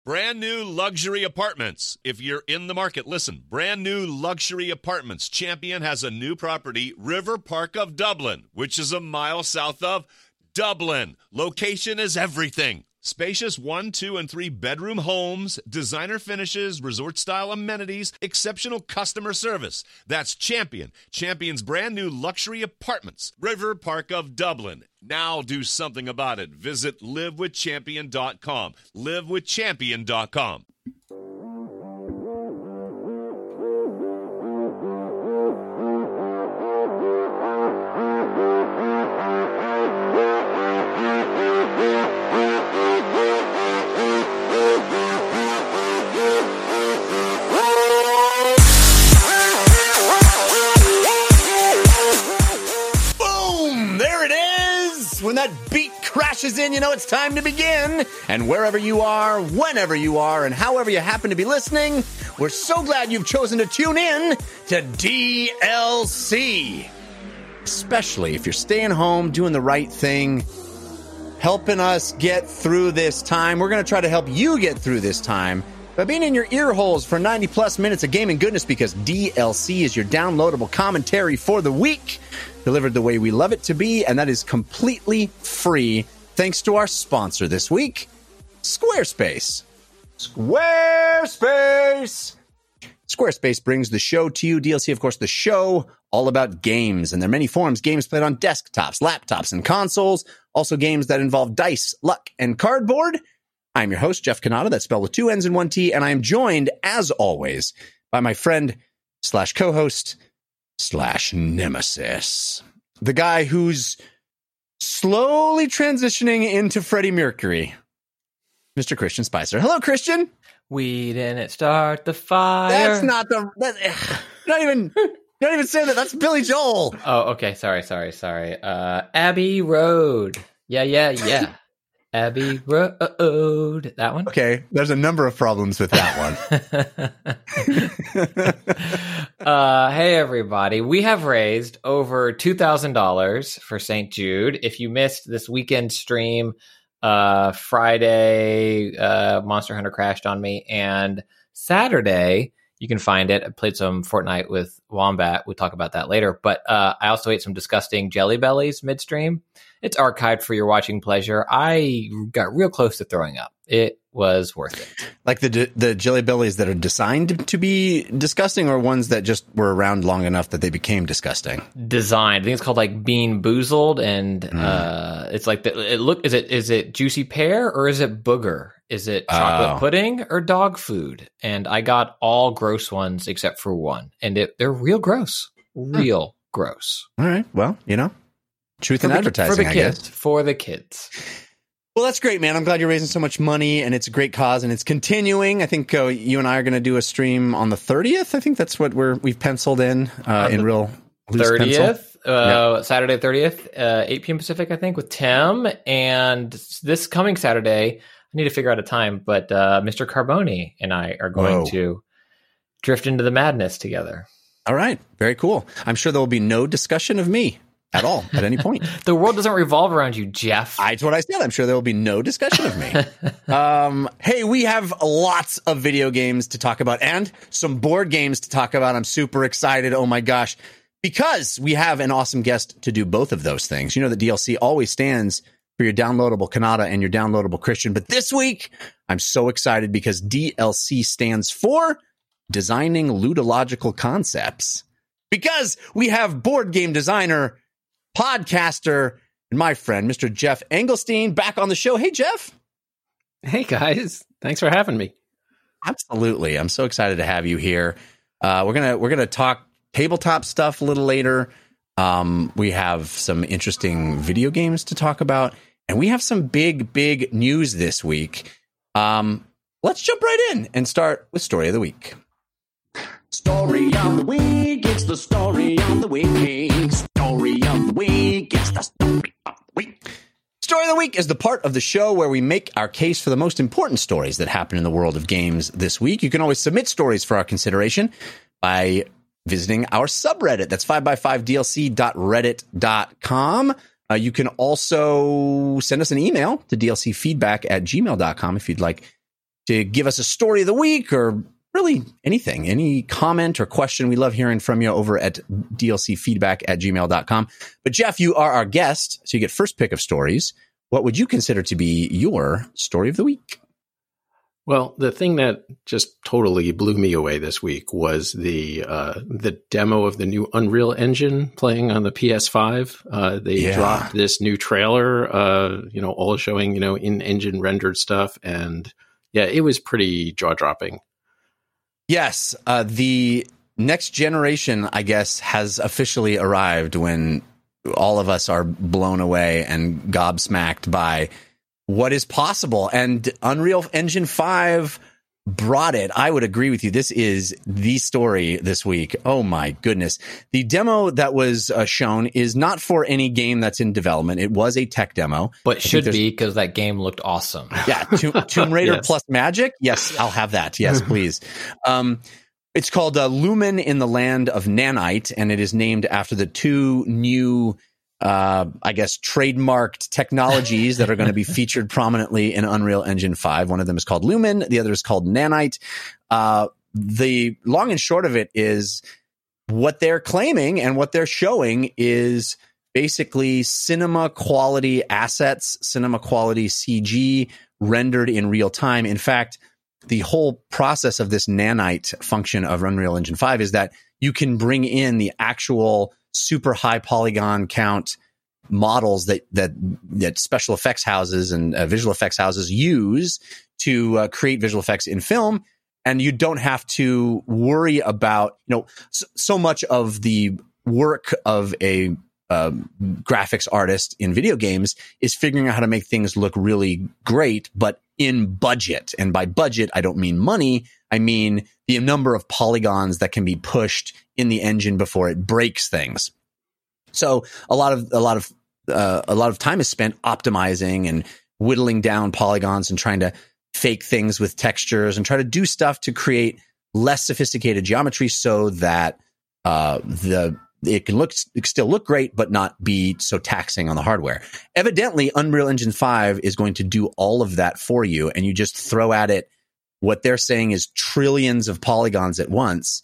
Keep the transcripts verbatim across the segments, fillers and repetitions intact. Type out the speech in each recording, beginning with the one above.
Brand new luxury apartments. If you're in the market, listen. Brand new luxury apartments. Champion has a new property, River Park of Dublin, which is a mile south of Dublin. Location is everything. Spacious one, two, and three bedroom homes, designer finishes, resort-style amenities, exceptional customer service. That's Champion. Champion's brand new luxury apartments. River Park of Dublin. Now do something about it. Visit live with champion dot com. live with champion dot com. When that beat crashes in, you know it's time to begin. And wherever you are, whenever you are, and however you happen to be listening, we're so glad you've chosen to tune in to D L C. Especially if you're staying home, doing the right thing, helping us get through this time. We're going to try to help you get through this time by being in your ear holes for ninety plus minutes of gaming goodness, because D L C is your downloadable commentary for the week, delivered the way we love it to be, and that is completely free, thanks to our sponsor this week, Squarespace. Squarespace! Squarespace brings the show to you. D L C, of course, the show, all about games, and there are many forms. Games played on desktops, laptops, and consoles. Also games that involve dice, luck, and cardboard. I'm your host, Jeff Cannata, that's spelled with two N's and one T, and I am joined, as always, by my friend slash co-host slash nemesis, the guy who's slowly transitioning into Freddie Mercury, Mister Christian Spicer. Hello, Christian. We didn't start the fire. That's not the. That, not even. Not even say that. That's Billy Joel. Oh, okay. Sorry, sorry, sorry. Uh, Abbey Road. Yeah, yeah, yeah. Abbey Road. That one? Okay, there's a number of problems with that one. uh, hey, everybody. We have raised over two thousand dollars for Saint Jude. If you missed this weekend stream, uh, Friday, uh, Monster Hunter crashed on me, and Saturday, you can find it. I played some Fortnite with Wombat. We'll talk about that later. But uh, I also ate some disgusting Jelly Bellies midstream. It's archived for your watching pleasure. I got real close to throwing up. It was worth it. Like the the Jelly Bellies that are designed to be disgusting, or ones that just were around long enough that they became disgusting? Designed. I think it's called like Bean Boozled, and mm. uh, it's like the, it look. Is it is it juicy pear or is it booger? Is it chocolate oh. pudding or dog food? And I got all gross ones except for one, and it, they're real gross, real huh. gross. All right. Well, you know. Truth in advertising, for the I kids, guess. For the kids. Well, that's great, man. I'm glad you're raising so much money, and it's a great cause, and it's continuing. I think uh, you and I are going to do a stream on the thirtieth. I think that's what we're we've penciled in uh, in real loose thirtieth, pencil. Uh, yeah. Saturday thirtieth, uh, eight p.m. Pacific, I think, with Tim. And this coming Saturday, I need to figure out a time, but uh, Mister Carboni and I are going Whoa. to drift into the madness together. All right, very cool. I'm sure there will be no discussion of me at all, at any point. The world doesn't revolve around you, Jeff. That's what I said. I'm sure there will be no discussion of me. um, hey, we have lots of video games to talk about and some board games to talk about. I'm super excited. Oh my gosh. Because we have an awesome guest to do both of those things. You know that D L C always stands for your downloadable Cannata and your downloadable Christian. But this week, I'm so excited because D L C stands for Designing Ludological Concepts. Because we have board game designer, podcaster, and my friend, Mister Jeff Engelstein, back on the show. Hey, Jeff. Hey, guys. Thanks for having me. Absolutely. I'm so excited to have you here. Uh, we're gonna we're gonna talk tabletop stuff a little later. Um, we have some interesting video games to talk about, and we have some big, big news this week. Um, let's jump right in and start with Story of the Week. Story of the week, it's the story of the week. Story of the week, it's the story of the week. Story of the Week is the part of the show where we make our case for the most important stories that happen in the world of games this week. You can always submit stories for our consideration by visiting our subreddit. That's five by five D L C dot reddit dot com. Uh, you can also send us an email to D L C feedback at gmail dot com if you'd like to give us a story of the week or really anything, any comment or question. We love hearing from you over at dlcfeedback at gmail dot com. But Jeff, you are our guest, so you get first pick of stories. What would you consider to be your story of the week? Well, the thing that just totally blew me away this week was the uh, the demo of the new Unreal Engine playing on the P S five. Uh, they Yeah. dropped this new trailer, uh, you know, all showing, you know, in-engine rendered stuff. And yeah, it was pretty jaw-dropping. Yes, uh, the next generation, I guess, has officially arrived when all of us are blown away and gobsmacked by what is possible. And Unreal Engine five brought it. I would agree with you. This is the story this week. Oh my goodness. The demo that was uh, shown is not for any game that's in development. It was a tech demo. But I should think be, because that game looked awesome. Yeah, Tomb, Tomb Raider Yes. plus Magic. Yes, I'll have that. Yes, please. Um, it's called uh, Lumen in the Land of Nanite, and it is named after the two new, uh, I guess, trademarked technologies that are going to be featured prominently in Unreal Engine five. One of them is called Lumen. The other is called Nanite. Uh, the long and short of it is what they're claiming and what they're showing is basically cinema quality assets, cinema quality C G rendered in real time. In fact, the whole process of this nanite function of Unreal Engine five is that you can bring in the actual super high polygon count models that that that special effects houses and uh, visual effects houses use to uh, create visual effects in film. And you don't have to worry about, you know, so, so much of the work of a uh, graphics artist in video games is figuring out how to make things look really great, but in budget. And by budget, I don't mean money. I mean the number of polygons that can be pushed in the engine before it breaks things. So a lot of a lot of uh, a lot of time is spent optimizing and whittling down polygons and trying to fake things with textures and try to do stuff to create less sophisticated geometry so that uh, the it can look it can still look great, but not be so taxing on the hardware. Evidently, Unreal Engine five is going to do all of that for you, and you just throw at it what they're saying is trillions of polygons at once,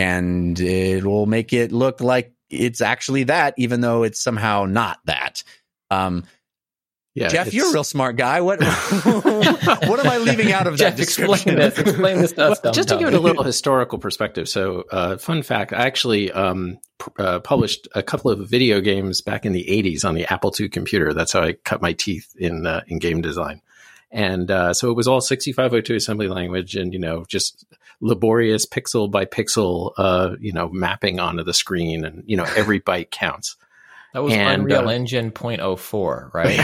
and it will make it look like it's actually that, even though it's somehow not that. Um, Yeah, Jeff, it's- you're a real smart guy. What what am I leaving out of that Jeff, description? explain this. Explain this to us. Well, just to Tom. give it a little historical perspective. So, uh, fun fact, I actually um, p- uh, published a couple of video games back in the eighties on the Apple two computer. That's how I cut my teeth in uh, in game design. And uh, so it was all sixty-five oh two assembly language and, you know, just laborious pixel by pixel, uh, you know, mapping onto the screen. And, you know, every byte counts. That was and, Unreal uh, Engine point oh four, right?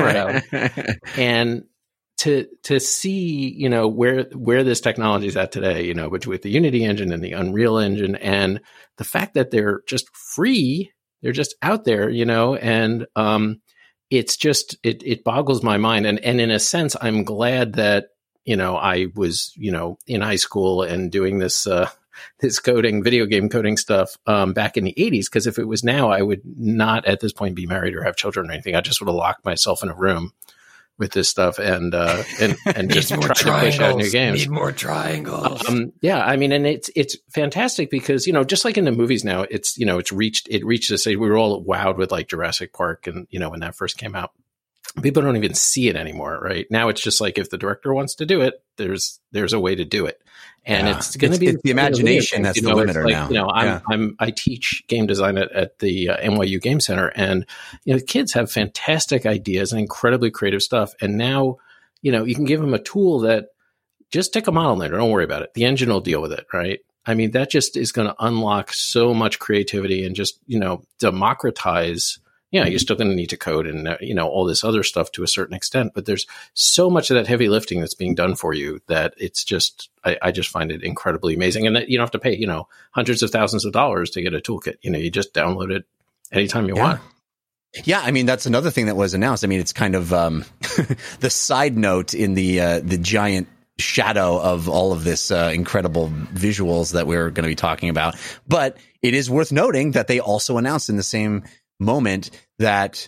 Right. And to to see, you know, where where this technology is at today, you know, which with the Unity engine and the Unreal Engine, and the fact that they're just free, they're just out there, you know, and um, it's just it it boggles my mind. And and in a sense, I'm glad that, you know, I was, you know, in high school and doing this uh, this coding, video game coding stuff um, back in the eighties. Because if it was now, I would not at this point be married or have children or anything. I just would have locked myself in a room with this stuff and uh, and and just try to push out new games. Need more triangles. Um, yeah, I mean, and it's it's fantastic because, you know, just like in the movies now, it's, you know, it's reached it reached a stage we were all wowed with like Jurassic Park, and, you know, when that first came out. People don't even see it anymore, right? Now it's just like if the director wants to do it, there's there's a way to do it, and Yeah. it's going to It's- be it's the imagination that's you the know, it's limiter like, now. You know, I'm Yeah. I'm I teach game design at, at the uh, N Y U Game Center, and, you know, kids have fantastic ideas and incredibly creative stuff, and now, you know, you can give them a tool that just stick a model in there, don't worry about it. The engine will deal with it, right? I mean, that just is going to unlock so much creativity and just, you know, democratize. Yeah, you're still going to need to code and, uh, you know, all this other stuff to a certain extent, but there's so much of that heavy lifting that's being done for you that it's just, I, I just find it incredibly amazing. And that you don't have to pay, you know, hundreds of thousands of dollars to get a toolkit. You know, you just download it anytime you Yeah. want. Yeah, I mean, that's another thing that was announced. I mean, it's kind of um, the side note in the uh, the giant shadow of all of this uh, incredible visuals that we're going to be talking about. But it is worth noting that they also announced in the same moment that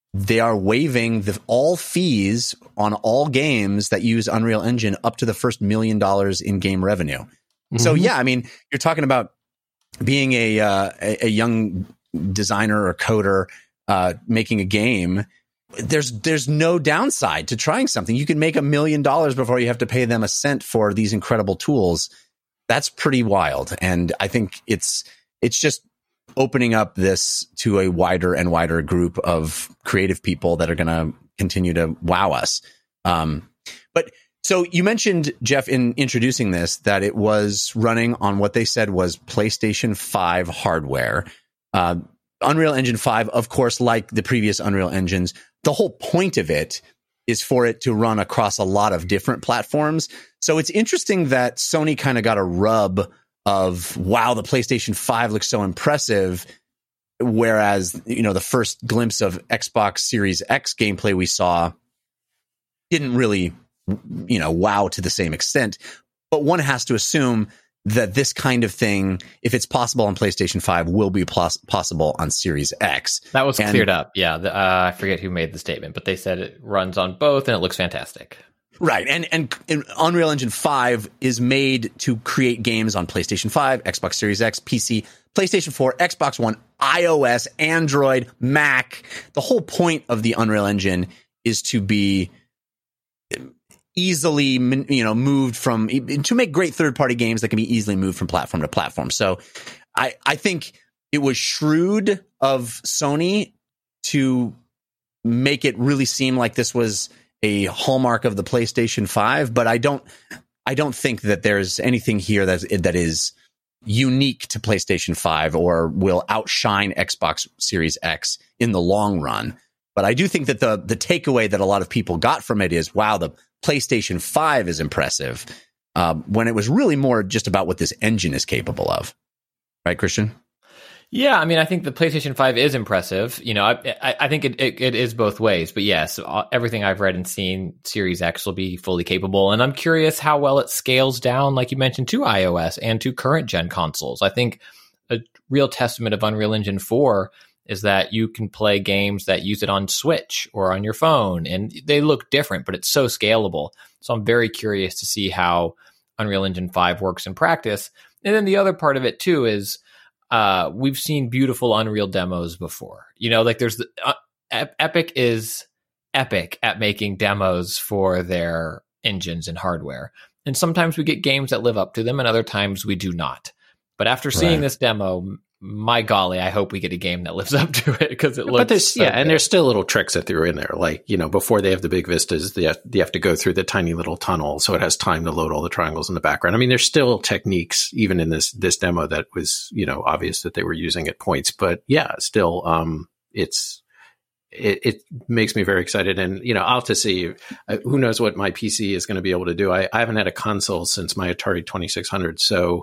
they are waiving the, all fees on all games that use Unreal Engine up to the first million dollars in game revenue. Mm-hmm. So yeah, I mean, you're talking about being a uh, a, a young designer or coder uh, making a game. There's there's no downside to trying something. You can make a million dollars before you have to pay them a cent for these incredible tools. That's pretty wild, and I think it's it's just opening up this to a wider and wider group of creative people that are going to continue to wow us. Um, but so you mentioned, Jeff, in introducing this, that it was running on what they said was PlayStation five hardware. Uh, Unreal Engine five, of course, like the previous Unreal Engines, the whole point of it is for it to run across a lot of different platforms. So it's interesting that Sony kind of got a rub of, wow, the PlayStation five looks so impressive. Whereas, you know, the first glimpse of Xbox Series X gameplay we saw didn't really, you know, wow to the same extent. But one has to assume that this kind of thing, if it's possible on PlayStation five, will be pos- possible on Series X. That was and, cleared up. Yeah. The, uh, I forget who made the statement, but they said it runs on both and it looks fantastic. Right. And, and and Unreal Engine five is made to create games on PlayStation five, Xbox Series X, P C, PlayStation four, Xbox One, iOS, Android, Mac. The whole point of the Unreal Engine is to be easily, you know, moved from, to make great third-party games that can be easily moved from platform to platform. So I, I think it was shrewd of Sony to make it really seem like this was a hallmark of the PlayStation five, but I don't, I don't think that there's anything here that that is unique to PlayStation five or will outshine Xbox Series X in the long run. But I do think that the the takeaway that a lot of people got from it is, wow, the PlayStation five is impressive, uh, when it was really more just about what this engine is capable of. Right, Christian? Yeah, I mean, I think the PlayStation five is impressive. You know, I I, I think it, it, it is both ways. But yes, everything I've read and seen, Series X will be fully capable. And I'm curious how well it scales down, like you mentioned, to iOS and to current gen consoles. I think a real testament of Unreal Engine four is that you can play games that use it on Switch or on your phone. And they look different, but it's so scalable. So I'm very curious to see how Unreal Engine five works in practice. And then the other part of it, too, is Uh, we've seen beautiful Unreal demos before. You know, like there's the uh, Epic is epic at making demos for their engines and hardware. And sometimes we get games that live up to them and other times we do not. But after seeing Right. this demo, my golly, I hope we get a game that lives up to it because it looks But there's, so yeah, good. and there's still little tricks that they're in there. Like, you know, before they have the big vistas, they have, they have to go through the tiny little tunnel. So it has time to load all the triangles in the background. I mean, there's still techniques, even in this, this demo that was, you know, obvious that they were using at points. But yeah, still, um, it's, it, it makes me very excited. And, you know, I'll have to see, uh, who knows what my P C is going to be able to do. I, I haven't had a console since my Atari twenty-six hundred. So,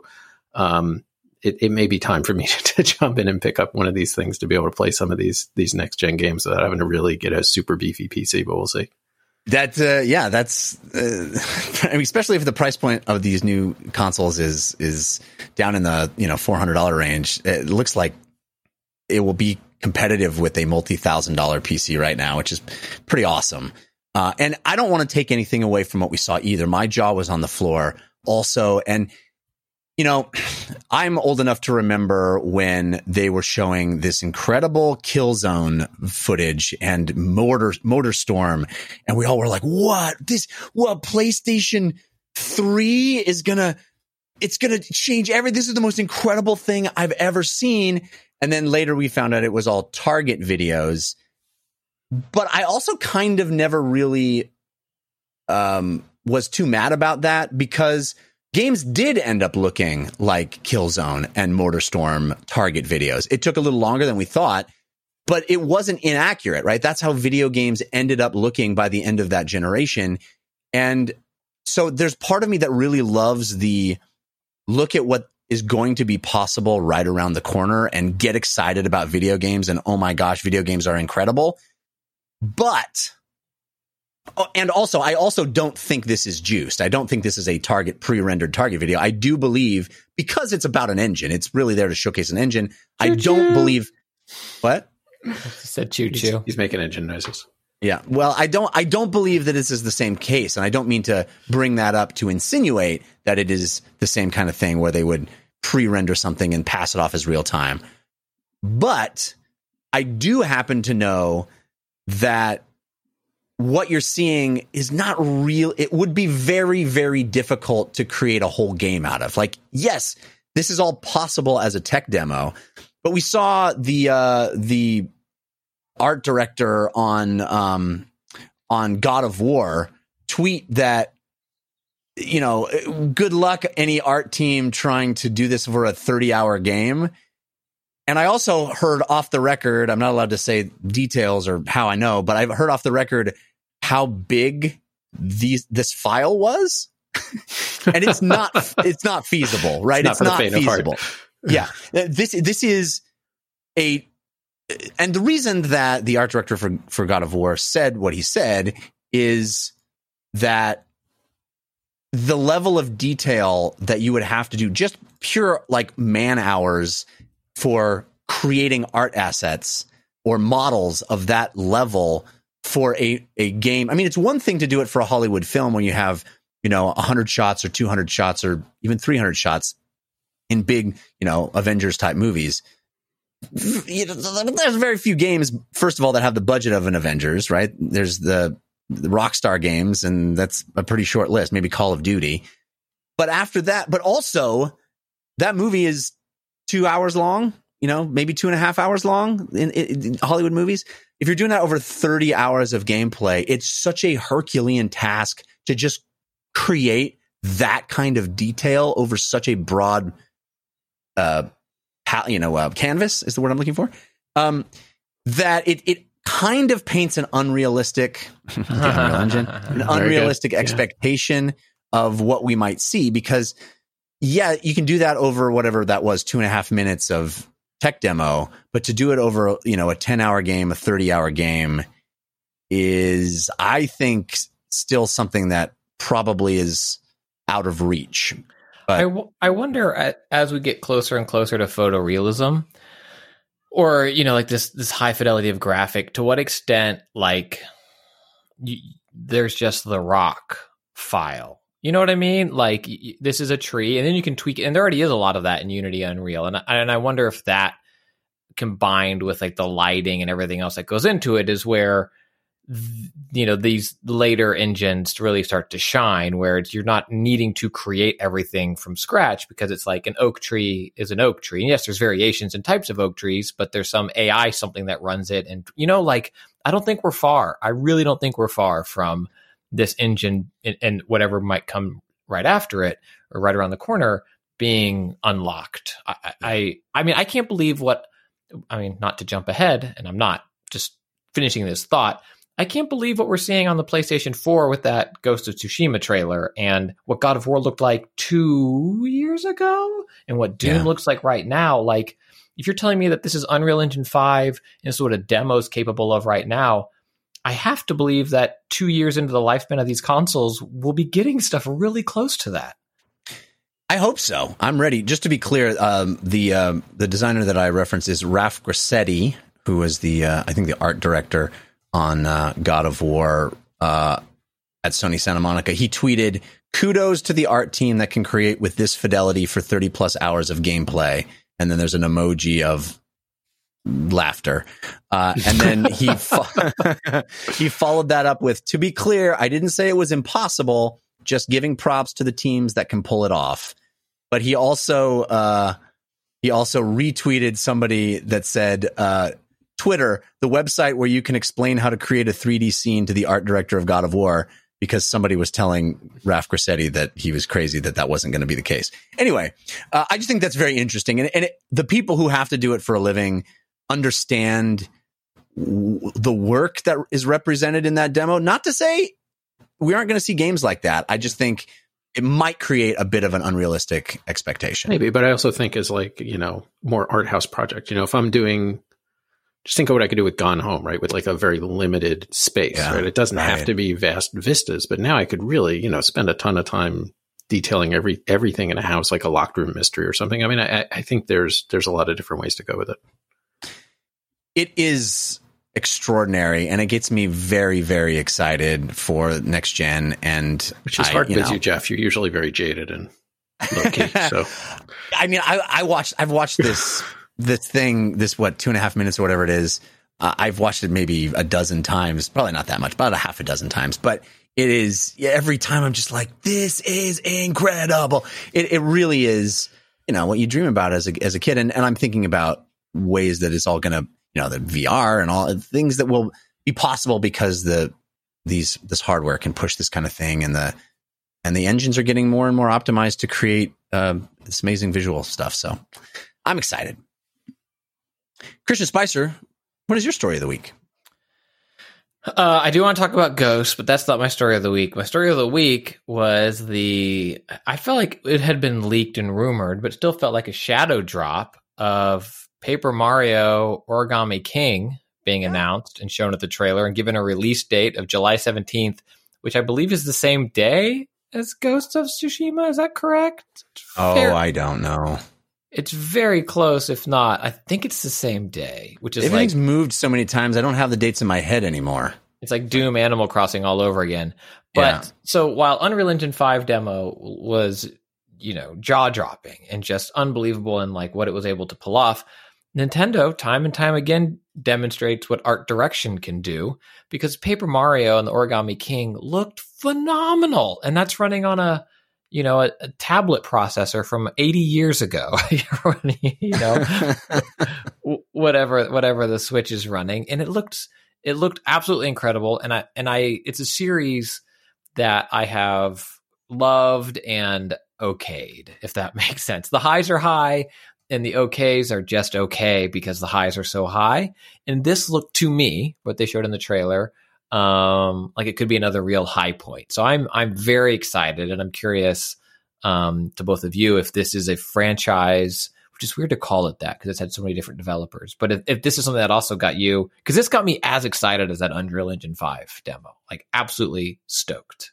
um, It, it may be time for me to, to jump in and pick up one of these things to be able to play some of these these next gen games without having to really get a super beefy P C, but we'll see. That uh, yeah, that's uh, I mean, especially if the price point of these new consoles is is down in the you know four hundred dollar range. It looks like it will be competitive with a multi thousand dollar P C right now, which is pretty awesome. Uh, and I don't want to take anything away from what we saw either. My jaw was on the floor also, and you know, I'm old enough to remember when they were showing this incredible Killzone footage and Motor Motorstorm, and we all were like, "What? This? What? PlayStation three is gonna? It's gonna change everything. This is the most incredible thing I've ever seen." And then later we found out it was all Target videos. But I also kind of never really um, was too mad about that because games did end up looking like Killzone and Motorstorm Target videos. It took a little longer than we thought, but it wasn't inaccurate, right? That's how video games ended up looking by the end of that generation. And so there's part of me that really loves the look at what is going to be possible right around the corner and get excited about video games. And oh my gosh, video games are incredible. But Oh, and also, I also don't think this is juiced. I don't think this is a Target pre-rendered Target video. I do believe because it's about an engine, it's really there to showcase an engine. I don't believe what? He said choo He's, choo. he's making engine noises. Yeah. Well, I don't I don't believe that this is the same case, and I don't mean to bring that up to insinuate that it is the same kind of thing where they would pre-render something and pass it off as real time. But I do happen to know that what you're seeing is not real. It would be very, very difficult to create a whole game out of. Like, yes, this is all possible as a tech demo, but we saw the uh, the art director on um, on God of War tweet that, you know, good luck any art team trying to do this for a thirty hour game. And I also heard off the record, I'm not allowed to say details or how I know, but I've heard off the record how big these this file was. And it's not it's not feasible, right? It's not, it's not feasible. Yeah. This this is a and the reason that the art director for, for God of War said what he said is that the level of detail that you would have to do, just pure like man hours for creating art assets or models of that level for a, a game. I mean, it's one thing to do it for a Hollywood film when you have, you know, one hundred shots or two hundred shots or even three hundred shots in big, you know, Avengers type movies. You know, there's very few games, first of all, that have the budget of an Avengers, right? There's the, the Rockstar games, and that's a pretty short list, maybe Call of Duty. But after that, but also that movie is two hours long, you know, maybe two and a half hours long in, in, in Hollywood movies. If you're doing that over thirty hours of gameplay, it's such a Herculean task to just create that kind of detail over such a broad, uh, you know, uh, canvas is the word I'm looking for. Um, that it it kind of paints an unrealistic, Unreal Engine, an unrealistic yeah. expectation of what we might see. Because, yeah, you can do that over whatever that was, two and a half minutes of tech demo, but to do it over, you know, a ten hour game, a thirty hour game is, I think, still something that probably is out of reach. But I, w- I wonder, as we get closer and closer to photorealism, or, you know, like this this high fidelity of graphic, to what extent, like, you, there's just the rock file. You know what I mean? Like, y- this is a tree, and then you can tweak it. And there already is a lot of that in Unity Unreal. And, and I wonder if that, combined with, like, the lighting and everything else that goes into it, is where, you know, these later engines really start to shine, where it's, you're not needing to create everything from scratch, because it's like an oak tree is an oak tree. And yes, there's variations and types of oak trees, but there's some A I something that runs it. And, you know, like, I don't think we're far. I really don't think we're far from this engine and, and whatever might come right after it or right around the corner being unlocked. I, I, I mean, I can't believe what, I mean, not to jump ahead, and I'm not, just finishing this thought. I can't believe what we're seeing on the PlayStation four with that Ghost of Tsushima trailer, and what God of War looked like two years ago, and what Doom Yeah. looks like right now. Like, if you're telling me that this is Unreal Engine five and this is what a demo is capable of right now, I have to believe that two years into the lifespan of these consoles, we'll be getting stuff really close to that. I hope so. I'm ready. Just to be clear, um, the um, the designer that I referenced is Ralph Grassetti, who was the uh, I think the art director on uh, God of War uh, at Sony Santa Monica. He tweeted, "Kudos to the art team that can create with this fidelity for thirty plus hours of gameplay." And then there's an emoji of laughter. Uh, and then he fo- he followed that up with, "To be clear, I didn't say it was impossible, just giving props to the teams that can pull it off." But he also uh, he also retweeted somebody that said, uh, Twitter, the website where you can explain how to create a three D scene to the art director of God of War, because somebody was telling Ralph Grassetti that he was crazy, that that wasn't going to be the case. Anyway, uh, I just think that's very interesting. And, and it, the people who have to do it for a living understand w- the work that is represented in that demo. Not to say we aren't going to see games like that. I just think it might create a bit of an unrealistic expectation. Maybe, but I also think as like, you know, more art house project, you know, if I'm doing, just think of what I could do with Gone Home, right? With like a very limited space, Yeah, right? It doesn't right. have to be vast vistas, but now I could really, you know, spend a ton of time detailing every everything in a house, like a locked room mystery or something. I mean, I, I think there's there's a lot of different ways to go with it. it is extraordinary, and it gets me very, very excited for next gen. And which is I, hard you with know, you, Jeff. You're usually very jaded and low key. So, I mean, I, I watched, I've watched this, this thing, this what two and a half minutes or whatever it is. Uh, I've watched it maybe a dozen times, probably not that much, about a half a dozen times, but it is every time I'm just like, this is incredible. It, it really is, you know, what you dream about as a, as a kid. And, and I'm thinking about ways that it's all going to, you know, the V R and all things that will be possible because the, these, this hardware can push this kind of thing. And the, and the engines are getting more and more optimized to create uh, this amazing visual stuff. So I'm excited. Christian Spicer, what is your story of the week? Uh, I do want to talk about Ghosts, but that's not my story of the week. My story of the week was the, I felt like it had been leaked and rumored, but still felt like a shadow drop of Paper Mario Origami King being announced and shown at the trailer and given a release date of July seventeenth, which I believe is the same day as Ghost of Tsushima. Is that correct? Oh, Fair. I don't know. It's very close, if not. I think it's the same day, which is Everything's like, moved so many times. I don't have the dates in my head anymore. it's like Doom Animal Crossing all over again. But Yeah. so while Unreal Engine five demo was, you know, jaw dropping and just unbelievable in like what it was able to pull off, Nintendo time and time again demonstrates what art direction can do, because Paper Mario and the Origami King looked phenomenal. And that's running on a, you know, a, a tablet processor from eighty years ago, you know, whatever, whatever the Switch is running. And it looked, it looked absolutely incredible. And I, and I, it's a series that I have loved and okayed, if that makes sense. The highs are high and the okays are just okay because the highs are so high. And this looked to me, what they showed in the trailer, um, like it could be another real high point. So I'm I'm very excited, and I'm curious um, to both of you if this is a franchise, which is weird to call it that because it's had so many different developers. But if, if this is something that also got you, because this got me as excited as that Unreal Engine five demo, like absolutely stoked.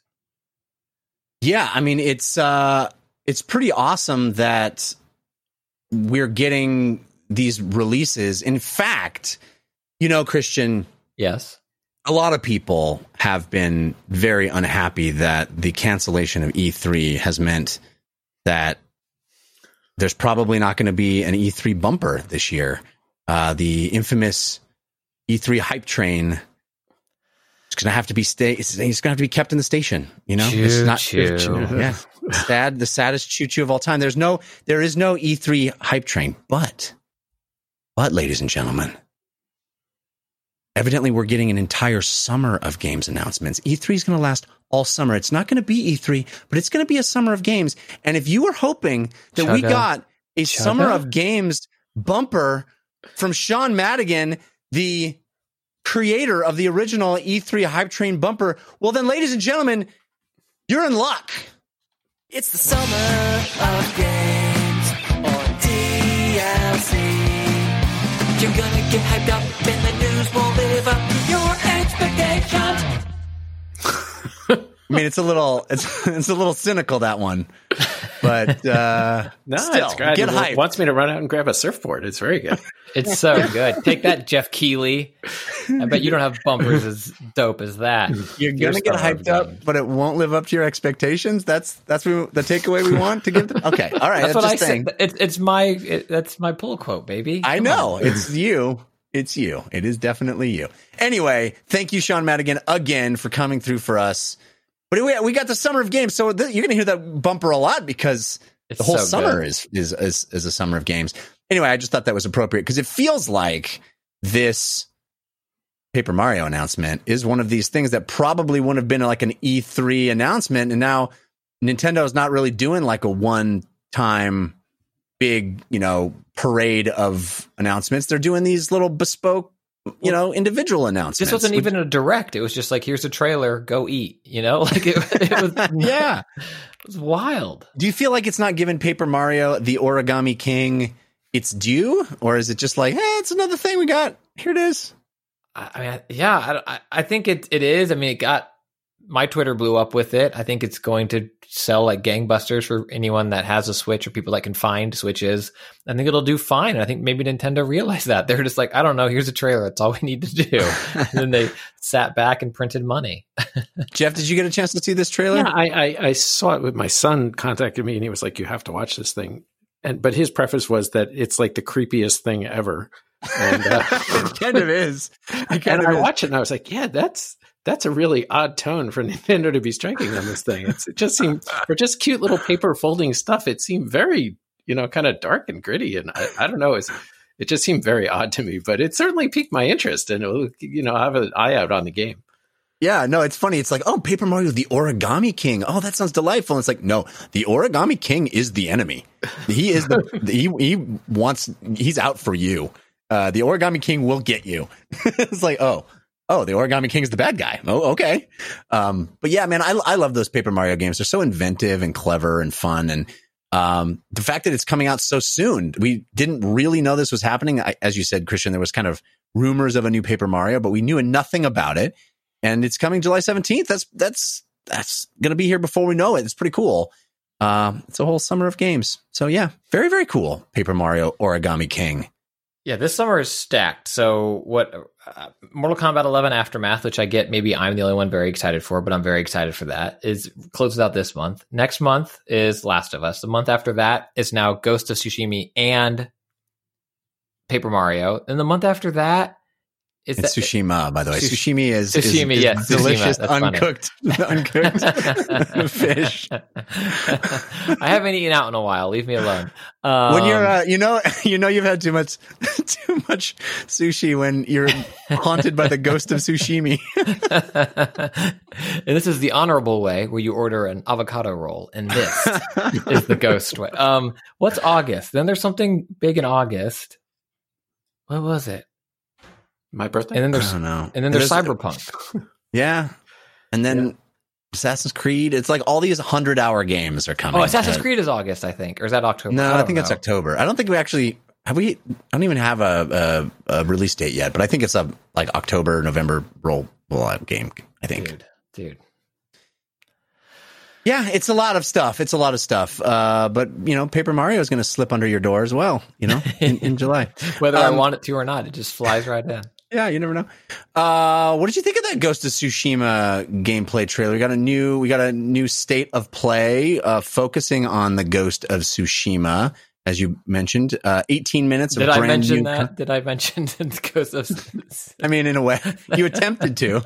Yeah, I mean, it's uh, it's pretty awesome that we're getting these releases. In fact, you know, Christian, Yes. a lot of people have been very unhappy that the cancellation of E three has meant that there's probably not going to be an E three bumper this year. Uh, the infamous E three hype train is going to have to be stay. It's, it's going to have to be kept in the station. You know, Choo, it's not choo. yeah, sad. The saddest choo choo of all time. There's no, there is no E three hype train. But, but, ladies and gentlemen, evidently we're getting an entire summer of games announcements. E three is going to last all summer. It's not going to be E three, but it's going to be a summer of games. And if you were hoping that Chugga. we got a Chugga. summer of games bumper from Sean Madigan, the creator of the original E three hype train bumper, well then, ladies and gentlemen, you're in luck. It's the summer of games on D L C. You're gonna get hyped up and the news won't live up to your expectations. I mean, it's a little, it's it's a little cynical, that one, but uh, No, still, it's great. get It hyped. wants me to run out and grab a surfboard. It's very good. It's so good. Take that, Jeff Keighley. I bet you don't have bumpers as dope as that. You're Your gonna get summer of hyped up, games. but it won't live up to your expectations. That's that's what, the takeaway we want to give them. Okay, all right. That's I'm what I just saying. said. It's it's my it, that's my pull quote, baby. I Come know on. it's you. It's you. It is definitely you. Anyway, thank you, Sean Madigan, again for coming through for us. But we we got the summer of games, so th- you're gonna hear that bumper a lot because It's the whole so summer good. is, is is is a summer of games. Anyway, I just thought that was appropriate because it feels like this Paper Mario announcement is one of these things that probably wouldn't have been like an E three announcement, and now Nintendo is not really doing like a one-time big, you know, parade of announcements. They're doing these little bespoke, you know, individual announcements. This wasn't which- even a direct. It was just like, here's a trailer, go eat. You know, like it, it was. yeah. It was wild. Do you feel like it's not giving Paper Mario the Origami King its due, or is it just like, hey, it's another thing we got? Here it is. I I mean, yeah, I, I- I think it it is. I mean, it got my Twitter blew up with it. I think it's going to sell like gangbusters for anyone that has a Switch or people that can find Switches. I think it'll do fine. I think maybe Nintendo realized that. They're just like, I don't know, here's a trailer. That's all we need to do. And then they sat back and printed money. Jeff, did you get a chance to see this trailer? Yeah, I, I, I saw it with my son contacted me and he was like, you have to watch this thing. And but his preface was that it's like the creepiest thing ever. And uh, it kind of is. It kind and of I is. watched it and I was like, yeah, that's that's a really odd tone for Nintendo to be striking on this thing. It's, it just seemed, for just cute little paper folding stuff, it seemed very, you know, kind of dark and gritty. And I, I don't know, it's, it just seemed very odd to me, but it certainly piqued my interest. And, it'll, you know, I have an eye out on the game. Yeah, no, it's funny. It's like, oh, Paper Mario, the Origami King. Oh, that sounds delightful. And it's like, no, the Origami King is the enemy. He is the, he, he wants, he's out for you. Uh, the Origami King will get you. It's like, oh, oh, the Origami King is the bad guy. Oh, okay. Um, but yeah, man, I, I love those Paper Mario games. They're so inventive and clever and fun. And um, the fact that it's coming out so soon, we didn't really know this was happening. I, as you said, Christian, there was kind of rumors of a new Paper Mario, but we knew nothing about it. And it's coming July seventeenth. That's, that's, that's going to be here before we know it. It's pretty cool. Um, it's a whole summer of games. So yeah, very, very cool. Paper Mario Origami King. Yeah, this summer is stacked. So what uh, Mortal Kombat eleven Aftermath, which I get, maybe I'm the only one very excited for, but I'm very excited for that, is closes out this month. Next month is Last of Us. The month after that is now Ghost of Tsushima and Paper Mario. And the month after that is it's that, Tsushima, by the way. Sush- Sushimi is, Tsushima, is, is yes, delicious, Tsushima. uncooked, uncooked fish. I haven't eaten out in a while. Leave me alone. Um, When you're, uh, you know, you know, you've had too much, too much sushi when you're haunted by the ghost of sushimi. And this is the honorable way, where you order an avocado roll, and this is the ghost way. Um, what's August? Then there's something big in August. What was it? My birthday? And then I there's don't know. and then there's Cyberpunk. Yeah, and then yeah. Assassin's Creed. It's like all these hundred-hour games are coming. Oh, Assassin's uh, Creed is August, I think, or is that October? No, I, I, don't think know. it's October. I don't think we actually have we. I don't even have a, a, a release date yet, but I think it's a like October, November roll rollout game. I think, dude, dude. Yeah, it's a lot of stuff. It's a lot of stuff. Uh, but you know, Paper Mario is going to slip under your door as well. You know, in, in July, whether um, I want it to or not, it just flies right in. Yeah, you never know. Uh, what did you think of that Ghost of Tsushima gameplay trailer? We got a new, we got a new state of play, uh, focusing on the Ghost of Tsushima, as you mentioned. Uh, eighteen minutes of Did brand I mention new that? Con- Did I mention the Ghost of? I mean, in a way, you attempted to.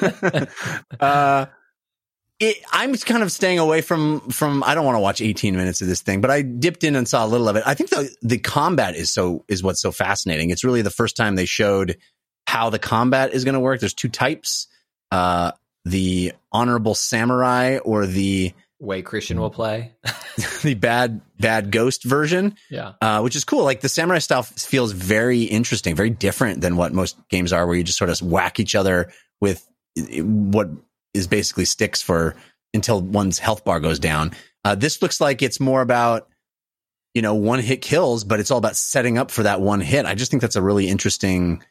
uh, it, I'm kind of staying away from from. I don't want to watch eighteen minutes of this thing, but I dipped in and saw a little of it. I think the the combat is so is what's so fascinating. It's really the first time they showed how the combat is going to work. There's two types, uh, the honorable samurai or the way Christian will play, the bad, bad ghost version. Yeah. Uh, which is cool. Like the samurai style feels very interesting, very different than what most games are, where you just sort of whack each other with what is basically sticks for until one's health bar goes down. Uh, this looks like it's more about, you know, one hit kills, but it's all about setting up for that one hit. I just think that's a really interesting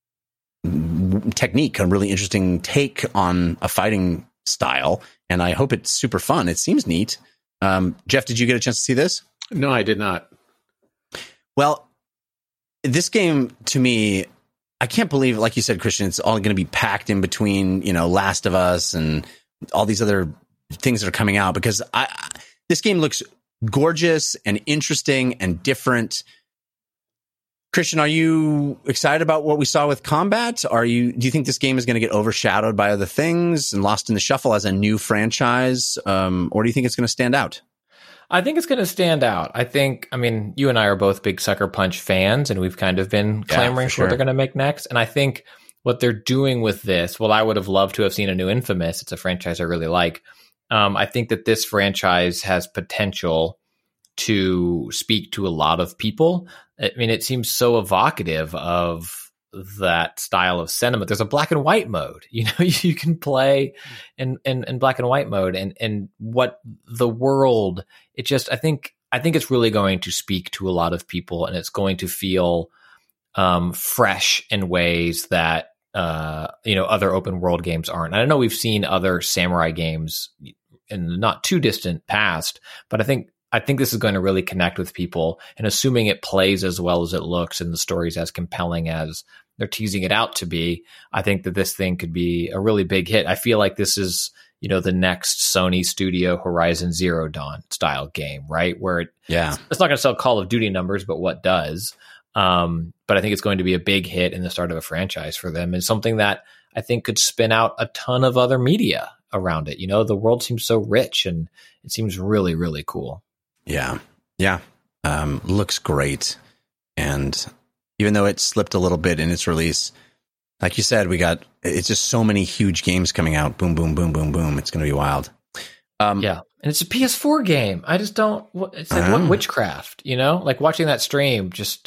technique, a really interesting take on a fighting style, and I hope it's super fun. It seems neat. Um, Jeff, did you get a chance to see this? No, I did not. Well, this game to me, I can't believe, like you said, Christian, it's all going to be packed in between, you know, Last of Us and all these other things that are coming out, because I, this game looks gorgeous and interesting and different. Christian, are you excited about what we saw with combat? Are you, do you think this game is going to get overshadowed by other things and lost in the shuffle as a new franchise? Um, or do you think it's going to stand out? I think it's going to stand out. I think, I mean, you and I are both big Sucker Punch fans, and we've kind of been clamoring yeah, for for sure. what they're going to make next. And I think what they're doing with this, well, I would have loved to have seen a new Infamous. It's a franchise I really like. Um, I think that this franchise has potential to speak to a lot of people. I mean, it seems so evocative of that style of cinema. There's a black and white mode, you know, you can play in, in, in black and white mode, and, and what the world, it just, I think, I think it's really going to speak to a lot of people, and it's going to feel um, fresh in ways that uh, you know, other open world games aren't. And I know we've seen other samurai games in the not too distant past, but I think I think this is going to really connect with people. And assuming it plays as well as it looks and the story's as compelling as they're teasing it out to be, I think that this thing could be a really big hit. I feel like this is, you know, the next Sony Studio Horizon Zero Dawn style game, right? Where it, Yeah. it's not going to sell Call of Duty numbers, but what does? Um, but I think it's going to be a big hit in the start of a franchise for them, and something that I think could spin out a ton of other media around it. You know, the world seems so rich, and it seems really, really cool. Yeah. Yeah. Um, looks great. And even though it slipped a little bit in its release, like you said, we got, it's just so many huge games coming out. Boom, boom, boom, boom, boom. It's going to be wild. Um, Yeah. And it's a P S four game. I just don't, it's like, I what know. witchcraft, you know, like watching that stream, just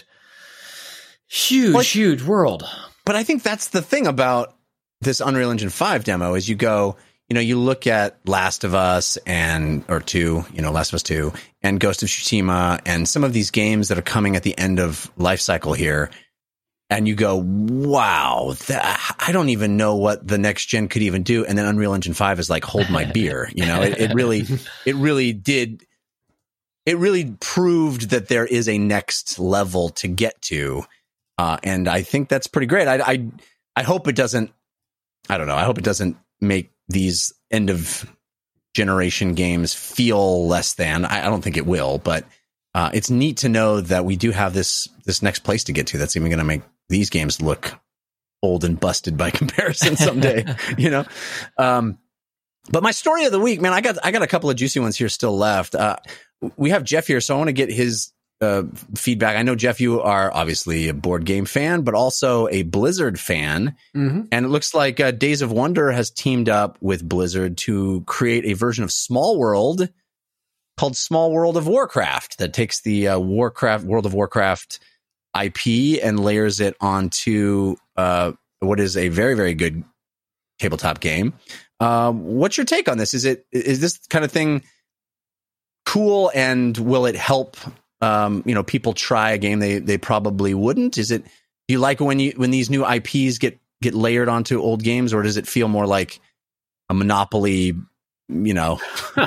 huge, Like- huge world. But I think that's the thing about this Unreal Engine five demo is you go, you know, you look at Last of Us and, or two, you know, Last of Us two and Ghost of Tsushima and some of these games that are coming at the end of life cycle here. And you go, wow, that, I don't even know what the next gen could even do. And then Unreal Engine five is like, hold my beer. You know, it, it really, it really did. It really proved that there is a next level to get to. Uh, and I think that's pretty great. I, I, I hope it doesn't, I don't know. I hope it doesn't make these end of generation games feel less than. I, I don't think it will, but uh, it's neat to know that we do have this, this next place to get to. That's even going to make these games look old and busted by comparison someday, you know? Um, but my story of the week, man, I got, I got a couple of juicy ones here still left. Uh, we have Jeff here, so I want to get his uh, feedback. I know, Jeff, you are obviously a board game fan, but also a Blizzard fan. Mm-hmm. And it looks like uh, Days of Wonder has teamed up with Blizzard to create a version of Small World called Small World of Warcraft that takes the uh, Warcraft World of Warcraft I P and layers it onto uh, what is a very, very good tabletop game. Um, what's your take on this? Is it is this kind of thing cool, and will it help um, you know people try a game they they probably wouldn't? Is it do you like when you when these new I Ps get get layered onto old games, or does it feel more like a Monopoly? You know,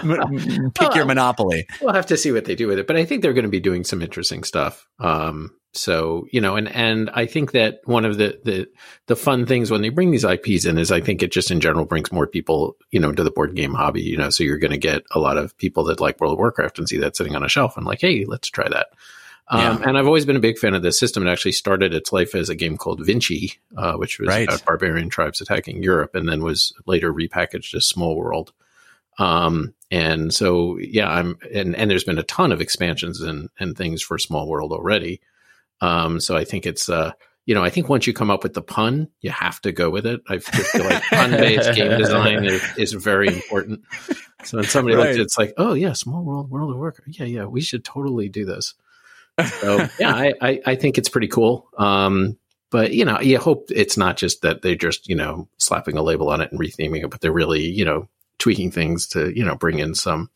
pick your Monopoly. We'll have to see what they do with it, but I think they're going to be doing some interesting stuff. Um, so, you know, and, and I think that one of the, the, the fun things when they bring these I Ps in is I think it just in general brings more people, you know, to the board game hobby, you know, so you're going to get a lot of people that like World of Warcraft and see that sitting on a shelf and like, hey, let's try that. Um, Yeah. And I've always been a big fan of this system. It actually started its life as a game called Vinci, uh, which was Right. about barbarian tribes attacking Europe, and then was later repackaged as Small World. Um, and so, yeah, I'm, and, and there's been a ton of expansions and, and things for Small World already. Um, so I think it's, uh, you know, I think once you come up with the pun, you have to go with it. I feel like pun-based game design is, is very important. So when somebody Right. looks at it, it's like, oh yeah, Small World, World of Warcraft. Yeah, yeah, we should totally do this. So yeah, I, I, I think it's pretty cool. Um, but you know, you hope it's not just that they're just, you know, slapping a label on it and retheming it, but they're really, you know, tweaking things to, you know, bring in some,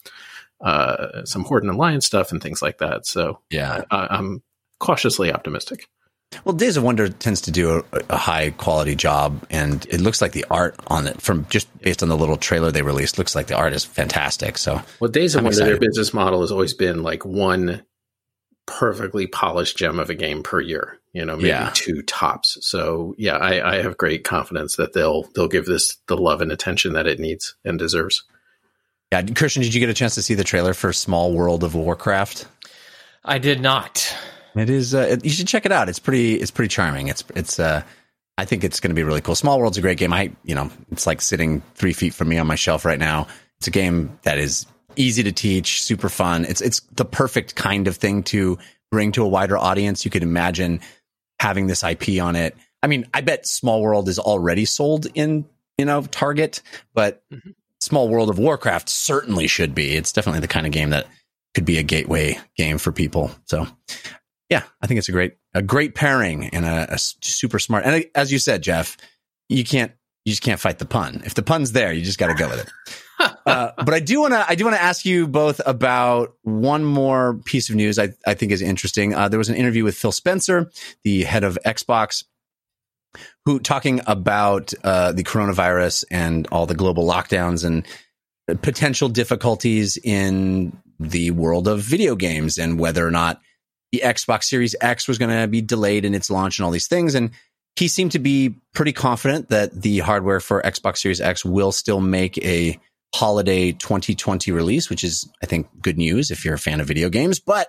uh, some Horde and Alliance stuff and things like that. So Yeah. I, I'm cautiously optimistic. Well, Days of Wonder tends to do a, a high quality job, and it looks like the art on it, from just based on the little trailer they released, looks like the art is fantastic. So Well, Days of I'm Wonder, their excited. business model has always been like one perfectly polished gem of a game per year, you know, maybe Yeah. two tops. So yeah, I, I have great confidence that they'll, they'll give this the love and attention that it needs and deserves. yeah, Christian, did you get a chance to see the trailer for Small World of Warcraft? I did not. It is. Uh, it, you should check it out. It's pretty. It's pretty charming. It's. It's. Uh, I think it's going to be really cool. Small World's a great game. I. You know, it's like sitting three feet from me on my shelf right now. It's a game that is easy to teach, super fun. It's. It's the perfect kind of thing to bring to a wider audience. You could imagine having this I P on it. I mean, I bet Small World is already sold in, you know, Target, but Mm-hmm. Small World of Warcraft certainly should be. It's definitely the kind of game that could be a gateway game for people. So. Yeah, I think it's a great, a great pairing and a, a super smart. And as you said, Jeff, you can't, you just can't fight the pun. If the pun's there, you just got to go with it. uh, but I do want to, I do want to ask you both about one more piece of news I, I think is interesting. Uh, there was an interview with Phil Spencer, the head of Xbox, who talking about uh, the coronavirus and all the global lockdowns and potential difficulties in the world of video games and whether or not the Xbox Series X was going to be delayed in its launch and all these things. And he seemed to be pretty confident that the hardware for Xbox Series X will still make a holiday twenty twenty release, which is, I think, good news if you're a fan of video games. But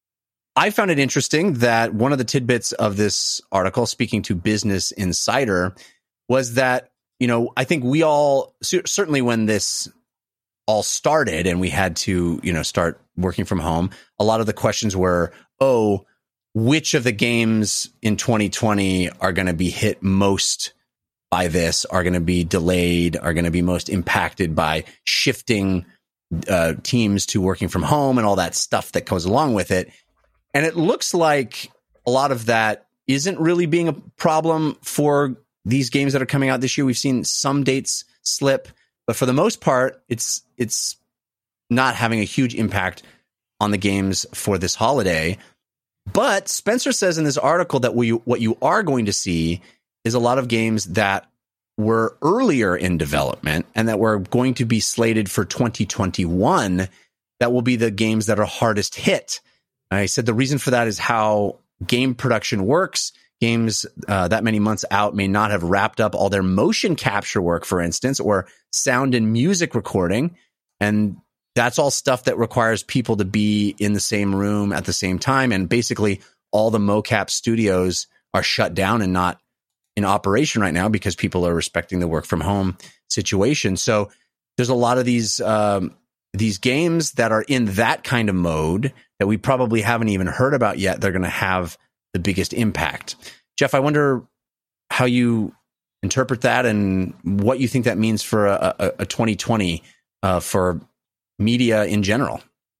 I found it interesting that one of the tidbits of this article, speaking to Business Insider, was that, you know, I think we all, certainly when this all started and we had to, you know, start working from home, a lot of the questions were, oh, which of the games in twenty twenty are going to be hit most by this, are going to be delayed, are going to be most impacted by shifting uh, teams to working from home and all that stuff that goes along with it. And it looks like a lot of that isn't really being a problem for these games that are coming out this year. We've seen some dates slip, but for the most part, it's it's not having a huge impact on the games for this holiday. But Spencer says in this article that we, what you are going to see is a lot of games that were earlier in development and that were going to be slated for twenty twenty-one that will be the games that are hardest hit. I said the reason for that is how game production works. Games uh, that many months out may not have wrapped up all their motion capture work, for instance, or sound and music recording. And that's all stuff that requires people to be in the same room at the same time. And basically all the mocap studios are shut down and not in operation right now because people are respecting the work from home situation. So there's a lot of these, um, these games that are in that kind of mode that we probably haven't even heard about yet. They're going to have the biggest impact. Jeff, I wonder how you interpret that and what you think that means for a, a, a twenty twenty uh, for media in general.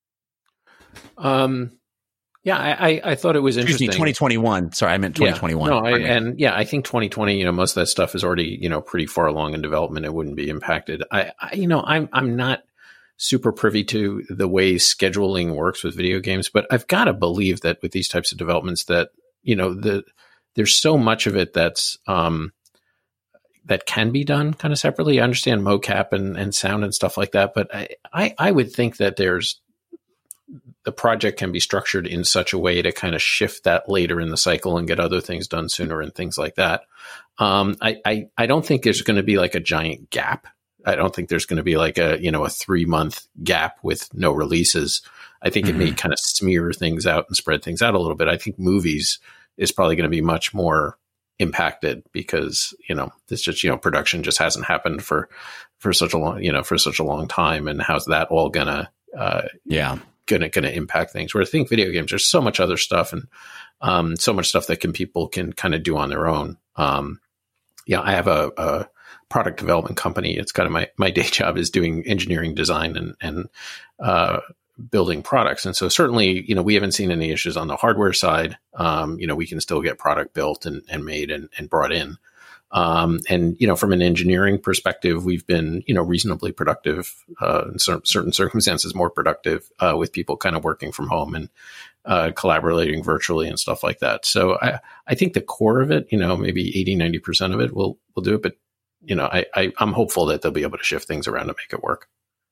Um, yeah, I, I, I thought it was interesting. Excuse me, twenty twenty-one. Sorry, I meant twenty twenty-one. Yeah, no, I, and yeah, I think twenty twenty, you know, most of that stuff is already, you know, pretty far along in development. It wouldn't be impacted. I, I you know, I'm, I'm not super privy to the way scheduling works with video games, but I've got to believe that with these types of developments that, you know, the, there's so much of it that's, um, that can be done kind of separately. I understand mocap and, and sound and stuff like that, but I, I, I would think that there's, the project can be structured in such a way to kind of shift that later in the cycle and get other things done sooner and things like that. Um, I, I, I don't think there's going to be like a giant gap. I don't think there's going to be like a, you know, a three month gap with no releases. I think mm-hmm. it may kind of smear things out and spread things out a little bit. I think movies is probably going to be much more impacted because, you know, this just, you know, production just hasn't happened for, for such a long, you know, for such a long time. And how's that all gonna, uh, yeah, gonna, gonna impact things? Where I think video games, there's so much other stuff and, um, so much stuff that can, people can kind of do on their own. Um, yeah, I have a, a product development company. It's kind of my, my day job is doing engineering design and, and, uh, building products. And so certainly, you know, we haven't seen any issues on the hardware side. Um, you know, we can still get product built and, and made and, and brought in. Um, and, you know, from an engineering perspective, we've been, you know, reasonably productive, uh, in cer- certain circumstances, more productive, uh, with people kind of working from home and, uh, collaborating virtually and stuff like that. So I, I think the core of it, you know, maybe eighty, ninety percent of it will, will do it. But, you know, I, I, I'm hopeful that they'll be able to shift things around to make it work.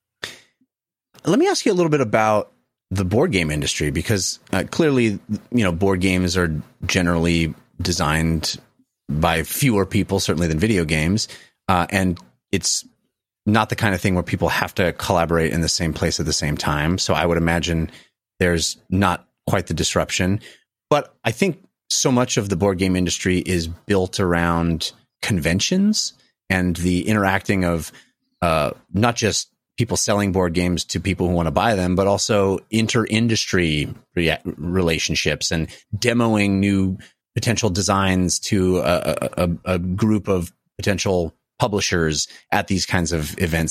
Let me ask you a little bit about the board game industry, because uh, clearly, you know, board games are generally designed by fewer people, certainly than video games. Uh, and it's not the kind of thing where people have to collaborate in the same place at the same time. So I would imagine there's not quite the disruption. But I think so much of the board game industry is built around conventions and the interacting of uh, not just people selling board games to people who want to buy them, but also inter-industry re- relationships and demoing new potential designs to a, a, a group of potential publishers at these kinds of events.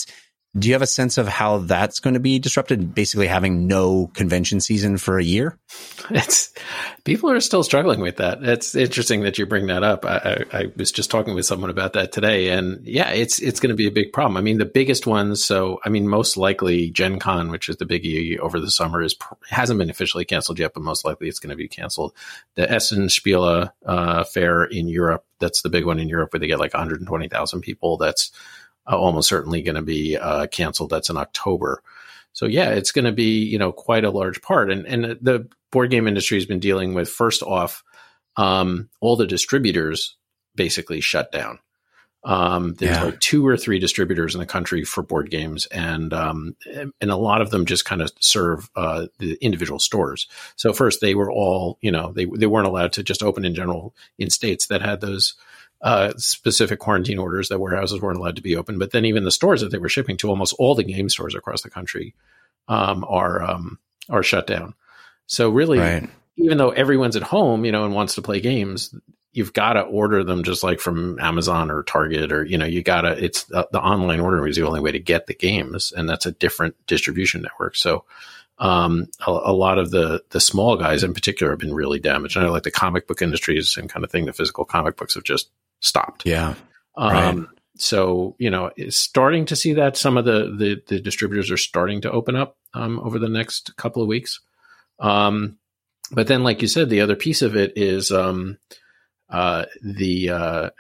Do you have a sense of how that's going to be disrupted? Basically having no convention season for a year? It's people are still struggling with that. It's interesting that you bring that up. I, I, I was just talking with someone about that today, and yeah, it's it's going to be a big problem. I mean, the biggest ones. So, I mean, most likely Gen Con, which is the biggie over the summer, is hasn't been officially canceled yet, but most likely it's going to be canceled. The Essen Spiele uh, fair in Europe, that's the big one in Europe, where they get like one hundred twenty thousand people. That's uh, almost certainly going to be uh, canceled. That's in October. So yeah, it's going to be, you know, quite a large part. And and the board game industry has been dealing with, first off, um, all the distributors basically shut down. Um, there's Yeah. like two or three distributors in the country for board games, and um, and a lot of them just kind of serve uh, the individual stores. So first, they were all, you know, they they weren't allowed to just open in general in states that had those uh, specific quarantine orders, that warehouses weren't allowed to be open. But then even the stores that they were shipping to, almost all the game stores across the country, um, are um, are shut down. So really, Right. even though everyone's at home, you know, and wants to play games, you've got to order them just like from Amazon or Target, or, you know, you got to, it's uh, the online ordering is the only way to get the games. And that's a different distribution network. So um, a, a lot of the, the small guys in particular have been really damaged. I know, like the comic book industry is the same kind of thing. The physical comic books have just stopped. Yeah. Um, Right. So, you know, it's starting to see that some of the, the, the distributors are starting to open up um, over the next couple of weeks. Um, but then, like you said, the other piece of it is, um, uh, the, uh,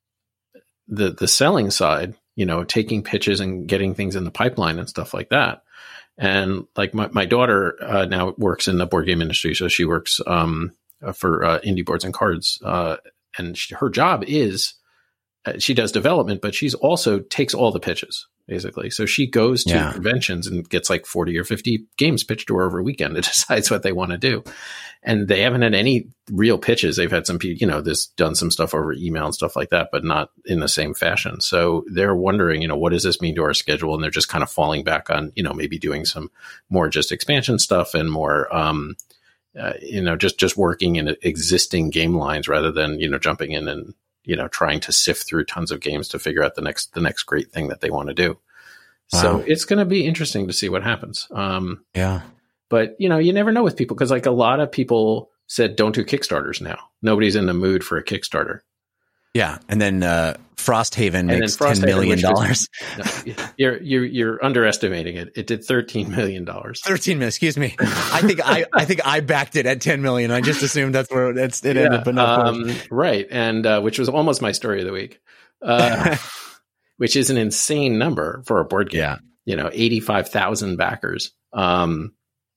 the, the selling side, you know, taking pitches and getting things in the pipeline and stuff like that. And like my, my daughter, uh, now works in the board game industry. So she works, um, for, uh, indie boards and cards. Uh, and she, her job is, uh, she does development, but she's also takes all the pitches, basically. So she goes to Yeah. conventions and gets like forty or fifty games pitched to her over a weekend and decides what they want to do. And they haven't had any real pitches. They've had some, pe- you know, this done some stuff over email and stuff like that, but not in the same fashion. So they're wondering, you know, what does this mean to our schedule? And they're just kind of falling back on, you know, maybe doing some more just expansion stuff and more, um, uh, you know, just, just working in existing game lines rather than, you know, jumping in and, you know, trying to sift through tons of games to figure out the next, the next great thing that they want to do. So Wow. it's going to be interesting to see what happens. Um, Yeah. but, you know, you never know with people, because like a lot of people said, don't do Kickstarters now. Nobody's in the mood for a Kickstarter. Yeah. And then uh, Frosthaven And then makes Frosthaven, ten million which dollars. is- no, you're, you're, you're underestimating it. It did thirteen million dollars. thirteen million, excuse me. I think I, I think I backed it at ten million. I just assumed that's where it's, it ended, but no. of course. um, right. And uh, which was almost my story of the week, uh, which is an insane number for a board game. Yeah. You know, eighty-five thousand backers. Um,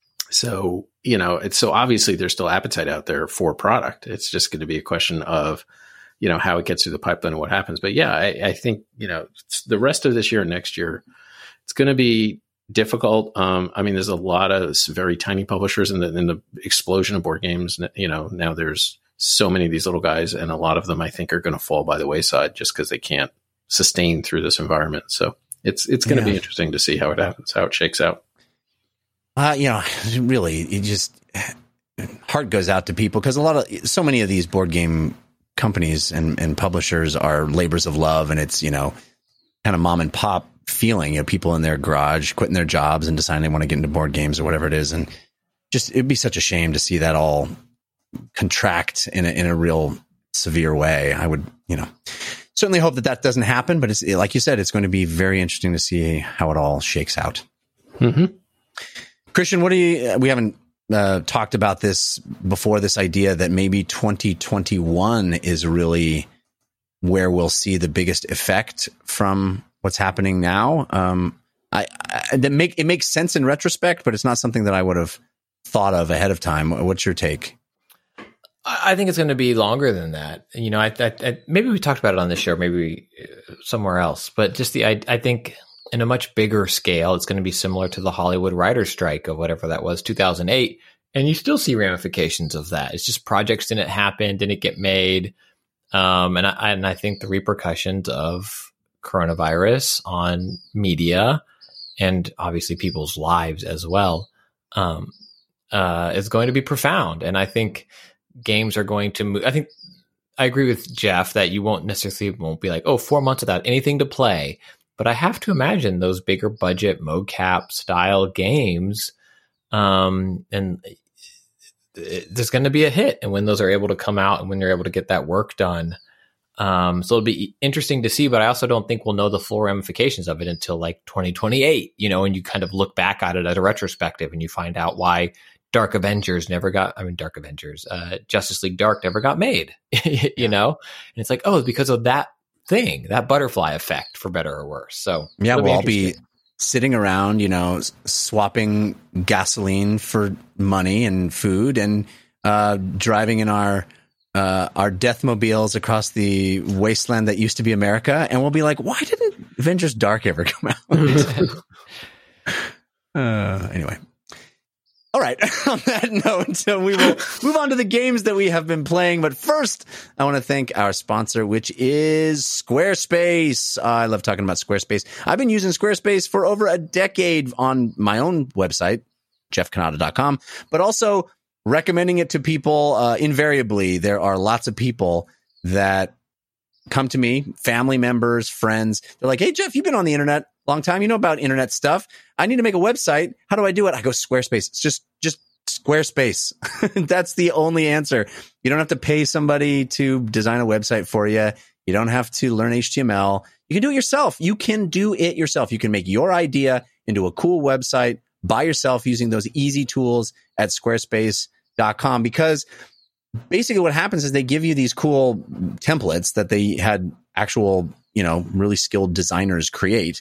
so, you know, it's so obviously there's still appetite out there for product. It's just going to be a question of, you know, how it gets through the pipeline and what happens. But yeah, I, I think, you know, it's the rest of this year and next year, it's going to be difficult. Um, I mean, there's a lot of very tiny publishers in the, in the explosion of board games. You know, now there's so many of these little guys, and a lot of them I think are going to fall by the wayside just because they can't sustain through this environment. So it's, it's going to Yeah. be interesting to see how it happens, how it shakes out. Uh, you know, really, it just heart goes out to people because a lot of so many of these board game companies and, and publishers are labors of love, and it's, you know, kind of mom and pop feeling, you know, people in their garage quitting their jobs and deciding they want to get into board games or whatever it is, and just it'd be such a shame to see that all contract in a, in a real severe way. I would, you know, certainly hope that that doesn't happen, but it's like you said, it's going to be very interesting to see how it all shakes out. Mm-hmm. Christian, what do you, we haven't uh, talked about this before, this idea that maybe twenty twenty-one is really where we'll see the biggest effect from what's happening now. Um, I, I that make it makes sense in retrospect, but it's not something that I would have thought of ahead of time. What's your take? I think it's going to be longer than that. You know, I, I, I maybe we talked about it on this show, maybe somewhere else, but just the, I, I think in a much bigger scale, it's going to be similar to the Hollywood writer's strike of whatever that was, two thousand eight. And you still see ramifications of that. It's just projects didn't happen, didn't get made. Um, and I, and I think the repercussions of coronavirus on media and obviously people's lives as well, um, uh, is going to be profound. And I think games are going to move. I think I agree with Jeff that you won't necessarily won't be like, oh, four months without anything to play. But I have to imagine those bigger budget mocap style games, um, and it, there's going to be a hit. And when those are able to come out and when they're able to get that work done, um, so it'll be interesting to see. But I also don't think we'll know the full ramifications of it until like twenty twenty-eight, you know, and you kind of look back at it as a retrospective and you find out why Dark Avengers never got, I mean, Dark Avengers, uh, Justice League Dark never got made, you yeah. know? And it's like, oh, it's because of that thing, that butterfly effect, for better or worse. So yeah, we'll all be sitting around, you know, swapping gasoline for money and food, and uh, driving in our uh, our Deathmobiles across the wasteland that used to be America, and we'll be like, why didn't Avengers Dark ever come out? uh, anyway. All right. On that note, we will move on to the games that we have been playing. But first, I want to thank our sponsor, which is Squarespace. Uh, I love talking about Squarespace. I've been using Squarespace for over a decade on my own website, jeff cannata dot com, but also recommending it to people. Uh, invariably, there are lots of people that come to me, family members, friends. They're like, hey, Jeff, you've been on the internet long time. You know about internet stuff. I need to make a website. How do I do it? I go Squarespace. It's just, just Squarespace. That's the only answer. You don't have to pay somebody to design a website for you. You don't have to learn H T M L. You can do it yourself. You can do it yourself. You can make your idea into a cool website by yourself using those easy tools at squarespace dot com, because basically what happens is they give you these cool templates that they had actual, you know, really skilled designers create.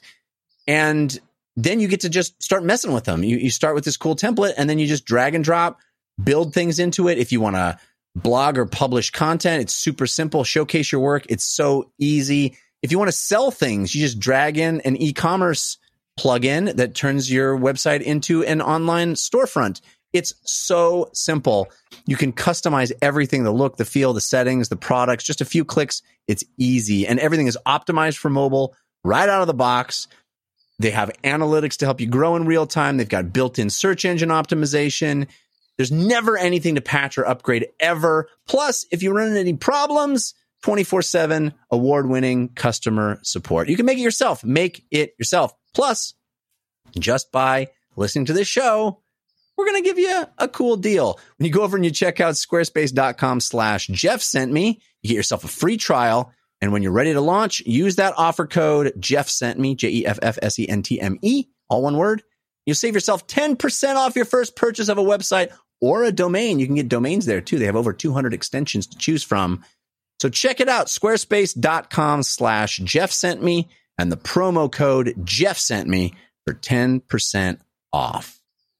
And then you get to just start messing with them. You, you start with this cool template, and then you just drag and drop, build things into it. If you want to blog or publish content, it's super simple. Showcase your work. It's so easy. If you want to sell things, you just drag in an e-commerce plugin that turns your website into an online storefront. It's so simple. You can customize everything, the look, the feel, the settings, the products, just a few clicks. It's easy. And everything is optimized for mobile right out of the box. They have analytics to help you grow in real time. They've got built-in search engine optimization. There's never anything to patch or upgrade ever. Plus, if you run into any problems, twenty-four seven award-winning customer support. You can make it yourself. Make it yourself. Plus, just by listening to this show, we're going to give you a, a cool deal. When you go over and you check out squarespace.com slash Jeff sent me, you get yourself a free trial. And when you're ready to launch, use that offer code Jeff sent me, J E F F S E N T M E, all one word. You'll save yourself ten percent off your first purchase of a website or a domain. You can get domains there too. They have over two hundred extensions to choose from. So check it out, squarespace.com slash Jeff sent me, and the promo code Jeff sent me for ten percent off.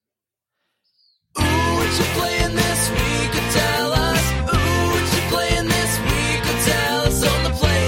Ooh, what you playing this week? Tell us. Ooh, what you playing this week? Tell us on the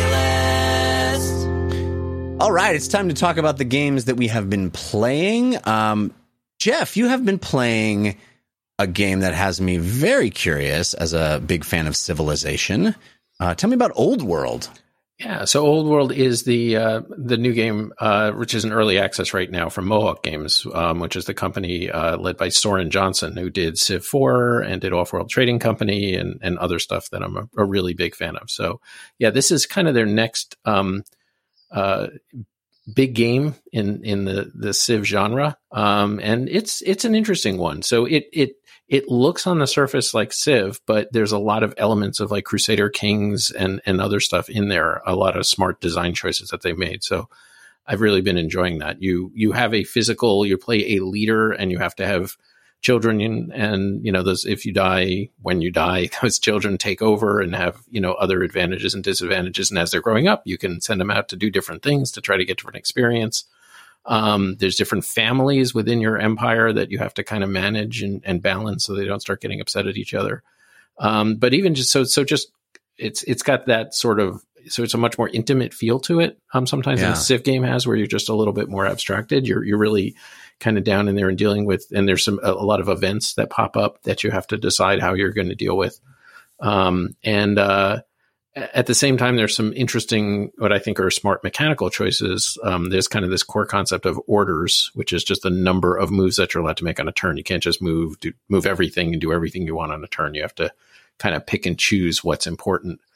playlist. All right, it's time to talk about the games that we have been playing. Um, Jeff, you have been playing a game that has me very curious as a big fan of Civilization. Uh, tell me about Old World. Yeah, so Old World is the uh, the new game, uh, which is in early access right now from Mohawk Games, um, which is the company uh, led by Soren Johnson, who did Civ four and did Off-World Trading Company and, and other stuff that I'm a, a really big fan of. So, yeah, this is kind of their next um, uh, big game in in the the Civ genre, um, and it's it's an interesting one. So it it. It looks on the surface like Civ, but there's a lot of elements of like Crusader Kings and, and other stuff in there. A lot of smart design choices that they made. So I've really been enjoying that. You you have a physical, you play a leader, and you have to have children, and, and you know those. If you die, when you die, those children take over and have you know other advantages and disadvantages. And as they're growing up, you can send them out to do different things to try to get different experience. Um, there's different families within your empire that you have to kind of manage and, and balance so they don't start getting upset at each other. Um, but even just so, so just it's, it's got that sort of, so it's a much more intimate feel to it. Um, sometimes yeah. than a Civ game has, where you're just a little bit more abstracted. You're, you're really kind of down in there and dealing with, and there's some, a, a lot of events that pop up that you have to decide how you're going to deal with. Um, and, uh, at the same time, there's some interesting, what I think are smart mechanical choices. Um, there's kind of this core concept of orders, which is just the number of moves that you're allowed to make on a turn. You can't just move, do, move everything and do everything you want on a turn. You have to kind of pick and choose what's important.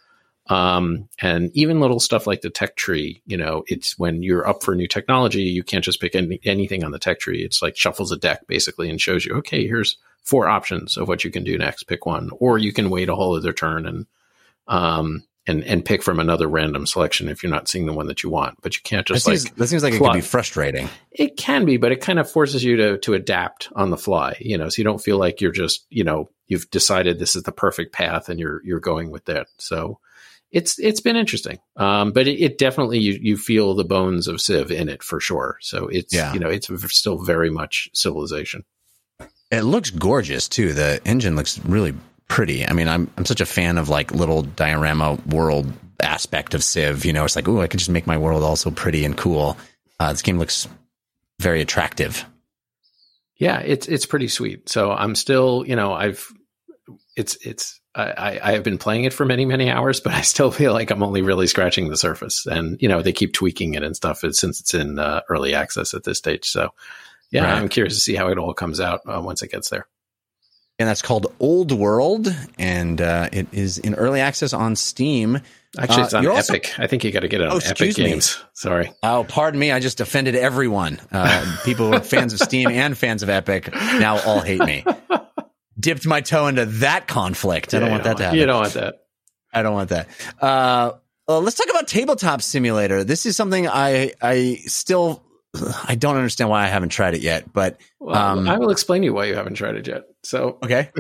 Um, and even little stuff like the tech tree, you know, it's when you're up for new technology, you can't just pick any, anything on the tech tree. It's like shuffles a deck basically and shows you, okay, here's four options of what you can do next. Pick one, or you can wait a whole other turn and, um, and, and pick from another random selection if you're not seeing the one that you want, but you can't just that like, seems, that seems like plot. It could be frustrating. It can be, but it kind of forces you to, to adapt on the fly, you know, so you don't feel like you're just, you know, you've decided this is the perfect path and you're, you're going with that. So it's, it's been interesting. Um, but it, it definitely, you, you feel the bones of Civ in it for sure. So it's, yeah. you know, it's still very much Civilization. It looks gorgeous too. The engine looks really pretty. I mean, I'm I'm such a fan of like little diorama world aspect of Civ. You know, it's like, ooh, I could just make my world all so pretty and cool. Uh, this game looks very attractive. Yeah, it's it's pretty sweet. So I'm still, you know, I've it's it's I, I have been playing it for many many hours, but I still feel like I'm only really scratching the surface. And you know, they keep tweaking it and stuff since it's in uh, early access at this stage. So yeah, right. I'm curious to see how it all comes out uh, once it gets there. And that's called Old World, and uh, it is in early access on Steam. Actually, it's on uh, Epic. Also... I think you got to get it on oh, Epic Games. Me. Sorry. Oh, pardon me. I just offended everyone. Uh, people who are fans of Steam and fans of Epic now all hate me. Dipped my toe into that conflict. I don't yeah, want don't that to want, happen. You don't want that. I don't want that. Uh, well, let's talk about Tabletop Simulator. This is something I I still... I don't understand why I haven't tried it yet, but well, um, I will explain to you why you haven't tried it yet. So okay,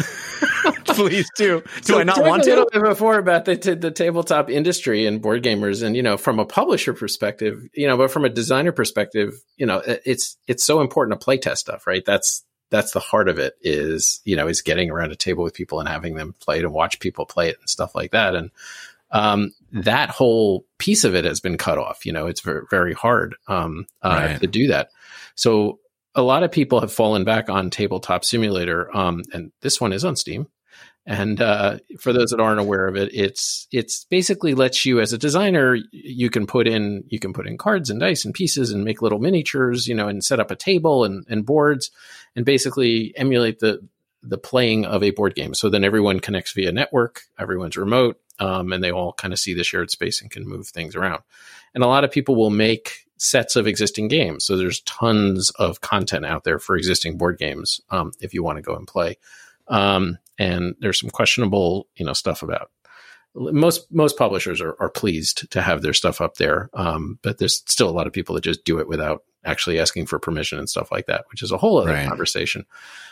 please do. Do so I not want a to? little bit before about the t- the tabletop industry and board gamers, and you know, from a publisher perspective, you know, but from a designer perspective, you know, it's it's so important to playtest stuff, right? That's that's the heart of it. Is you know, is getting around a table with people and having them play it and watch people play it and stuff like that, and. Um, that whole piece of it has been cut off. You know, it's very, very hard um, uh, right. to do that. So a lot of people have fallen back on Tabletop Simulator, um, and this one is on Steam. And uh, for those that aren't aware of it, it's it's basically lets you as a designer, you can put in you can put in cards and dice and pieces and make little miniatures, you know, and set up a table and, and boards, and basically emulate the the playing of a board game. So then everyone connects via network, everyone's remote. Um, and they all kind of see the shared space and can move things around. And a lot of people will make sets of existing games. So there's tons of content out there for existing board games um, if you want to go and play. Um, and there's some questionable, you know, stuff about. Most most publishers are, are pleased to have their stuff up there, um, but there's still a lot of people that just do it without actually asking for permission and stuff like that, which is a whole other right. conversation.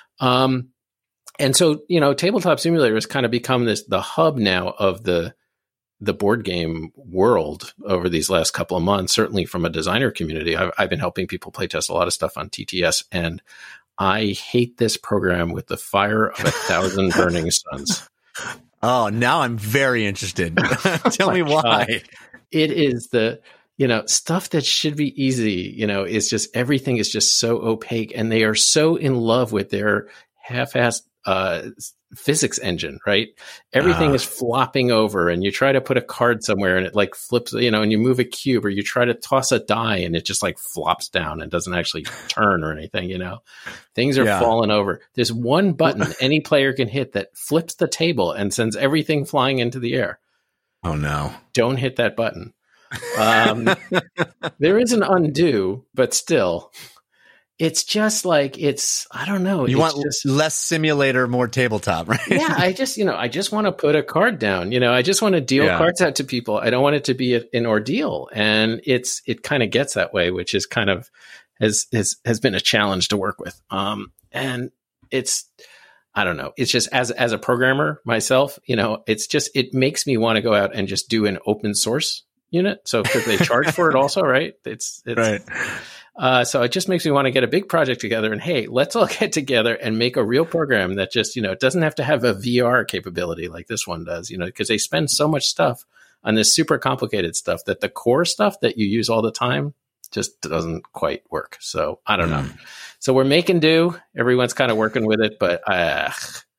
Um, And so, you know, Tabletop Simulator has kind of become this the hub now of the the board game world over these last couple of months. Certainly, from a designer community, I've, I've been helping people play test a lot of stuff on T T S, and I hate this program with the fire of a thousand burning suns. Oh, now I'm very interested. Tell oh me why. God. It is the you know stuff that should be easy. You know, is just everything is just so opaque, and they are so in love with their half-assed uh physics engine, right? Everything uh, is flopping over, and you try to put a card somewhere and it like flips, you know, and you move a cube, or you try to toss a die and it just like flops down and doesn't actually turn or anything, you know. Things are yeah. falling over. There's one button any player can hit that flips the table and sends everything flying into the air. Oh no. Don't hit that button. Um there is an undo, but still it's just like, it's, I don't know. You it's want just, less simulator, more tabletop, right? yeah. I just, you know, I just want to put a card down, you know, I just want to deal yeah. cards out to people. I don't want it to be a, an ordeal. And it's, it kind of gets that way, which is kind of, has, has, has been a challenge to work with. Um, and it's, I don't know. It's just as, as a programmer myself, you know, it's just, it makes me want to go out and just do an open source unit. So because they charge for it also, right? It's, it's, right. Uh, so it just makes me want to get a big project together and, hey, let's all get together and make a real program that just, you know, it doesn't have to have a V R capability like this one does, you know, because they spend so much stuff on this super complicated stuff that the core stuff that you use all the time just doesn't quite work. So I don't mm. know. So we're making do. Everyone's kind of working with it, but uh,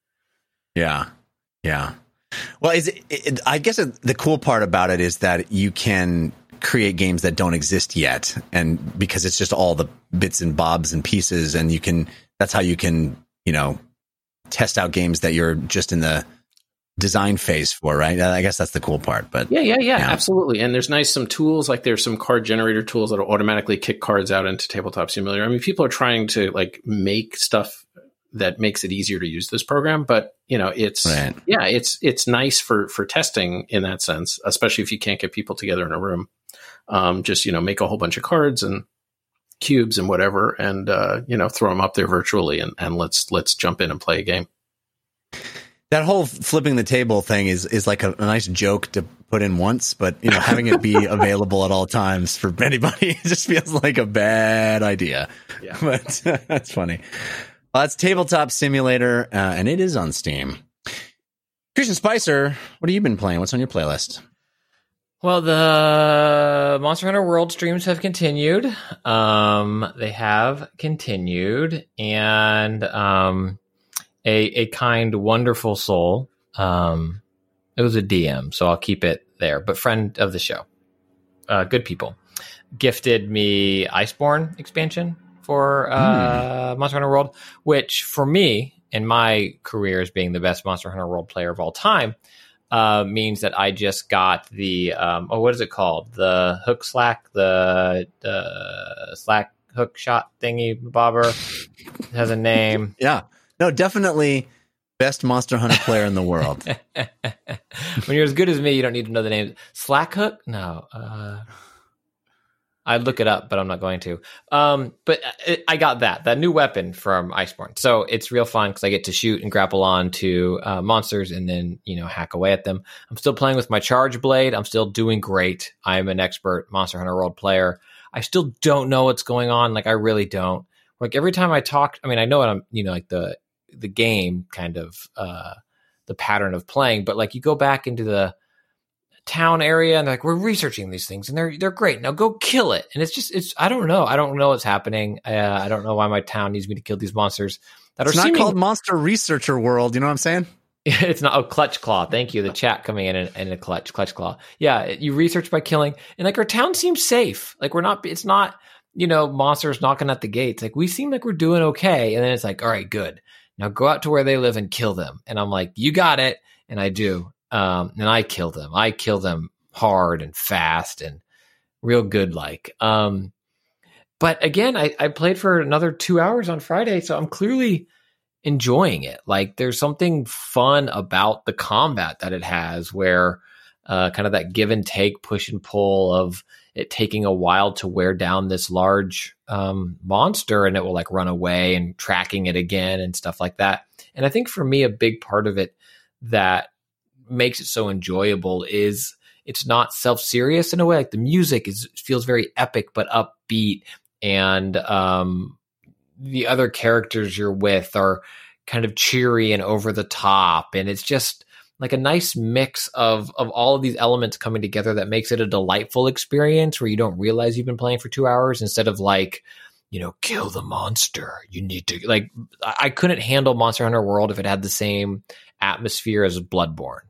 yeah, yeah. Well, is it, it, I guess it, the cool part about it is that you can create games that don't exist yet, and because it's just all the bits and bobs and pieces, and you can that's how you can you know test out games that you're just in the design phase for, right? I guess that's the cool part. But Yeah, yeah, yeah, Yeah. absolutely. And there's nice some tools, like there's some card generator tools that'll automatically kick cards out into Tabletop Simulator. I mean, people are trying to like make stuff that makes it easier to use this program, but you know, it's Right. yeah, it's it's nice for for testing in that sense, especially if you can't get people together in a room. Um, just you know, make a whole bunch of cards and cubes and whatever, and uh, you know, throw them up there virtually, and, and let's let's jump in and play a game. that whole flipping the table thing is is like a, a nice joke to put in once, but you know, having it be available at all times for anybody it just feels like a bad idea. Yeah. But that's funny. Well, that's Tabletop Simulator, uh, and it is on Steam. Christian Spicer, what have you been playing? What's on your playlist? Well, the Monster Hunter World streams have continued. Um, they have continued, and um, a a kind, wonderful soul. Um, it was a D M, so I'll keep it there. But friend of the show, uh, good people, gifted me Iceborne expansion for uh, mm. Monster Hunter World, which for me, in my career as being the best Monster Hunter World player of all time, Uh, means that I just got the um, oh, what is it called? The hook slack, the uh, slack hook shot thingy bobber. It has a name. Yeah, no, definitely best Monster Hunter player in the world. When you're as good as me, you don't need to know the name. Slack hook? No. Uh, I'd look it up, but I'm not going to. Um, but it, I got that, that new weapon from Iceborne. So it's real fun because I get to shoot and grapple on to uh, monsters and then, you know, hack away at them. I'm still playing with my Charge Blade. I'm still doing great. I'm an expert Monster Hunter World player. I still don't know what's going on. Like, I really don't. Like, every time I talk, I mean, I know what I'm, you know, like the, the game kind of, uh, the pattern of playing, but like you go back into the town area and they're like, we're researching these things and they're they're great, now go kill it. And it's just it's I don't know I don't know what's happening. uh, I don't know why my town needs me to kill these monsters that It's are not seeming- called Monster Researcher World, you know what I'm saying? It's not. Oh, Clutch Claw, thank you. The chat coming in and a clutch clutch claw. Yeah, you research by killing, and like our town seems safe. Like we're not, it's not, you know, monsters knocking at the gates. Like we seem like we're doing okay. And then it's like, all right, good, now go out to where they live and kill them. And I'm like, you got it. And I do. Um, and I kill them. I kill them hard and fast and real good like. Um, but again, I, I played for another two hours on Friday, so I'm clearly enjoying it. Like there's something fun about the combat that it has where uh, kind of that give and take, push and pull of it taking a while to wear down this large um, monster, and it will like run away, and tracking it again and stuff like that. And I think for me, a big part of it that makes it so enjoyable is it's not self-serious in a way. Like the music is feels very epic but upbeat, and um, the other characters you're with are kind of cheery and over the top, and it's just like a nice mix of of all of these elements coming together that makes it a delightful experience where you don't realize you've been playing for two hours instead of like, you know, kill the monster. You need to like, I couldn't handle Monster Hunter World if it had the same atmosphere as Bloodborne.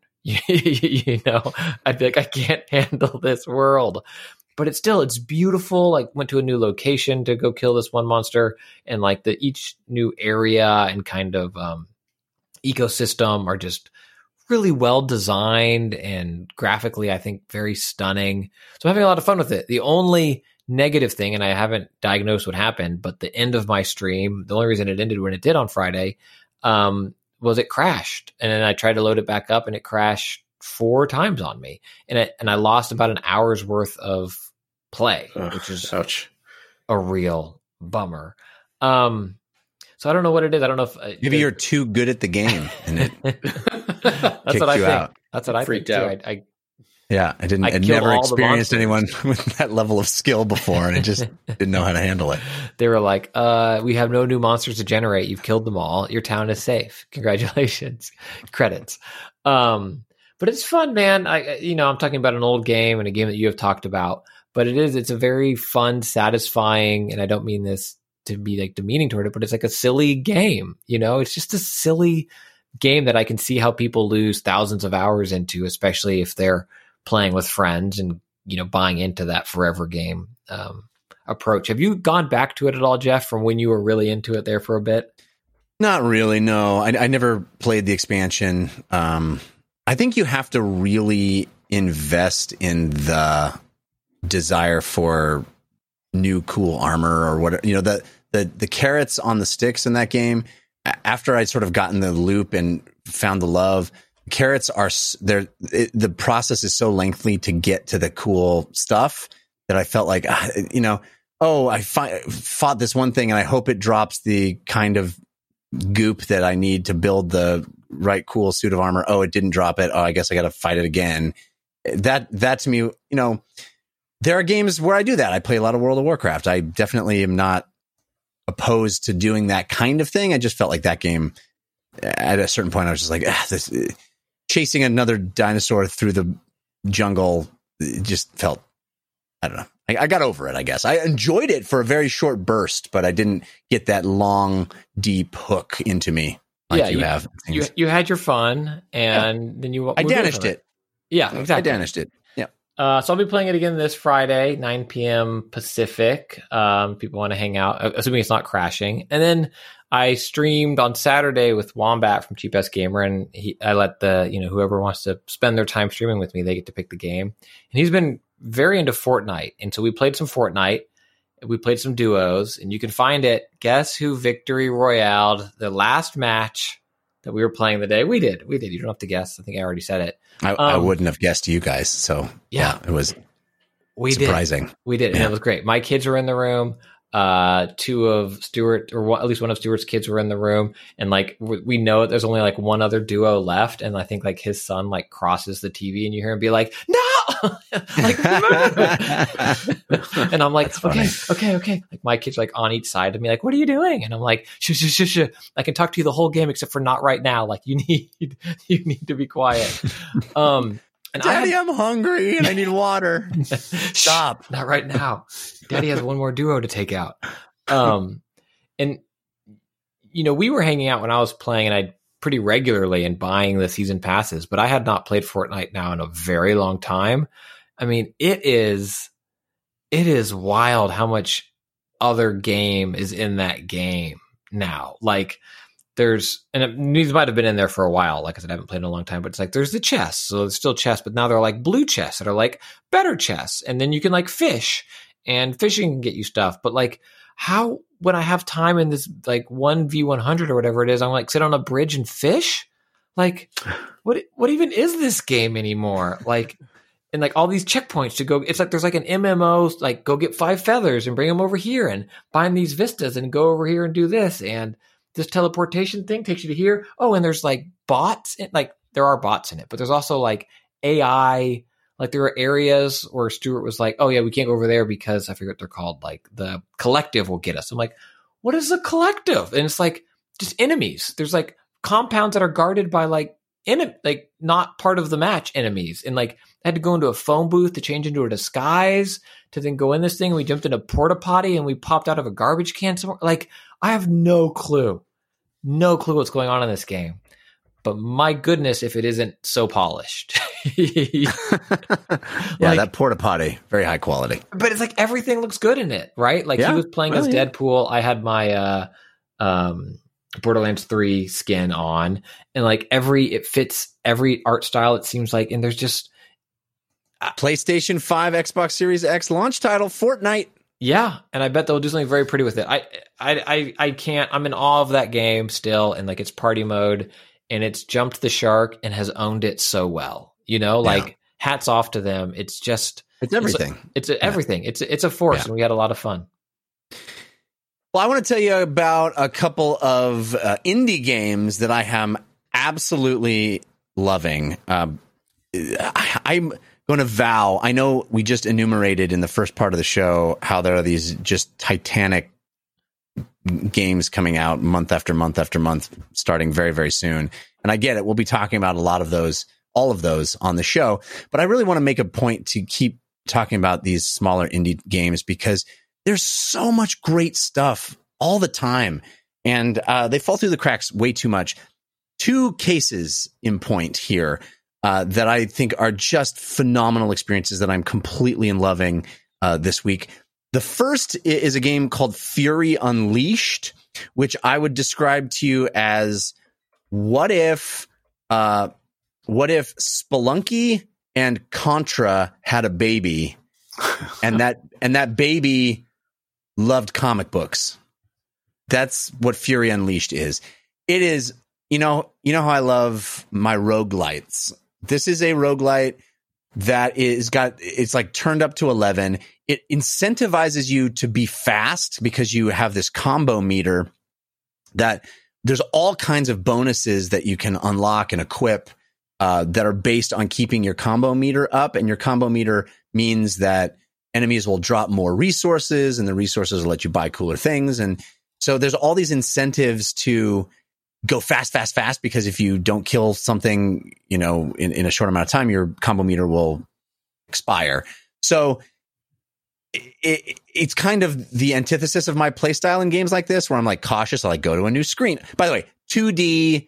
You know, I'd be like, I can't handle this world. But it's still, it's beautiful. Like went to a new location to go kill this one monster, and like the each new area and kind of um, ecosystem are just really well designed and graphically, I think, very stunning. So I'm having a lot of fun with it. The only negative thing, and I haven't diagnosed what happened, but the end of my stream, the only reason it ended when it did on Friday, um, was it crashed. And then I tried to load it back up and it crashed four times on me. And it, and I lost about an hour's worth of play, Ugh, which is ouch. a real bummer. Um, so I don't know what it is. I don't know if uh, Maybe you're too good at the game and it that's kicked what I you think. out. That's what I Freaked think too. out. I, I Yeah, I didn't. I I'd killed never all the experienced monsters. anyone with that level of skill before, and I just didn't know how to handle it. They were like, uh, we have no new monsters to generate. You've killed them all. Your town is safe. Congratulations. Credits. Um, but it's fun, man. I, you know, I'm talking about an old game and a game that you have talked about, but it is, it's a very fun, satisfying, and I don't mean this to be like demeaning toward it, but it's like a silly game. You know, it's just a silly game that I can see how people lose thousands of hours into, especially if they're playing with friends and, you know, buying into that forever game um, approach. Have you gone back to it at all, Jeff, from when you were really into it there for a bit? Not really. No, I, I never played the expansion. Um, I think you have to really invest in the desire for new cool armor or whatever. You know, the the the carrots on the sticks in that game. After I'd sort of gotten the loop and found the love, carrots are there. The process is so lengthy to get to the cool stuff that I felt like, you know, oh, I fi- fought this one thing and I hope it drops the kind of goop that I need to build the right cool suit of armor. Oh, it didn't drop it. Oh, I guess I got to fight it again. That that to me, you know, there are games where I do that. I play a lot of World of Warcraft. I definitely am not opposed to doing that kind of thing. I just felt like that game at a certain point I was just like, ah, this uh, chasing another dinosaur through the jungle just felt, I don't know. I, I got over it, I guess. I enjoyed it for a very short burst, but I didn't get that long, deep hook into me like yeah, you, you have. You, you had your fun, and yeah. then you I danished it. Yeah, exactly. I danished it. Yeah. Uh, so I'll be playing it again this Friday, nine p.m. Pacific. Um, people want to hang out, assuming it's not crashing. And then I streamed on Saturday with Wombat from Cheap Ass Gamer, and he, I let the, you know, whoever wants to spend their time streaming with me, they get to pick the game. And he's been very into Fortnite. And so we played some Fortnite. We played some duos, and you can find it. Guess who Victory Royale, the last match that we were playing the day. We did. We did. You don't have to guess. I think I already said it. I, um, I wouldn't have guessed you guys. So yeah, yeah it was we surprising. Did. We did. Yeah. And it was great. My kids were in the room. Uh, two of Stuart, or one, at least one of Stuart's kids were in the room. And like, we, we know there's only like one other duo left. And I think like his son like crosses the T V and you hear him be like, no, like, and I'm like, okay, okay, okay. Like my kid's like on each side of me, like, what are you doing? And I'm like, shh, shh, shh, shh. I can talk to you the whole game except for not right now. Like you need, you need to be quiet. Um, And Daddy, had, I'm hungry and I need water. Stop. Not right now. Daddy has one more duo to take out. Um, and, you know, we were hanging out when I was playing and I pretty regularly and buying the season passes, but I had not played Fortnite now in a very long time. I mean, it is, it is wild how much other game is in that game now. Like, there's, and it, these might have been in there for a while. Like I said, I haven't played in a long time, but it's like, there's the chests. So there's still chests, but now they're like blue chests that are like better chests. And then you can like fish, and fishing can get you stuff. But like, how, when I have time in this like one v one hundred or whatever it is, I'm like sit on a bridge and fish. Like, what, what even is this game anymore? Like, and like all these checkpoints to go, it's like there's like an M M O, like go get five feathers and bring them over here and find these vistas and go over here and do this. And this teleportation thing takes you to here. Oh, and there's like bots. In, like there are bots in it, but there's also like A I. Like there are areas where Stuart was like, oh yeah, we can't go over there because I forget what they're called. Like the collective will get us. I'm like, what is the collective? And it's like just enemies. There's like compounds that are guarded by like in like not part of the match enemies. And like I had to go into a phone booth to change into a disguise to then go in this thing. We jumped in a porta potty and we popped out of a garbage can somewhere. Like I have no clue, no clue what's going on in this game. But my goodness, if it isn't so polished. yeah, like, that porta potty, very high quality. But it's like everything looks good in it, right? Like yeah, he was playing really, as Deadpool. I had my uh, um, Borderlands three skin on, and like every it fits every art style. It seems like, and there's just uh, PlayStation five, Xbox Series X launch title, Fortnite. Yeah, and I bet they'll do something very pretty with it. I, I, I, I can't. I'm in awe of that game still, and like it's party mode. And it's jumped the shark and has owned it so well. You know, like yeah. hats off to them. It's just it's everything. It's, a, it's a, everything. Yeah. It's a, it's a force, yeah. and we had a lot of fun. Well, I want to tell you about a couple of uh, indie games that I am absolutely loving. Um, I, I'm going to vow. I know we just enumerated in the first part of the show how there are these just titanic games coming out month after month after month, starting very, very soon. And I get it. We'll be talking about a lot of those, all of those on the show. But I really want to make a point to keep talking about these smaller indie games because there's so much great stuff all the time. And uh, they fall through the cracks way too much. Two cases in point here uh, that I think are just phenomenal experiences that I'm completely in loving uh, this week. The first is a game called Fury Unleashed, which I would describe to you as what if uh, what if Spelunky and Contra had a baby, and that and that baby loved comic books? That's what Fury Unleashed is. It is, you know, you know how I love my roguelites. This is a roguelite that is got, it's like turned up to eleven. It incentivizes you to be fast because you have this combo meter that there's all kinds of bonuses that you can unlock and equip uh, that are based on keeping your combo meter up. And your combo meter means that enemies will drop more resources, and the resources will let you buy cooler things. And so there's all these incentives to go fast, fast, fast, because if you don't kill something, you know, in, in a short amount of time, your combo meter will expire. So it, it, it's kind of the antithesis of my playstyle in games like this, where I'm like cautious. I like go to a new screen. By the way, two D,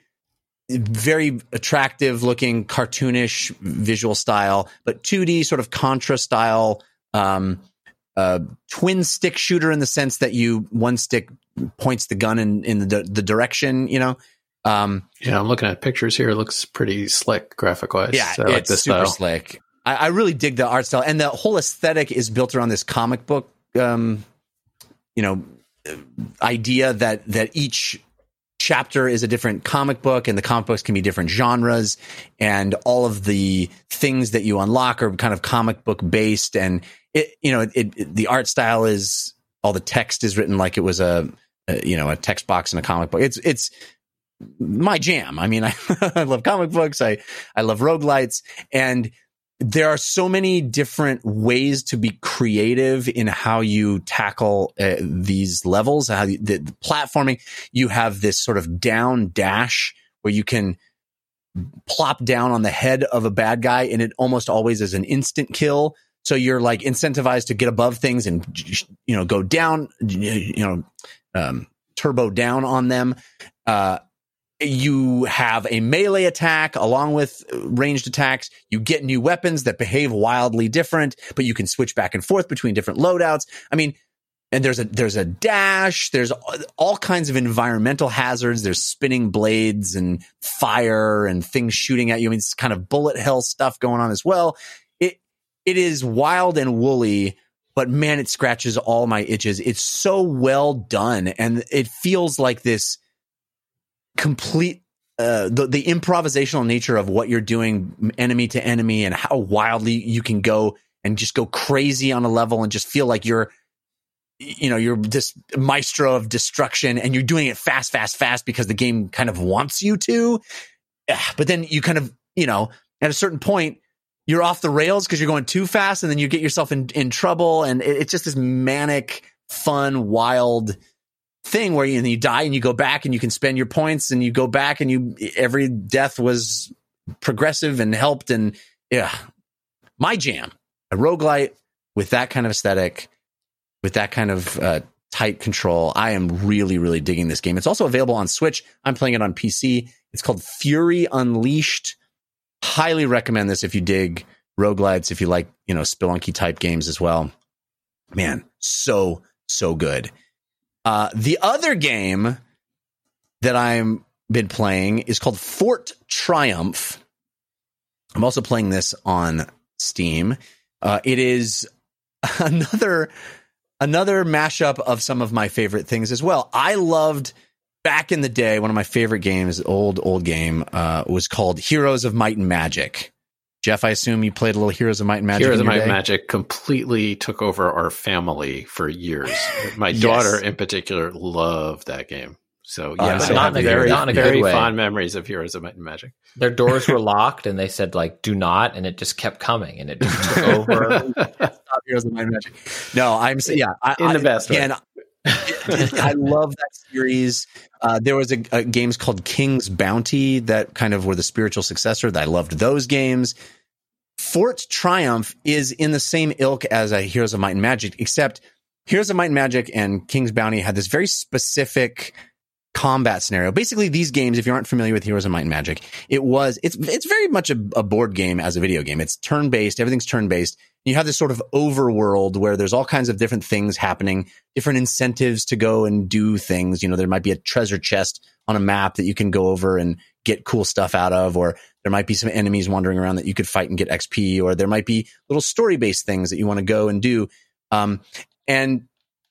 very attractive looking, cartoonish visual style, but two D sort of Contra style, um, uh, twin stick shooter in the sense that you one stick points the gun in, in the, the direction, you know? Um, yeah, I'm looking at pictures here. It looks pretty slick graphic wise. Yeah, so I like it's this super style. slick. I, I really dig the art style, and the whole aesthetic is built around this comic book, um, you know, idea that, that each chapter is a different comic book, and the comic books can be different genres, and all of the things that you unlock are kind of comic book based. And it, you know, it, it, the art style is, all the text is written like it was a, a you know, a text box in a comic book. It's, it's my jam. I mean, I, I love comic books. I, I love roguelites, and there are so many different ways to be creative in how you tackle uh, these levels, how you, the, the platforming. You have this sort of down dash where you can plop down on the head of a bad guy, and it almost always is an instant kill. So you're like incentivized to get above things and, you know, go down, you know, um, turbo down on them. Uh, You have a melee attack along with ranged attacks. You get new weapons that behave wildly different, but you can switch back and forth between different loadouts. I mean, and there's a there's a dash. There's all kinds of environmental hazards. There's spinning blades and fire and things shooting at you. I mean, it's kind of bullet hell stuff going on as well. It it is wild and woolly, but man, it scratches all my itches. It's so well done, and it feels like this complete uh the, the improvisational nature of what you're doing enemy to enemy, and how wildly you can go and just go crazy on a level and just feel like you're you know you're this maestro of destruction, and you're doing it fast fast fast because the game kind of wants you to. But then you kind of, you know at a certain point you're off the rails because you're going too fast, and then you get yourself in in trouble, and it, it's just this manic, fun, wild thing where you, and you die and you go back and you can spend your points, and you go back and you every death was progressive and helped. And yeah, my jam. A roguelite with that kind of aesthetic, with that kind of uh, tight control. I am really, really digging this game. It's also available on Switch. I'm playing it on P C. It's called Fury Unleashed. Highly recommend this if you dig roguelites, if you like, you know, Spelunky type games as well. Man, so, so good. Uh, the other game that I've been playing is called Fort Triumph. I'm also playing this on Steam. Uh, it is another another mashup of some of my favorite things as well. I loved, back in the day, one of my favorite games, old, old game, uh, was called Heroes of Might and Magic. Jeff, I assume you played a little Heroes of Might and Magic. Heroes of Might and day? Magic completely took over our family for years. My Yes. daughter in particular loved that game. So Oh, yes, I'm I not have in a good- very, not in a very good way. fond memories of Heroes of Might and Magic. Their doors were locked, and they said like "do not," and it just kept coming, and it just took over. Stop Heroes of Might and Magic. No, I'm saying, yeah. I, In the I, best way. again, I love that series. Uh, there was a, a games called King's Bounty that kind of were the spiritual successor. That I loved those games. Fort Triumph is in the same ilk as a Heroes of Might and Magic, except Heroes of Might and Magic and King's Bounty had this very specific combat scenario. Basically, these games, if you aren't familiar with Heroes of Might and Magic, it was it's it's very much a, a board game as a video game. It's turn based. Everything's turn based. You have this sort of overworld where there's all kinds of different things happening, different incentives to go and do things. You know, there might be a treasure chest on a map that you can go over and get cool stuff out of, or There might be some enemies wandering around that you could fight and get X P, or there might be little story-based things that you want to go and do. Um, and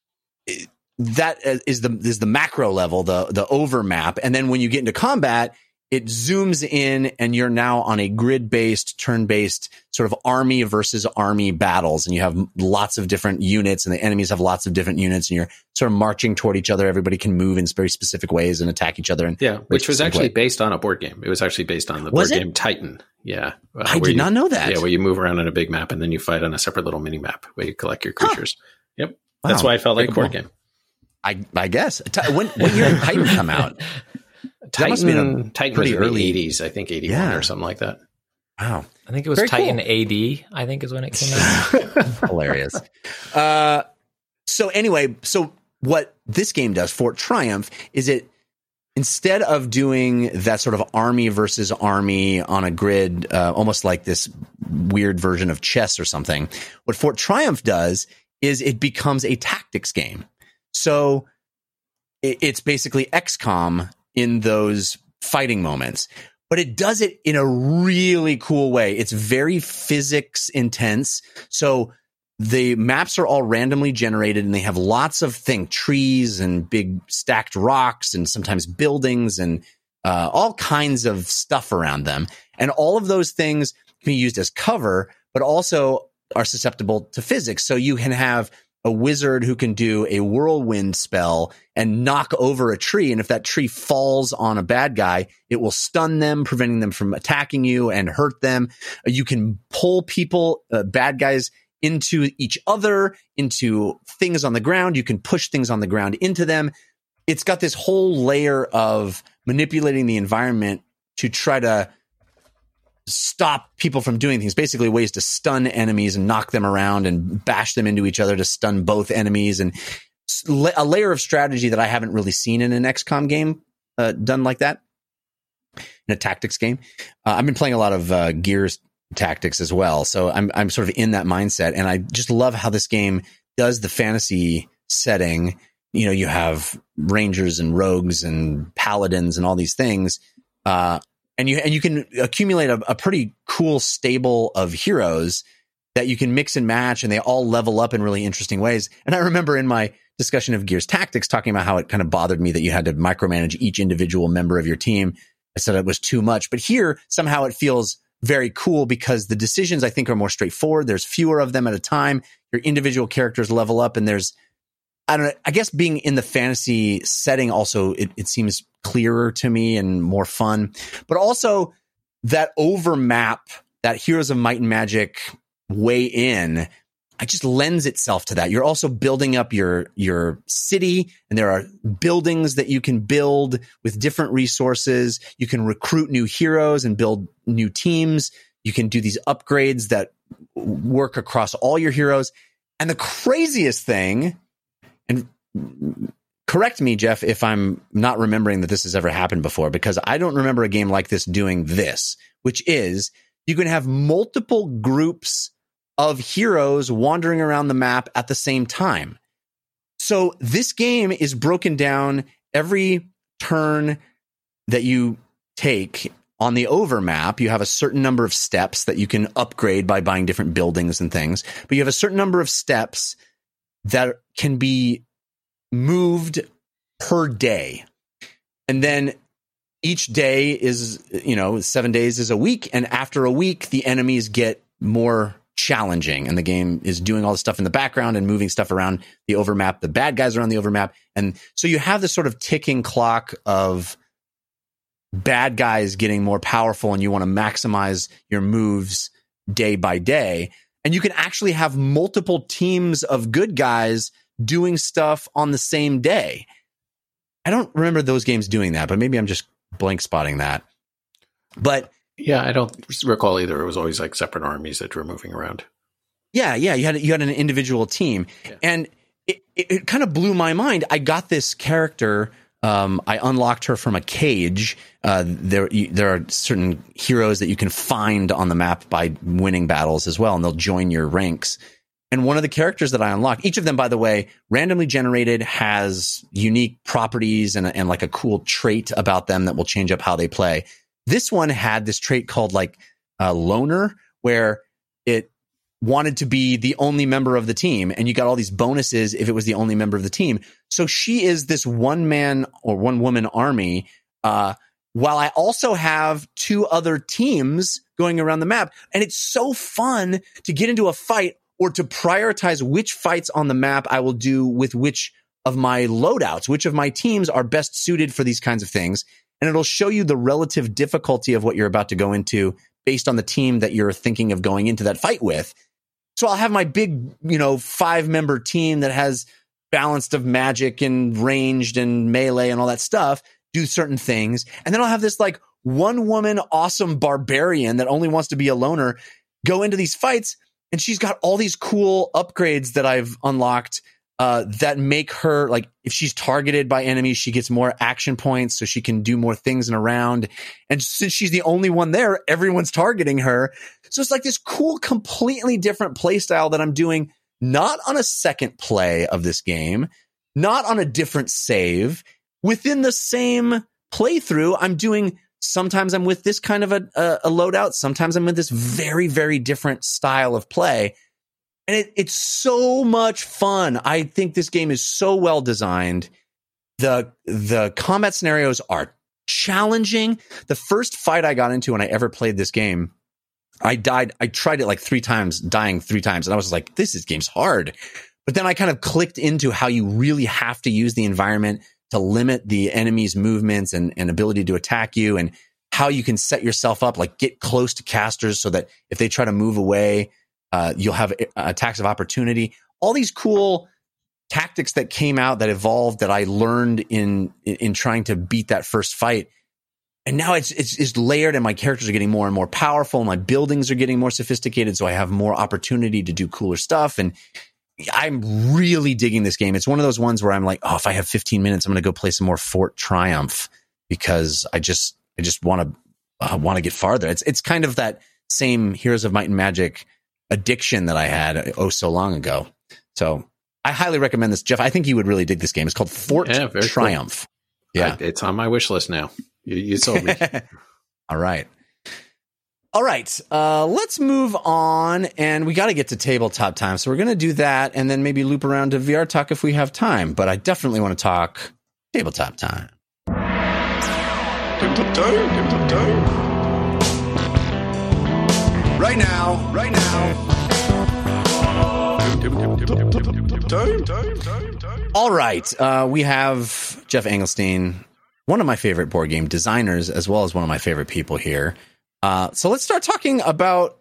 that is the is the macro level, the the over map. And then when you get into combat, it zooms in, and you're now on a grid-based, turn-based sort of army versus army battles. And you have lots of different units, and the enemies have lots of different units, and you're sort of marching toward each other. Everybody can move in very specific ways and attack each other. In yeah, which was actually way. based on a board game. It was actually based on the was board it? game Titan. Yeah. Uh, I did you, not know that. Yeah, where you move around on a big map, and then you fight on a separate little mini map where you collect your creatures. Huh. Yep. That's Wow. why I felt like Very a board cool. game. I, I guess. When, when year did Titan come out? That must have been a Titan pretty was in the early- eighties, I think eighty-one Yeah. or something like that. Wow. I think it was Very Titan cool. A D, I think is when it came out. Hilarious. Uh, so anyway, so what this game does, Fort Triumph, is it, instead of doing that sort of army versus army on a grid, uh, almost like this weird version of chess or something, what Fort Triumph does is it becomes a tactics game. So it, it's basically X COM in those fighting moments, but it does it in a really cool way. It's very physics intense. So the maps are all randomly generated, and they have lots of things, trees and big stacked rocks, and sometimes buildings, and uh, all kinds of stuff around them. And all of those things can be used as cover, but also are susceptible to physics. So you can have a wizard who can do a whirlwind spell and knock over a tree. And if that tree falls on a bad guy, it will stun them, preventing them from attacking you and hurt them. You can pull people, uh, bad guys, into each other, into things on the ground. You can push things on the ground into them. It's got this whole layer of manipulating the environment to try to stop people from doing things, basically ways to stun enemies and knock them around and bash them into each other to stun both enemies, and a layer of strategy that I haven't really seen in an X COM game uh, done like that, in a tactics game. Uh, I've been playing a lot of uh, Gears Tactics as well, so I'm I'm sort of in that mindset, and I just love how this game does the fantasy setting. You know, you have rangers and rogues and paladins and all these things, uh, and you and you can accumulate a, a pretty cool stable of heroes that you can mix and match, and they all level up in really interesting ways. And I remember in my discussion of Gears Tactics talking about how it kind of bothered me that you had to micromanage each individual member of your team. I said it was too much, but here somehow it feels very cool because the decisions, I think, are more straightforward. There's fewer of them at a time. Your individual characters level up, and there's, I don't know, I guess being in the fantasy setting also, it, it seems clearer to me and more fun. But also that overmap, that Heroes of Might and Magic way in, it just lends itself to that. You're also building up your your city, and there are buildings that you can build with different resources. You can recruit new heroes and build new teams. You can do these upgrades that work across all your heroes. And the craziest thing, and correct me, Jeff, if I'm not remembering that this has ever happened before, because I don't remember a game like this doing this, which is you can have multiple groups of heroes wandering around the map at the same time. So this game is broken down every turn that you take on the overmap. You have a certain number of steps that you can upgrade by buying different buildings and things, but you have a certain number of steps that can be moved per day. And then each day is, you know, seven days is a week. And after a week, the enemies get more challenging, and the game is doing all the stuff in the background and moving stuff around the overmap. The bad guys are on the overmap. And so you have this sort of ticking clock of bad guys getting more powerful, and you want to maximize your moves day by day. And you can actually have multiple teams of good guys doing stuff on the same day. I don't remember those games doing that, but maybe I'm just blank spotting that. But yeah, I don't recall either. It was always like separate armies that were moving around. Yeah, yeah, you had you had an individual team, yeah. And it, it, it kind of blew my mind. I got this character. Um, I unlocked her from a cage. Uh, there, you, there are certain heroes that you can find on the map by winning battles as well, and they'll join your ranks. And one of the characters that I unlocked, each of them, by the way, randomly generated, has unique properties and, and like a cool trait about them that will change up how they play. This one had this trait called like a loner, where it wanted to be the only member of the team, and you got all these bonuses if it was the only member of the team. So she is this one man or one woman army, uh, while I also have two other teams going around the map. And it's so fun to get into a fight or to prioritize which fights on the map I will do with which of my loadouts, which of my teams are best suited for these kinds of things. And it'll show you the relative difficulty of what you're about to go into based on the team that you're thinking of going into that fight with. So I'll have my big, you know, five member team that has balanced of magic and ranged and melee and all that stuff, do certain things. And then I'll have this like one woman awesome barbarian that only wants to be a loner go into these fights. And she's got all these cool upgrades that I've unlocked uh, that make her, like, if she's targeted by enemies, she gets more action points so she can do more things in a round. And since she's the only one there, everyone's targeting her. So it's like this cool, completely different play style that I'm doing, not on a second play of this game, not on a different save. Within the same playthrough, I'm doing, sometimes I'm with this kind of a, a, a loadout. Sometimes I'm with this very, very different style of play. And it, it's so much fun. I think this game is so well designed. The, the combat scenarios are challenging. The first fight I got into when I ever played this game, I died. I tried it like three times, dying three times. And I was like, this is game's hard. But then I kind of clicked into how you really have to use the environment to limit the enemy's movements and, and ability to attack you, and how you can set yourself up, like get close to casters so that if they try to move away, uh, you'll have attacks of opportunity. All these cool tactics that came out, that evolved, that I learned in, in trying to beat that first fight. And now it's, it's, it's layered, and my characters are getting more and more powerful. My buildings are getting more sophisticated, so I have more opportunity to do cooler stuff. And I'm really digging this game. It's one of those ones where I'm like, oh, if I have fifteen minutes, I'm going to go play some more Fort Triumph, because I just, I just want to, uh, want to get farther. It's, it's kind of that same Heroes of Might and Magic addiction that I had oh so long ago. So I highly recommend this, Jeff. I think you would really dig this game. It's called Fort yeah, Triumph. Cool. Yeah, I, it's on my wish list now. You, you sold me. All right. All right, uh, let's move on, and we got to get to tabletop time. So we're going to do that, and then maybe loop around to V R talk if we have time. But I definitely want to talk tabletop time. Tabletop time, tabletop time. Right now, right now. Time, time, time, time. All right, uh, we have Jeff Engelstein, one of my favorite board game designers, as well as one of my favorite people here. Uh, so let's start talking about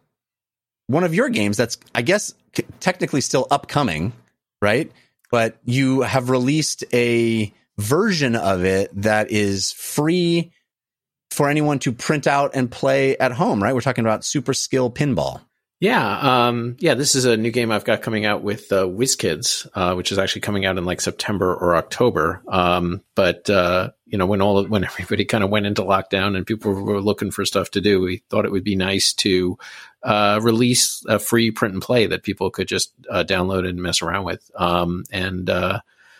one of your games that's, I guess, c- technically still upcoming, right? But you have released a version of it that is free for anyone to print out and play at home, right? We're talking about Super Skill Pinball. Yeah, um, yeah. This is a new game I've got coming out with uh, WizKids, uh, which is actually coming out in like September or October. Um, but uh, you know, when all when everybody kind of went into lockdown and people were looking for stuff to do, we thought it would be nice to uh, release a free print and play that people could just uh, download and mess around with. Um, and uh,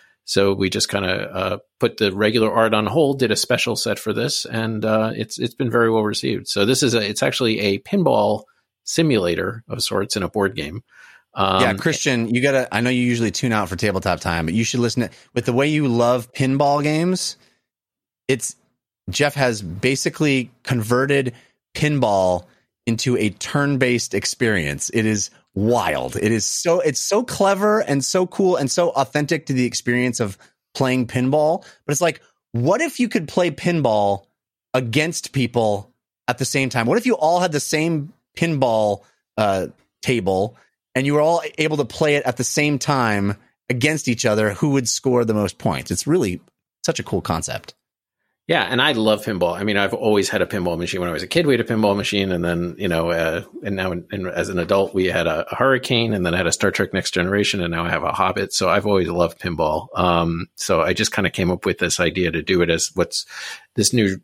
so we just kind of uh, put the regular art on hold, did a special set for this, and uh, it's it's been very well received. So this is a it's actually a pinball simulator of sorts in a board game. Um, yeah, Christian, you gotta, I know you usually tune out for tabletop time, but you should listen to, with the way you love pinball games, it's, Jeff has basically converted pinball into a turn-based experience. It is wild. It is so, it's so clever and so cool and so authentic to the experience of playing pinball. But it's like, what if you could play pinball against people at the same time? What if you all had the same pinball uh, table and you were all able to play it at the same time against each other? Who would score the most points? It's really such a cool concept. Yeah, and I love pinball. I mean, I've always had a pinball machine. When I was a kid, we had a pinball machine, and then, you know, uh, and now in, in, as an adult, we had a, a Hurricane, and then I had a Star Trek Next Generation, and now I have a Hobbit. So I've always loved pinball. Um, so I just kind of came up with this idea to do it as what's this new,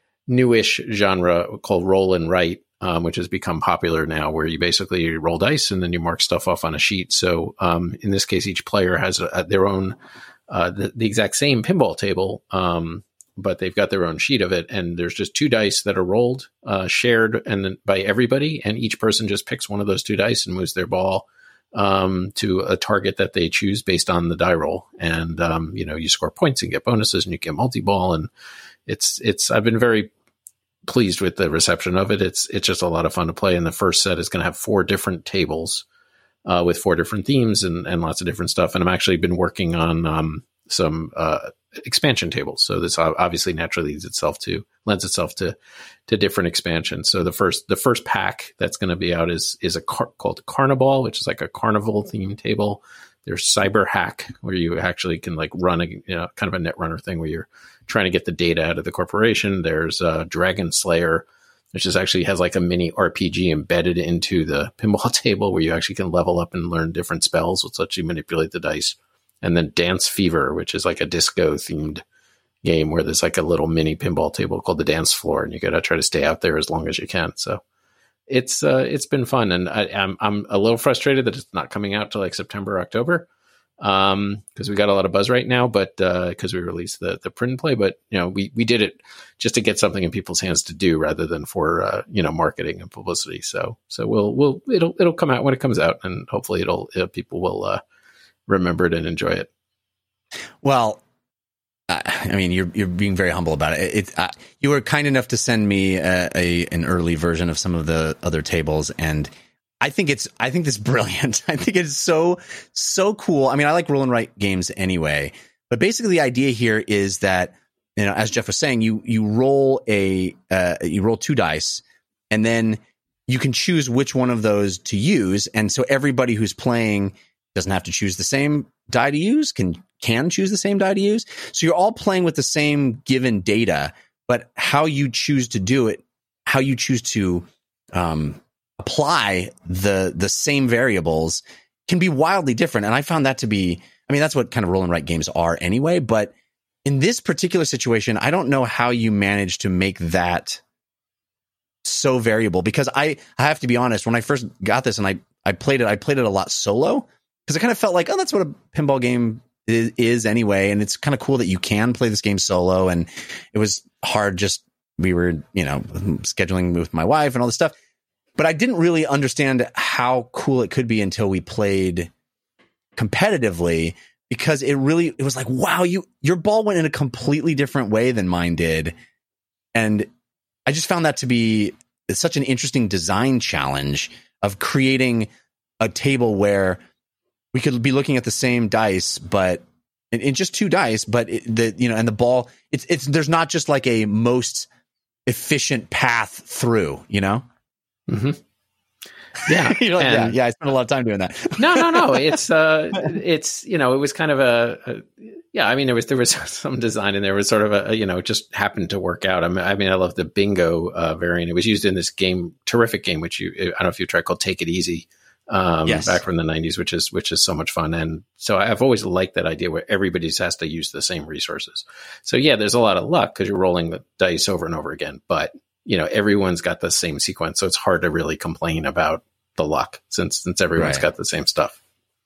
newish genre called roll and write. Um, which has become popular now, where you basically roll dice and then you mark stuff off on a sheet. So um, in this case, each player has a, a, their own, uh, the, the exact same pinball table, um, but they've got their own sheet of it. And there's just two dice that are rolled, uh, shared and then by everybody. And each person just picks one of those two dice and moves their ball um, to a target that they choose based on the die roll. And, um, you know, you score points and get bonuses and you get multi-ball. And it's, it's, I've been very pleased with the reception of it. It's, it's just a lot of fun to play. And the first set is going to have four different tables uh, with four different themes and, and lots of different stuff. And I've actually been working on um, some uh, expansion tables. So this obviously naturally leads itself to, lends itself to, to different expansions. So the first, the first pack that's going to be out is, is a car- called Carnival, which is like a carnival themed table. There's Cyber Hack, where you actually can like run a, you know, kind of a net runner thing where you're trying to get the data out of the corporation. There's uh, Dragon Slayer, which is actually has like a mini R P G embedded into the pinball table where you actually can level up and learn different spells, which lets you manipulate the dice. And then Dance Fever, which is like a disco themed game where there's like a little mini pinball table called the dance floor, and you got to try to stay out there as long as you can. So it's uh, it's been fun, and I, I'm I'm a little frustrated that it's not coming out till like September, October, um, because we got a lot of buzz right now. But because uh, we released the the print and play, but you know we we did it just to get something in people's hands to do rather than for uh, you know marketing and publicity. So so we'll we'll it'll it'll come out when it comes out, and hopefully it'll uh, people will uh, remember it and enjoy it. Well, I mean, you're you're being very humble about it. It, it uh, you were kind enough to send me a, a an early version of some of the other tables, and I think it's I think it's brilliant. I think it's so so cool. I mean, I like roll and write games anyway, but basically the idea here is that, you know, as Jeff was saying, you you roll a uh, you roll two dice, and then you can choose which one of those to use, and so everybody who's playing doesn't have to choose the same die to use, can can choose the same die to use. So you're all playing with the same given data, but how you choose to do it, how you choose to um, apply the the same variables can be wildly different. And I found that to be, I mean, that's what kind of roll and write games are anyway. But in this particular situation, I don't know how you manage to make that so variable, because I, I have to be honest, when I first got this and I, I played it, I played it a lot solo, because I kind of felt like, oh, that's what a pinball game is, is anyway. And it's kind of cool that you can play this game solo. And it was hard, just, we were, you know, scheduling with my wife and all this stuff. But I didn't really understand how cool it could be until we played competitively, because it really, it was like, wow, you, your ball went in a completely different way than mine did. And I just found that to be such an interesting design challenge of creating a table where we could be looking at the same dice, but in, in just two dice, but it, the, you know, and the ball, it's, it's, there's not just like a most efficient path through, you know? Mm-hmm. Yeah. You're like, and, yeah, yeah. I spent a lot of time doing that. no, no, no. It's, uh, it's, you know, it was kind of a, a, yeah, I mean, there was, there was some design in there. It was sort of a, you know, it just happened to work out. I mean, I mean, I love the bingo uh, variant. It was used in this game, terrific game, which you, I don't know if you tried, called Take It Easy. Um, yes. Back from the nineties, which is, which is so much fun. And so I've always liked that idea where everybody has to use the same resources. So yeah, there's a lot of luck because you're rolling the dice over and over again, but you know, everyone's got the same sequence. So it's hard to really complain about the luck since, since everyone's Right. got the same stuff.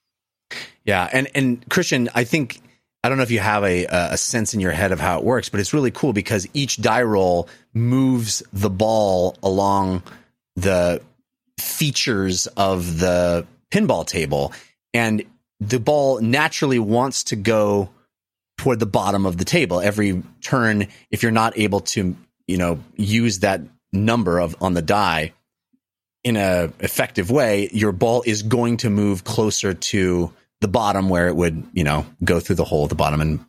Yeah. And, and Christian, I think, I don't know if you have a, a sense in your head of how it works, but it's really cool because each die roll moves the ball along the features of the pinball table, and the ball naturally wants to go toward the bottom of the table every turn. If you're not able to, you know, use that number of on the die in a effective way, your ball is going to move closer to the bottom where it would, you know, go through the hole at the bottom and,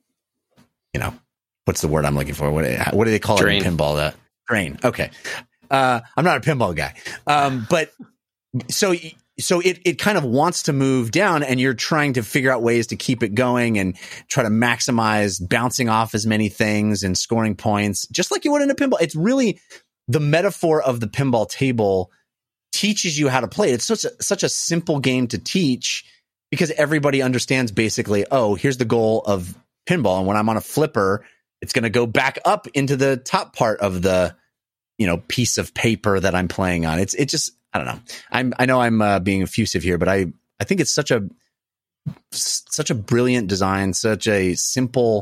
you know, what's the word I'm looking for? What, what do they call Drain. it in pinball? The drain. Okay. Uh, I'm not a pinball guy. Um, but so, so it, it kind of wants to move down, and you're trying to figure out ways to keep it going and try to maximize bouncing off as many things and scoring points, just like you would in a pinball. It's really the metaphor of the pinball table teaches you how to play it. It's such a, such a simple game to teach because everybody understands basically, oh, here's the goal of pinball. And when I'm on a flipper, it's going to go back up into the top part of the, you know, piece of paper that I'm playing on. It's, it just, I don't know. I'm, I know I'm uh, being effusive here, but I, I think it's such a, such a brilliant design, such a simple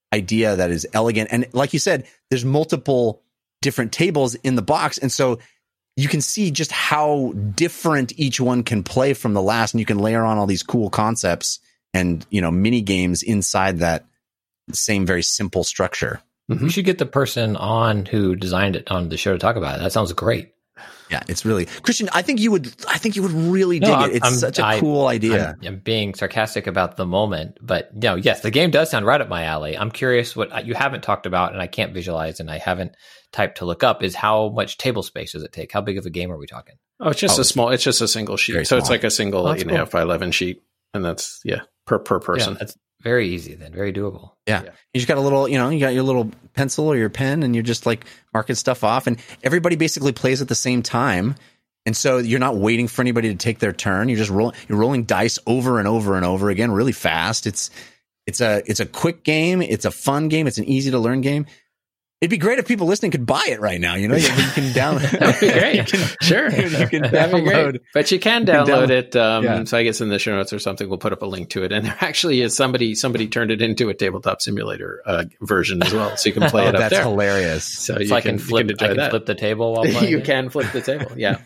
idea that is elegant. And like you said, there's multiple different tables in the box. And so you can see just how different each one can play from the last. And you can layer on all these cool concepts and, you know, mini games inside that same very simple structure. Mm-hmm. You should get the person on who designed it on the show to talk about it. That sounds great. Yeah, it's really Christian. I think you would. I think you would really dig No, it. It's I'm- such a I- cool idea. I'm, I'm being sarcastic about the moment, but no, yes, the game does sound right up my alley. I'm curious what you haven't talked about, and I can't visualize, and I haven't typed to look up. Is how much table space does it take? How big of a game are we talking? Oh, it's just Oh, a small. It's just a single sheet. very So it's small. like a single Oh, eight that's and a half cool. by eleven sheet, and that's yeah per per person. Yeah, that's very easy then, very doable. Yeah. Yeah. You just got a little, you know, you got your little pencil or your pen, and you're just like marking stuff off, and everybody basically plays at the same time. And so you're not waiting for anybody to take their turn. You're just rolling, you're rolling dice over and over and over again, really fast. It's, it's a, it's a quick game. It's a fun game. It's an easy to learn game. It'd be great if people listening could buy it right now. You know, you, you can download. That'd be great. you can, Sure. you can That'd be great. download. But you can can download download- it. Um, Yeah. So I guess in the show notes or something, we'll put up a link to it. And there actually is somebody somebody turned it into a tabletop simulator uh, version as well, so you can play Oh, it up that's there. hilarious. So So you I can, can flip, you can I enjoy can that. flip the table while playing. You it? can flip the table. Yeah.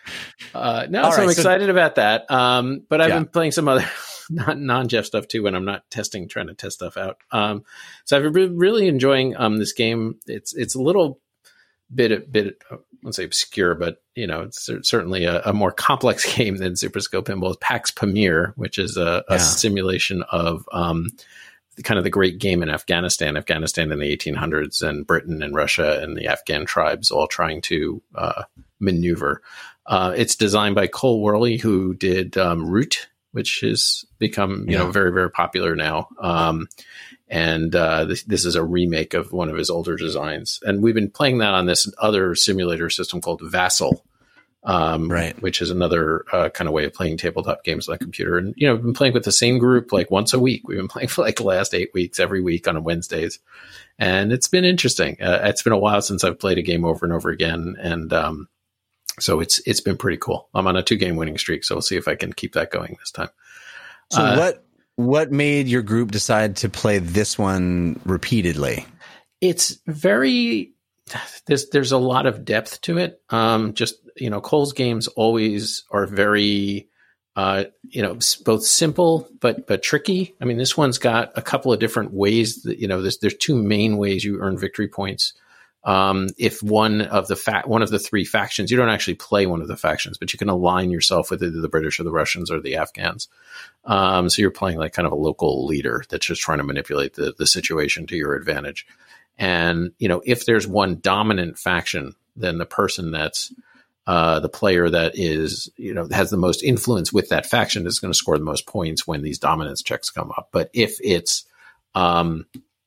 Uh, no, All so right, I'm so- excited about that. Um, but I've Yeah. been playing some other not non Jeff stuff too when I'm not testing, trying to test stuff out. Um, so I've been really enjoying um, this game. It's it's a little bit bit I won't say obscure, but you know it's cer- certainly a, a more complex game than Super Scope Pinball. It's Pax Pamir, which is a, a Yeah. simulation of um, the, kind of the great game in Afghanistan, Afghanistan in the eighteen hundreds, and Britain and Russia and the Afghan tribes all trying to uh, maneuver. Uh, it's designed by Cole Worley, who did um, Root, which has become you Yeah. know very very popular now. Um, and uh, this, this is a remake of one of his older designs. And we've been playing that on this other simulator system called Vassal, um, Right. which is another uh, kind of way of playing tabletop games on a computer. And you know, we've been playing with the same group like once a week. We've been playing for like the last eight weeks, every week on Wednesdays, and it's been interesting. Uh, it's been a while since I've played a game over and over again, and um, so it's it's been pretty cool. I'm on a two game winning streak, so we'll see if I can keep that going this time. So Uh, what, what made your group decide to play this one repeatedly? It's very there's there's a lot of depth to it. Um, just you know, Cole's games always are very uh, you know s- both simple but but tricky. I mean, this one's got a couple of different ways that you know there's there's two main ways you earn victory points. Um, if one of the fa- one of the three factions, you don't actually play one of the factions, but you can align yourself with either the British or the Russians or the Afghans. Um, so you're playing like kind of a local leader that's just trying to manipulate the, the situation to your advantage. And, you know, if there's one dominant faction, then the person that's uh, the player that is, you know, has the most influence with that faction is going to score the most points when these dominance checks come up. But if it's um,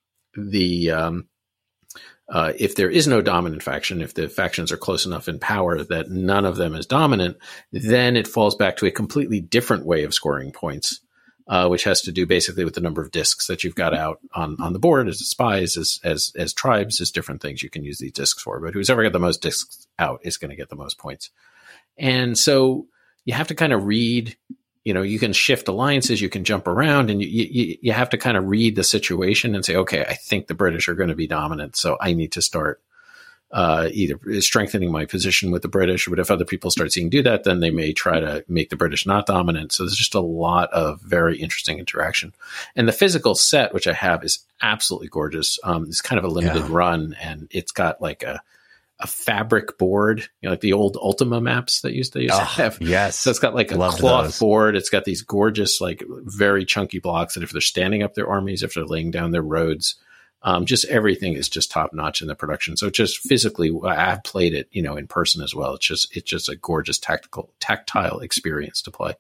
the um, Uh, if there is no dominant faction, if the factions are close enough in power that none of them is dominant, then it falls back to a completely different way of scoring points, uh, which has to do basically with the number of discs that you've got out on, on the board as spies, as, as, as tribes, as different things you can use these discs for. But who's ever got the most discs out is going to get the most points. And so you have to kind of read, you know, you can shift alliances, you can jump around, and you, you, you have to kind of read the situation and say, okay, I think the British are going to be dominant, so I need to start uh, either strengthening my position with the British, but if other people start seeing do that, then they may try to make the British not dominant. So there's just a lot of very interesting interaction. And the physical set, which I have, is absolutely gorgeous. Um, it's kind of a limited Yeah. run, and it's got like a a fabric board, you know, like the old Ultima maps that used to, used to Oh, have. yes. So it's got like a Loved cloth those. board. It's got these gorgeous, like very chunky blocks that if they're standing up their armies, if they're laying down their roads, um, just everything is just top notch in the production. So just physically, I've played it, you know, in person as well. It's just, it's just a gorgeous tactical, tactile experience to play.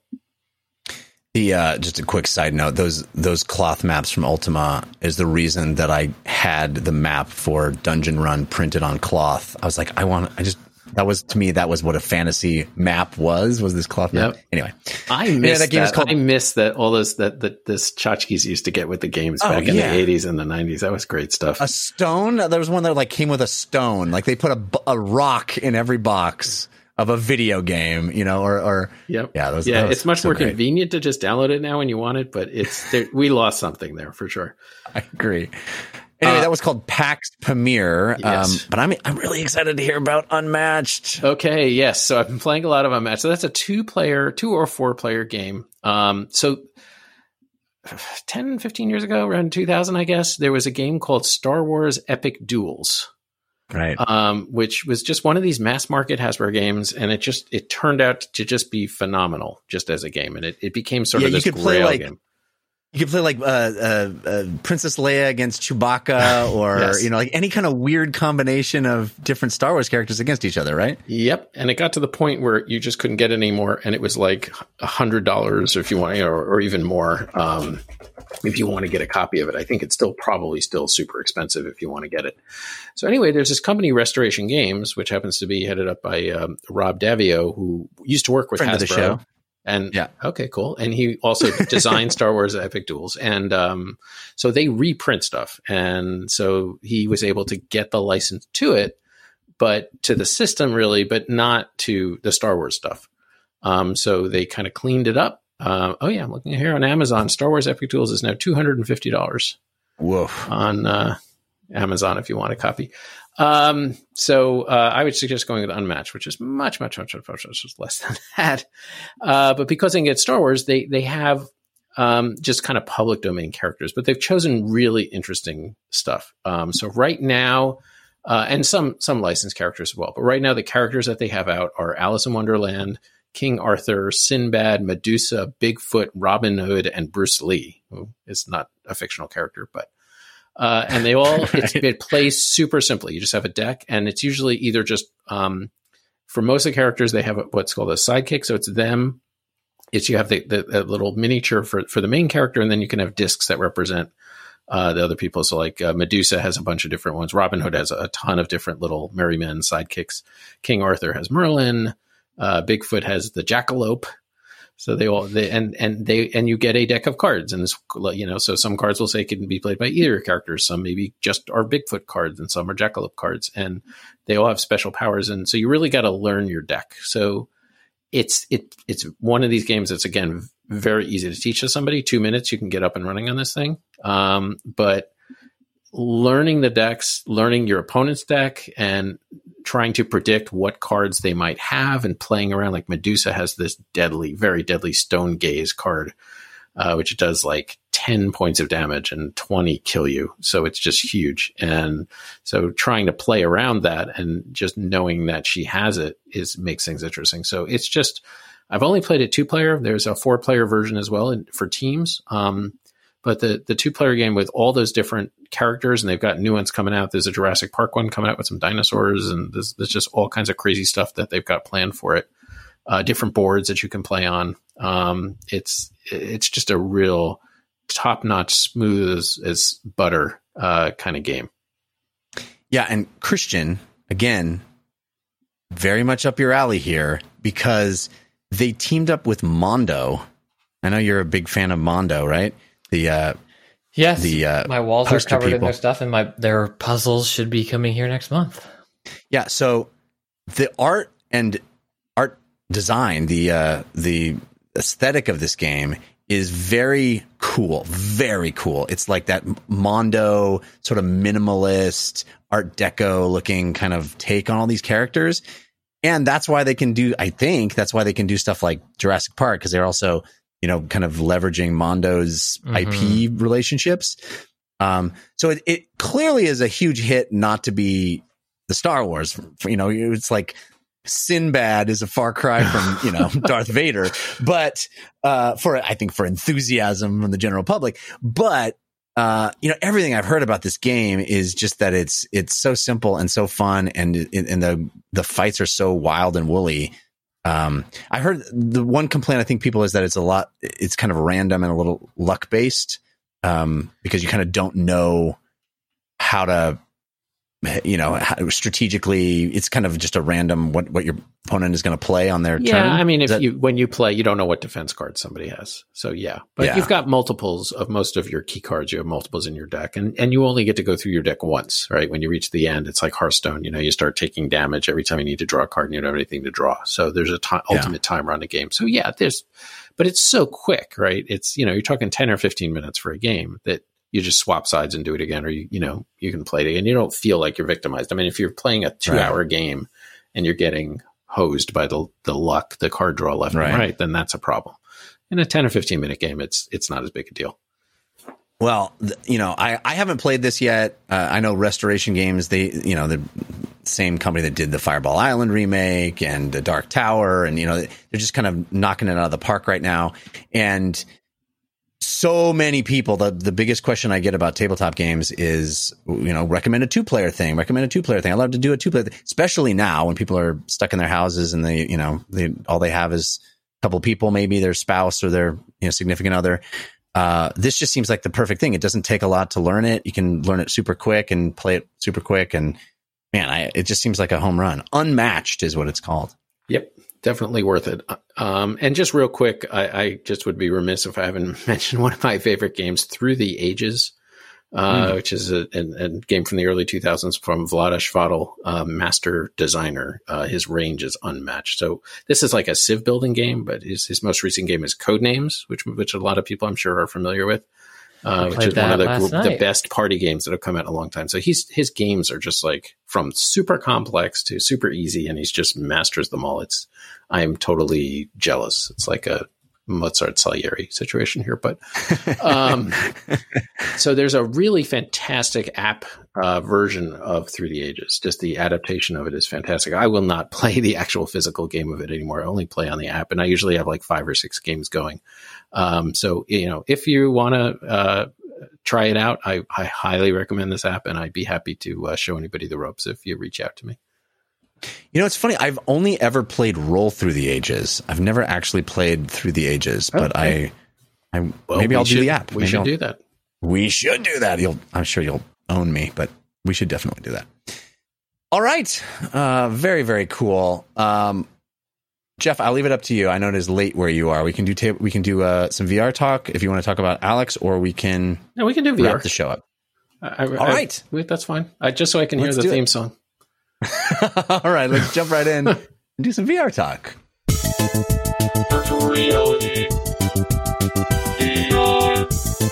The uh, just a quick side note: those those cloth maps from Ultima is the reason that I had the map for Dungeon Run printed on cloth. I was like, I want, I just that was to me that was what a fantasy map was. Was this cloth map? Yep. Anyway, I miss that game is that. called- I miss that all those that that this tchotchkes used to get with the games Oh, back in yeah. the eighties and the nineties. That was great stuff. a stone. There was one that like came with a stone. Like they put a, b- a rock in every box of a video game, you know, or or Yep. yeah, those, yeah. that was It's much so more great. convenient to just download it now when you want it, but it's there, we lost something there for sure. I agree. Anyway, Uh, that was called PAX Pamir. Yes. Um, but I'm I'm really excited to hear about Unmatched. Okay, yes. So I've been playing a lot of Unmatched. So that's a two-player, two or four-player game. Um, so ten, fifteen years ago, around two thousand, I guess, there was a game called Star Wars Epic Duels, Right. um, which was just one of these mass-market Hasbro games, and it just it turned out to just be phenomenal, just as a game, and it, it became sort Yeah, of you this could play, grail like, game. You could play like uh, uh, uh, Princess Leia against Chewbacca, or Yes. you know, like any kind of weird combination of different Star Wars characters against each other, right? Yep, and it got to the point where you just couldn't get it anymore, and it was like a hundred dollars if you want, or, or even more, um, if you want to get a copy of it. I think it's still probably still super expensive if you want to get it. So anyway, there's this company, Restoration Games, which happens to be headed up by um, Rob Davio, who used to work with Friend Hasbro. of the show. And Yeah. okay, cool. And he also designed Star Wars Epic Duels. And um, so they reprint stuff. And so he was able to get the license to it, but to the system really, but not to the Star Wars stuff. Um, so they kind of cleaned it up. Uh, oh yeah, I'm looking here on Amazon. Star Wars Epic Duels is now two hundred fifty dollars Whoa. on uh, Amazon if you want a copy. Um, so uh, I would suggest going with Unmatched, which is much, much, much, much, much, much less than that. Uh, but because they get Star Wars, they they have um, just kind of public domain characters, but they've chosen really interesting stuff. Um, so right now, uh, and some some licensed characters as well. But right now, the characters that they have out are Alice in Wonderland, King Arthur, Sinbad, Medusa, Bigfoot, Robin Hood, and Bruce Lee, who is not a fictional character, but. Uh, and they all, it's, it plays super simply. You just have a deck, and it's usually either just, um, for most of the characters, they have a, what's called a sidekick. So it's them. It's, you have the, the, the little miniature for, for the main character, and then you can have discs that represent, uh, the other people. So like, uh, Medusa has a bunch of different ones. Robin Hood has a ton of different little merry men sidekicks. King Arthur has Merlin. Uh, Bigfoot has the Jackalope. So they all, they, and, and they, and you get a deck of cards, and this, you know, so some cards will say it can be played by either characters. Some maybe just are Bigfoot cards, and some are Jackalope cards, and they all have special powers. And so you really got to learn your deck. So it's, it, it's one of these games that's, again, very easy to teach to somebody. Two minutes, you can get up and running on this thing. Um, but learning the decks, learning your opponent's deck, and trying to predict what cards they might have, and playing around. Like Medusa has this deadly, very deadly Stone Gaze card, uh, which does like ten points of damage and twenty kill you. So it's just huge. And so trying to play around that and just knowing that she has it is makes things interesting. So it's just, I've only played it two player. There's a four player version as well in, for teams. Um, But the, the two-player game with all those different characters, and they've got new ones coming out. There's a Jurassic Park one coming out with some dinosaurs, and there's, there's just all kinds of crazy stuff that they've got planned for it. Uh, different boards that you can play on. Um, it's it's just a real top-notch, smooth as, as butter uh, kind of game. Yeah, and Christian, again, very much up your alley here, because they teamed up with Mondo. I know you're a big fan of Mondo, right? The uh, Yes, the uh, my walls are poster covered in people. their stuff, and my their puzzles should be coming here next month. Yeah, so the art and art design, the uh, the aesthetic of this game is very cool, very cool. It's like that Mondo sort of minimalist Art Deco looking kind of take on all these characters. And that's why they can do, I think that's why they can do stuff like Jurassic Park, because they're also, you know, kind of leveraging Mondo's Mm-hmm. I P relationships. Um, so it, it clearly is a huge hit not to be the Star Wars. You know, it's like Sinbad is a far cry from, you know, Darth Vader, but uh, for, I think, for enthusiasm from the general public. But, uh, you know, everything I've heard about this game is just that it's it's so simple and so fun, and and the the fights are so wild and woolly. Um, I heard the one complaint I think people is that it's a lot, it's kind of random and a little luck based, um, because you kind of don't know how to, you know, how, strategically, it's kind of just a random what, what your opponent is going to play on their Yeah, turn. I mean, if Is that- you when you play, you don't know what defense cards somebody has. So yeah, but Yeah. you've got multiples of most of your key cards. You have multiples in your deck, and and you only get to go through your deck once, right? When you reach the end, it's like Hearthstone. You know, you start taking damage every time you need to draw a card, and you don't have anything to draw. So there's a ti- Yeah. ultimate timer on the game. So yeah, there's, but it's so quick, right? It's, you know, you're talking ten or fifteen minutes for a game that you just swap sides and do it again, or you you know you can play it again. You don't feel like you're victimized. I mean, if you're playing a two hour right. game and you're getting hosed by the the luck, the card draw left right. and right, then that's a problem. In a ten or fifteen minute game, it's it's not as big a deal. Well, th- you know, I, I haven't played this yet. Uh, I know Restoration Games, they, you know, the same company that did the Fireball Island remake and the Dark Tower. And, you know, they're just kind of knocking it out of the park right now. And so many people, the, the biggest question I get about tabletop games is, you know, recommend a two player thing, recommend a two player thing. I love to do a two player thing, especially now when people are stuck in their houses and they, you know, they, all they have is a couple of people, maybe their spouse or their, you know, significant other. Uh, this just seems like the perfect thing. It doesn't take a lot to learn it. You can learn it super quick and play it super quick. And man, I, it just seems like a home run. Unmatched is what it's called. Yep. Definitely worth it. Um, and just real quick, I, I just would be remiss if I haven't mentioned one of my favorite games, Through the Ages, uh, mm. which is a, a, a game from the early two thousands from Vlaada Chvátil, uh, master designer. Uh, his range is unmatched. So this is like a civ building game, but his, his most recent game is Codenames, which which a lot of people I'm sure are familiar with, uh, which is one of the, the best party games that have come out in a long time. So he's his games are just like from super complex to super easy, and he's just masters them all. It's I'm totally jealous. It's like a Mozart Salieri situation here, but um, so there's a really fantastic app uh, version of Through the Ages. Just the adaptation of it is fantastic. I will not play the actual physical game of it anymore. I only play on the app, and I usually have like five or six games going. Um, so you know, if you want to uh, try it out, I, I highly recommend this app, and I'd be happy to uh, show anybody the ropes if you reach out to me. You know, it's funny. I've only ever played Roll Through the Ages. I've never actually played Through the Ages, but okay. I, I well, maybe I'll should, do the app. We maybe should I'll, do that. We should do that. You'll, I'm sure you'll own me, but we should definitely do that. All right. Uh, very, very cool. Um, Jeff, I'll leave it up to you. I know it is late where you are. We can do ta- we can do uh, some V R talk if you want to talk about Alex, or we can. No, we can do V R. Wrap the show up. I, I, All right, I, that's fine. I, just so I can Let's hear the theme it. song. All right, let's jump right in and do some V R talk. Virtual reality. V R.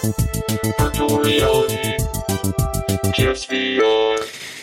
Virtual reality. Just V R.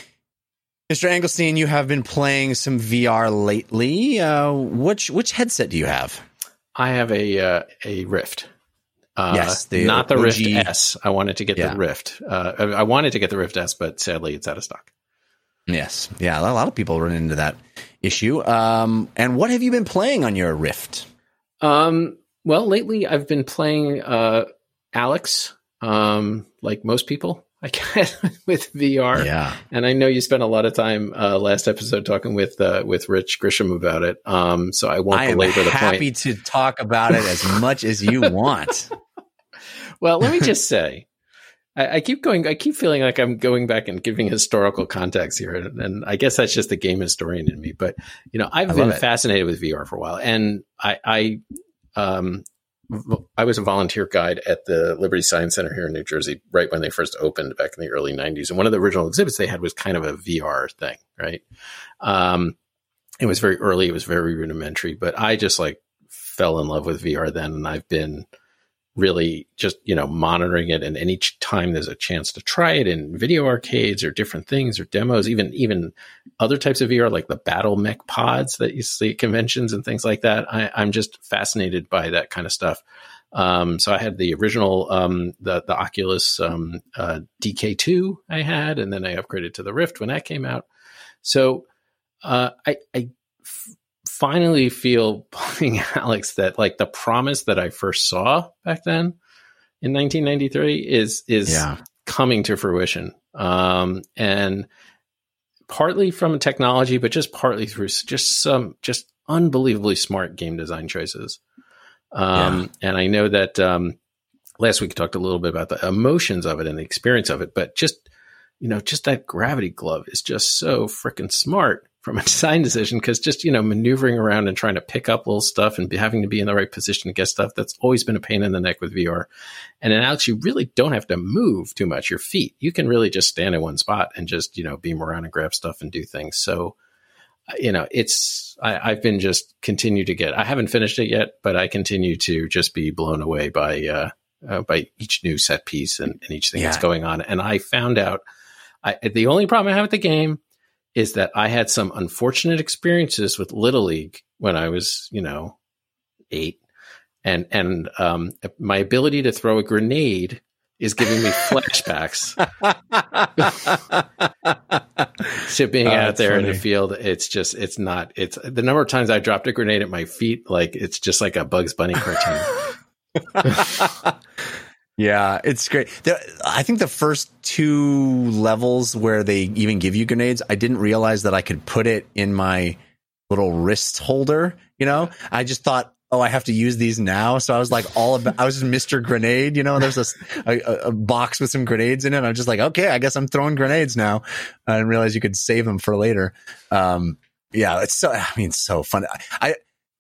Mister Engelstein, you have been playing some V R lately. Uh, which which headset do you have? I have a uh, a Rift. Uh, yes, the not the O G. Rift S. I wanted to get yeah. the Rift. Uh, I, I wanted to get the Rift S, but sadly, it's out of stock. Yes, yeah, a lot of people run into that issue. Um, and what have you been playing on your Rift? Um, well, lately I've been playing uh, Alex, um, like most people, I guess, with V R. Yeah, and I know you spent a lot of time uh, last episode talking with uh, with Rich Grisham about it. Um, so I won't I am belabor the point. Happy to talk about it as much as you want. Well, let me just say. I, I keep going. I keep feeling like I'm going back and giving historical context here, and, and I guess that's just the game historian in me. But you know, I've I been fascinated with V R for a while, and I, I, um, I was a volunteer guide at the Liberty Science Center here in New Jersey, right when they first opened back in the early nineties. And one of the original exhibits they had was kind of a V R thing, right? Um, it was very early. It was very rudimentary, but I just like fell in love with V R then, and I've been really just, you know, monitoring it. And any time there's a chance to try it in video arcades or different things or demos, even, even other types of V R, like the battle mech pods that you see at conventions and things like that. I, I'm just fascinated by that kind of stuff. Um, so I had the original, um, the, the Oculus, um, uh, D K two I had, and then I upgraded to the Rift when that came out. So, uh, I, I, f- finally feel playing Alex that like the promise that I first saw back then in nineteen ninety-three is is yeah. coming to fruition. Um, and partly from technology, but just partly through just some just unbelievably smart game design choices. Um, yeah. And I know that um, last week we talked a little bit about the emotions of it and the experience of it, but just, you know, just that gravity glove is just so freaking smart from a design decision, because just, you know, maneuvering around and trying to pick up little stuff and be, having to be in the right position to get stuff, that's always been a pain in the neck with V R. And in Alex, you really don't have to move too much your feet. You can really just stand in one spot and just, you know, beam around and grab stuff and do things. So, you know, it's, I, I've been just continue to get, I haven't finished it yet, but I continue to just be blown away by, uh, uh, by each new set piece and, and each thing Yeah. that's going on. And I found out I, the only problem I have with the game is that I had some unfortunate experiences with Little League when I was, you know, eight. And, and, um, my ability to throw a grenade is giving me flashbacks to being Oh, out that's there in funny. the field. It's just, it's not, it's the number of times I dropped a grenade at my feet. Like it's just like a Bugs Bunny cartoon. Yeah, it's great. The, I think the first two levels where they even give you grenades, I didn't realize that I could put it in my little wrist holder. You know, I just thought, oh, I have to use these now. So I was like, all about, I was just Mister Grenade. You know, there's this, a, a box with some grenades in it. I'm just like, okay, I guess I'm throwing grenades now. I didn't realize you could save them for later. Um, yeah, it's so, I mean, it's so fun. I,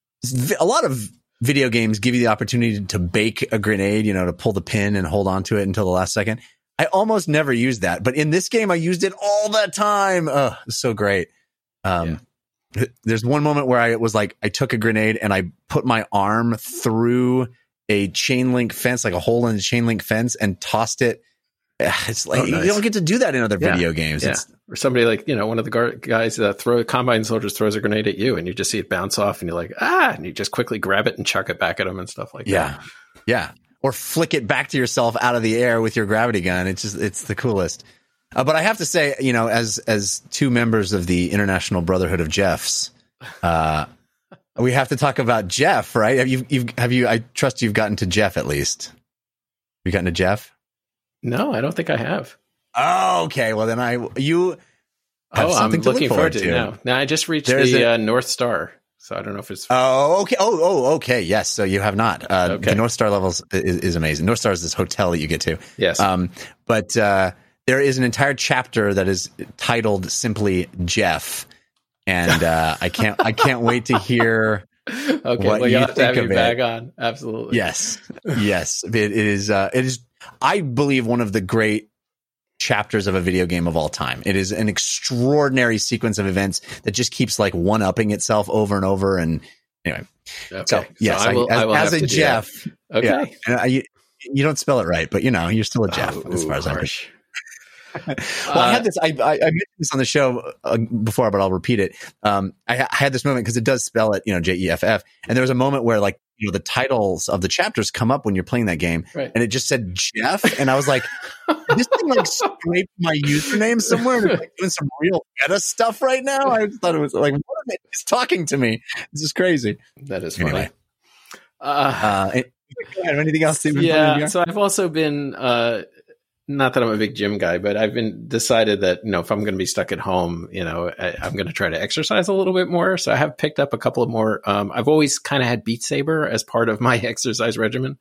a lot of video games give you the opportunity to bake a grenade, you know, to pull the pin and hold on to it until the last second. I almost never use that, but in this game, I used it all the time. Oh, it's so great. Um, yeah. There's one moment where I was like, I took a grenade and I put my arm through a chain link fence, like a hole in the chain link fence, and tossed it. It's like, Oh, nice. you don't get to do that in other Yeah. video games. Yeah. It's, Or somebody like, you know, one of the gar- guys that throw combine soldiers throws a grenade at you and you just see it bounce off and you're like, ah, and you just quickly grab it and chuck it back at them and stuff like yeah. that. Yeah. Or flick it back to yourself out of the air with your gravity gun. It's just, it's the coolest. Uh, but I have to say, you know, as, as two members of the International Brotherhood of Jeffs, uh, we have to talk about Jeff, right? Have you, you've, have you, I trust you've gotten to Jeff at least. Have you gotten to Jeff? No, I don't think I have. Oh, okay. Well, then I, you have Oh, I'm something to looking look forward forward to it now. Now I just reached There's the a- uh, North Star. So I don't know if it's. Oh, okay. Oh, oh, okay. Yes. So you have not. Uh, Okay. The North Star levels is, is amazing. North Star is this hotel that you get to. Yes. Um, but uh, there is an entire chapter that is titled simply Jeff, and uh, I can't. I can't wait to hear. okay. what Well, you you'll have to have think your of bag it. on. Absolutely. Yes. Yes. It, it is. Uh, it is. I believe one of the great chapters of a video game of all time. It is an extraordinary sequence of events that just keeps like one upping itself over and over. And anyway, Okay. so yes, I will, I, as, I will as have a to do that. Jeff. Okay. Yeah, and I, you, you don't spell it right, but you know, you're still a Jeff Oh, as far as I'm harsh. concerned. Well, I had this, I, I, I mentioned this on the show uh, before, but I'll repeat it. Um, I, I had this moment because it does spell it, you know, J E F F. And there was a moment where like, you know, the titles of the chapters come up when you're playing that game, Right. and it just said Jeff. And I was like, this thing like scraped my username somewhere and it's like doing some real meta stuff right now. I just thought it was like, what is it? It's talking to me. This is crazy. That is funny. Anyway. Uh, Uh, and- anything else? Stephen, yeah. from you? So I've also been, uh, not that I'm a big gym guy, but I've been decided that, you know, if I'm going to be stuck at home, you know, I, I'm going to try to exercise a little bit more. So I have picked up a couple of more. Um, I've always kind of had Beat Saber as part of my exercise regimen.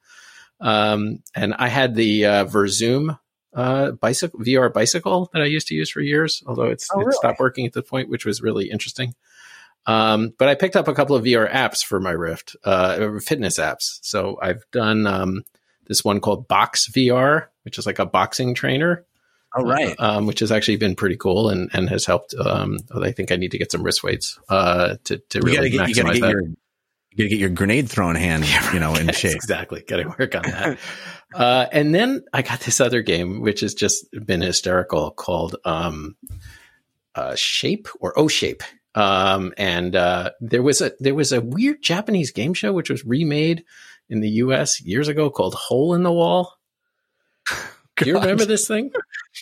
Um, and I had the uh, Verzoom uh, bicycle, V R bicycle that I used to use for years, although it's, Oh, it really? stopped working at the point, which was really interesting. Um, but I picked up a couple of V R apps for my Rift, uh, fitness apps. So I've done, um, this one called Box V R, which is like a boxing trainer. Oh, right. Um, which has actually been pretty cool and, and has helped. Um, I think I need to get some wrist weights, uh, to, to You really gotta get, you gotta maximize get that. your, you gotta get your grenade throwing hand, you know, in Yes, shape. Exactly. Got to work on that. uh, and then I got this other game, which has just been hysterical called, um, uh, Shape or O Shape. Um, and, uh, there was a, there was a weird Japanese game show, which was remade in the U S years ago called Hole in the Wall. Do you God. remember this thing?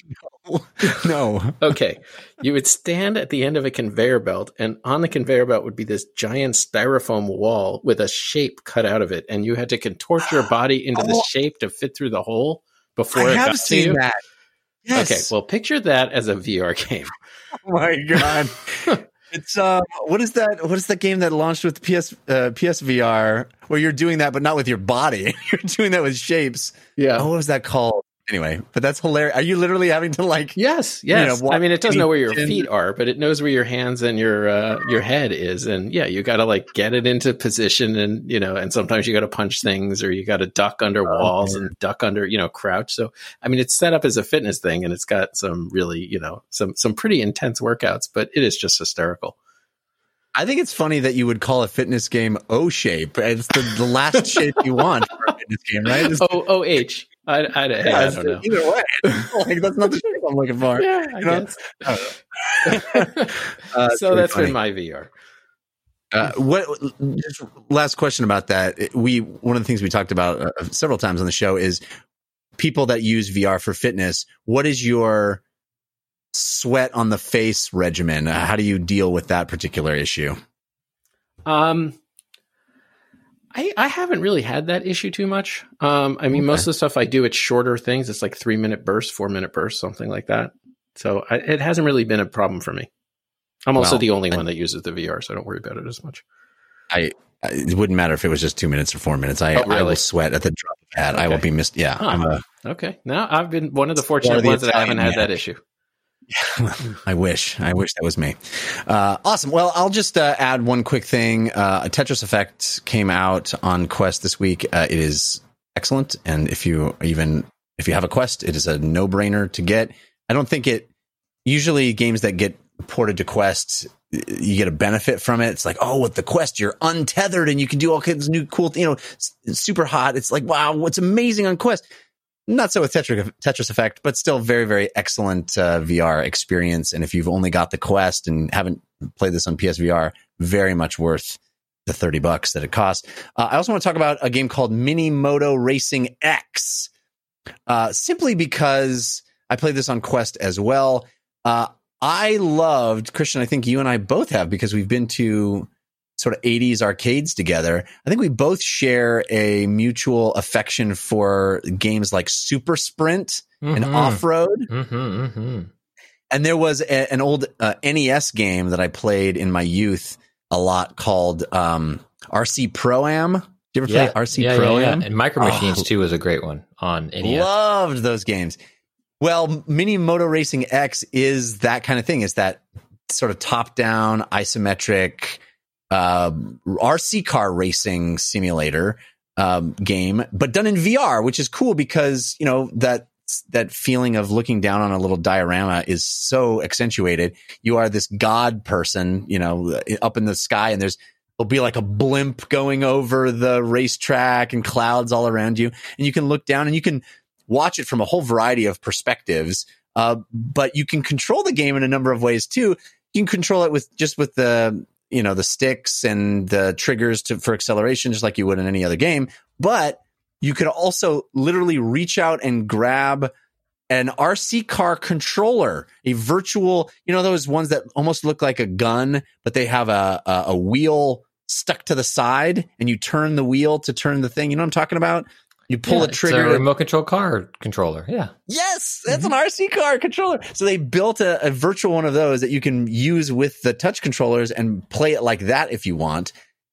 No. Okay. You would stand at the end of a conveyor belt, and on the conveyor belt would be this giant styrofoam wall with a shape cut out of it. And you had to contort your body into the Oh. shape to fit through the hole before I it got have to seen you. that. Yes. Okay. Well, picture that as a V R game. Oh my God. It's uh, what is that? What is that game that launched with P S uh, P S V R where you're doing that, but not with your body? You're doing that with shapes. Yeah. Oh, what was that called? Anyway, but that's hilarious. Are you literally having to like? Yes, yes. know, I mean, it doesn't know where your walk in- feet are, but it knows where your hands and your uh, your head is. And yeah, you got to like get it into position, and you know, and sometimes you got to punch things, or you got to duck under walls and duck under, you know, crouch. So I mean, it's set up as a fitness thing, and it's got some really, you know, some some pretty intense workouts, but it is just hysterical. I think it's funny that you would call a fitness game O shape. It's the, the last shape you want for a fitness game, right? It's- Oh, O H. I, I, I, yeah, I it's- don't know. Either way, like, that's not the shape I'm looking for. Yeah, I You know? guess. Uh, So really that's funny. been my V R. Uh, what? Just last question about that. We one of the things we talked about uh, several times on the show is people that use V R for fitness. What is your sweat on the face regimen? Uh, how do you deal with that particular issue? Um, I I haven't really had that issue too much. Um, I mean, Okay. most of the stuff I do, it's shorter things. It's like three minute bursts, four minute bursts, something like that. So I, it hasn't really been a problem for me. I'm also Well, the only I- one that uses the V R, so I don't worry about it as much. I it wouldn't matter if it was just two minutes or four minutes. I Oh, I will really? sweat at the drop of a hat. I Okay. will be missed. Yeah, Huh. I'm a. Okay, now I've been one of the Or fortunate the ones that haven't Italian had that man. issue. I wish. I wish that was me. Uh, awesome. Well, I'll just uh, add one quick thing. Uh, Tetris Effect came out on Quest this week. Uh, it is excellent, and if you even if you have a Quest, it is a no brainer to get. I don't think it. Usually, games that get ported to Quest, you get a benefit from it. It's like, oh, with the Quest, you're untethered and you can do all kinds of new cool, you know, it's, it's super hot. It's like, wow, what's amazing on Quest. Not so with Tetris, Tetris Effect, but still very, very excellent uh, V R experience. And if you've only got the Quest and haven't played this on P S V R, very much worth the thirty bucks that it costs. Uh, I also want to talk about a game called Mini Moto Racing X, uh, simply because I played this on Quest as well. Uh, I loved, Christian, I think you and I both have, because we've been to sort of eighties arcades together. I think we both share a mutual affection for games like Super Sprint and Mhm. Off-Road. Mm-hmm, mm-hmm. And there was a, an old uh, N E S game that I played in my youth a lot called um, R C Pro-Am. Did you ever play R C yeah, Pro-Am? yeah, yeah. And Micro Machines Oh. too was a great one on N E S. Loved those games. Well, Mini Moto Racing X is that kind of thing. It's that sort of top-down, isometric uh, R C car racing simulator um, game, but done in V R, which is cool because, you know, that that feeling of looking down on a little diorama is so accentuated. You are this god person, you know, up in the sky, and there's there'll be like a blimp going over the racetrack and clouds all around you, and you can look down and you can watch it from a whole variety of perspectives. Uh, but you can control the game in a number of ways too. You can control it with just with the, you know, the sticks and the triggers to, for acceleration, just like you would in any other game. But you could also literally reach out and grab an R C car controller, a virtual, you know, those ones that almost look like a gun, but they have a, a, a wheel stuck to the side and you turn the wheel to turn the thing. You know what I'm talking about? You pull Yeah, a trigger. It's a remote control car controller. Yeah. Yes, that's an R C car controller. So they built a, a virtual one of those that you can use with the touch controllers and play it like that if you want.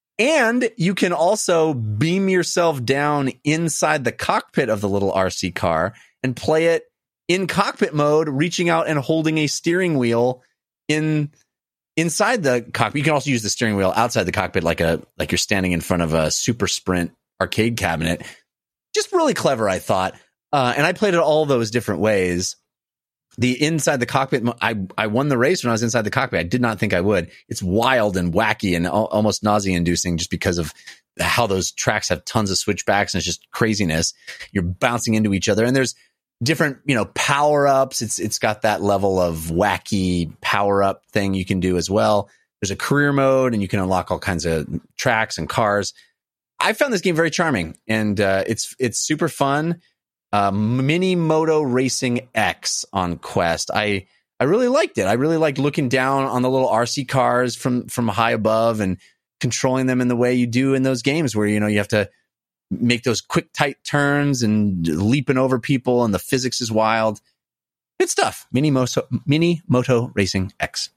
And you can also beam yourself down inside the cockpit of the little R C car and play it in cockpit mode, reaching out and holding a steering wheel in inside the cockpit. You can also use the steering wheel outside the cockpit, like a like you're standing in front of a Super Sprint arcade cabinet. Just really clever, I thought. Uh, and I played it all those different ways. The inside the cockpit, I, I won the race when I was inside the cockpit. I did not think I would. It's wild and wacky and al- almost nausea inducing just because of how those tracks have tons of switchbacks and it's just craziness. You're bouncing into each other and there's different, you know, power ups. It's, it's got that level of wacky power up thing you can do as well. There's a career mode and you can unlock all kinds of tracks and cars. I found this game very charming and uh, it's, it's super fun. Uh, Mini Moto Racing X on Quest. I I really liked it. I really liked looking down on the little R C cars from from high above and controlling them in the way you do in those games where, you know, you have to make those quick, tight turns and leaping over people and the physics is wild. Good stuff. Mini Moto, Mini Moto Racing X.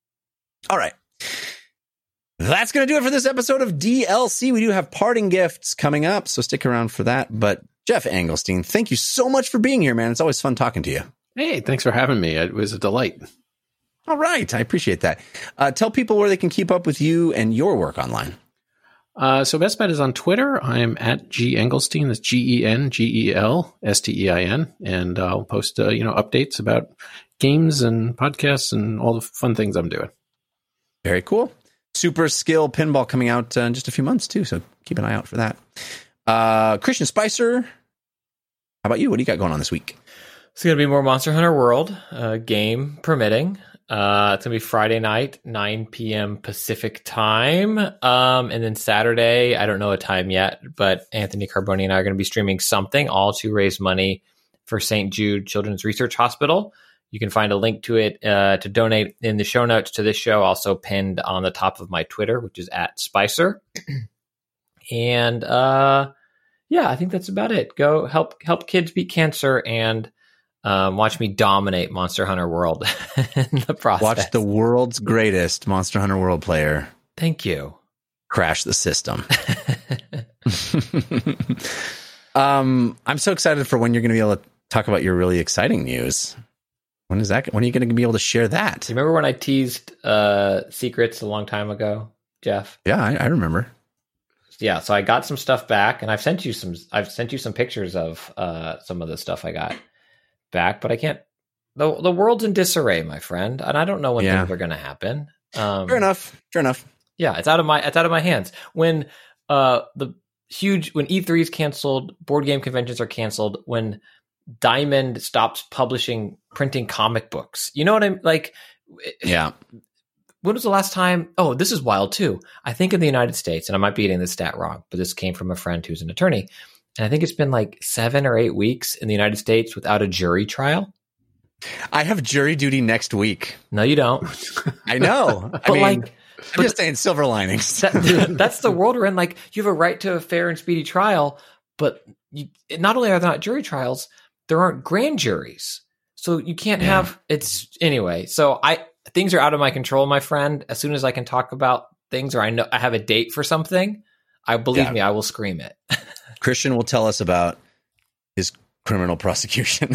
All right. That's going to do it for this episode of D L C. We do have parting gifts coming up, so stick around for that. But Jeff Engelstein, thank you so much for being here, man. It's always fun talking to you. Hey, thanks for having me. It was a delight. All right. I appreciate that. Uh, tell people where they can keep up with you and your work online. Uh, so Best Bet is on Twitter. I am at G Engelstein. That's G E N G E L S T E I N. And I'll post, uh, you know, updates about games and podcasts and all the fun things I'm doing. Very cool. Super Skill Pinball coming out uh, in just a few months, too. So keep an eye out for that. Uh, Christian Spicer, how about you? What do you got going on this week? It's going to be more Monster Hunter World, uh, game permitting. Uh, it's going to be Friday night, nine p.m. Pacific time. Um, and then Saturday, I don't know a time yet, but Anthony Carboni and I are going to be streaming something, all to raise money for Saint Jude Children's Research Hospital. You can find a link to it uh, to donate in the show notes to this show, also pinned on the top of my Twitter, which is at Spicer. And uh, yeah, I think that's about it. Go help help kids beat cancer and um, watch me dominate Monster Hunter World in the process. Watch the world's greatest Monster Hunter World player. Thank you. Crash the system. um, I'm so excited for when you're going to be able to talk about your really exciting news. When is that? When are you going to be able to share that? Do you remember when I teased uh, secrets a long time ago, Jeff? Yeah, I, I remember. Yeah, so I got some stuff back, and I've sent you some. I've sent you some pictures of uh, some of the stuff I got back, but I can't. the The world's in disarray, my friend, and I don't know when Yeah. things are going to happen. Um, Fair enough. Fair enough. Yeah, it's out of my it's out of my hands. When uh, the huge when E three is canceled, board game conventions are canceled. When Diamond stops publishing printing comic books, you know what I'm like? Yeah. When was the last time? Oh, this is wild too. I think in the United States, and I might be getting this stat wrong, but this came from a friend who's an attorney, and I think it's been like seven or eight weeks in the United States without a jury trial. I have jury duty next week. No, you don't. I know. I But mean, like, I'm just saying silver linings. that, that's the world we're in. Like, you have a right to a fair and speedy trial, but you, not only are there not jury trials, there aren't grand juries. So you can't Yeah. have it's anyway. So I things are out of my control, my friend. As soon as I can talk about things or I know I have a date for something, I believe Yeah. me, I will scream it. Christian will tell us about his criminal prosecution.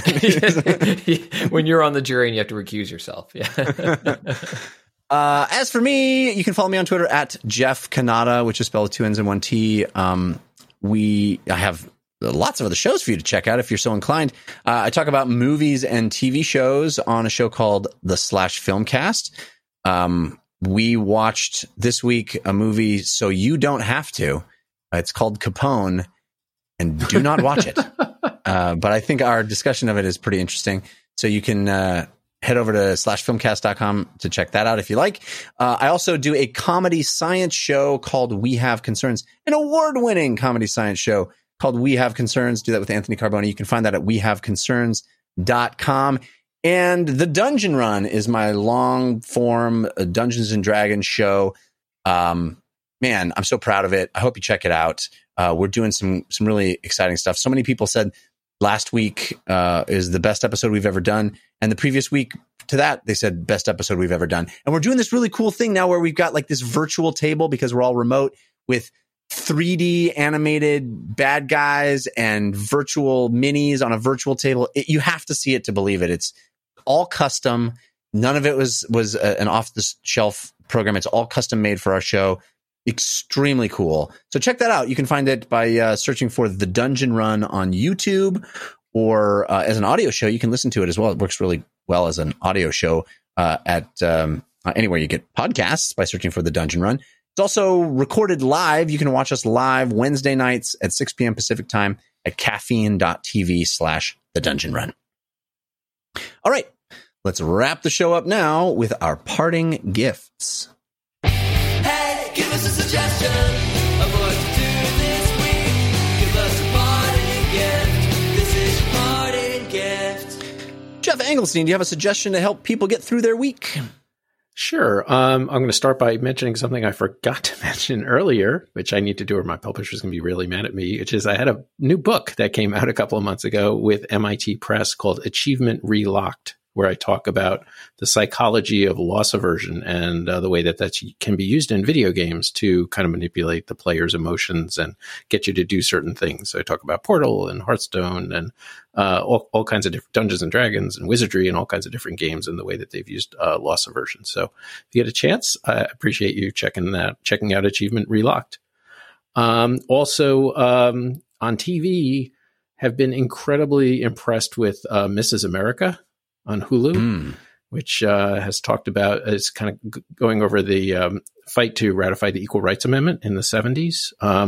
When you're on the jury and you have to recuse yourself. Yeah. Uh, as for me, you can follow me on Twitter at Jeff Kanata, which is spelled with two N's and one T. Um, we I have lots of other shows for you to check out if you're so inclined. Uh, I talk about movies and T V shows on a show called The Slash Filmcast. Um, we watched this week a movie so you don't have to. Uh, it's called Capone, and do not watch it. Uh, but I think our discussion of it is pretty interesting. So you can uh, head over to slash filmcast dot com to check that out if you like. Uh, I also do a comedy science show called We Have Concerns, an award-winning comedy science show called We Have Concerns. Do that with Anthony Carboni. You can find that at we have concerns dot com. And The Dungeon Run is my long-form Dungeons and Dragons show. Um, man, I'm so proud of it. I hope you check it out. Uh, we're doing some some really exciting stuff. So many people said last week uh, is the best episode we've ever done. And the previous week to that, they said best episode we've ever done. And we're doing this really cool thing now where we've got like this virtual table because we're all remote with three D animated bad guys and virtual minis on a virtual table. It, you have to see it to believe it. It's all custom. None of it was, was a, an off the shelf program. It's all custom made for our show. Extremely cool. So check that out. You can find it by uh, searching for The Dungeon Run on YouTube, or uh, as an audio show, you can listen to it as well. It works really well as an audio show uh, at um, anywhere you get podcasts by searching for The Dungeon Run. It's also recorded live. You can watch us live Wednesday nights at six p.m. Pacific time at caffeine.tv slash The Dungeon Run. All right, let's wrap the show up now with our parting gifts. Hey, give us a suggestion of what to do this week. Give us a parting gift. This is your parting gift. Jeff Engelstein, do you have a suggestion to help people get through their week? Sure. Um, I'm going to start by mentioning something I forgot to mention earlier, which I need to do or my publisher's going to be really mad at me, which is I had a new book that came out a couple of months ago with M I T Press called Achievement Relocked, where I talk about the psychology of loss aversion and uh, the way that that can be used in video games to kind of manipulate the player's emotions and get you to do certain things. So I talk about Portal and Hearthstone and uh, all, all kinds of different Dungeons and Dragons and Wizardry and all kinds of different games and the way that they've used uh, loss aversion. So if you get a chance, I appreciate you checking that, checking out Achievement Relocked. Um, also um, on T V, have been incredibly impressed with uh, Missus America on Hulu, mm. which uh, has talked about, is kind of g- going over the um, fight to ratify the Equal Rights Amendment in the seventies. Um,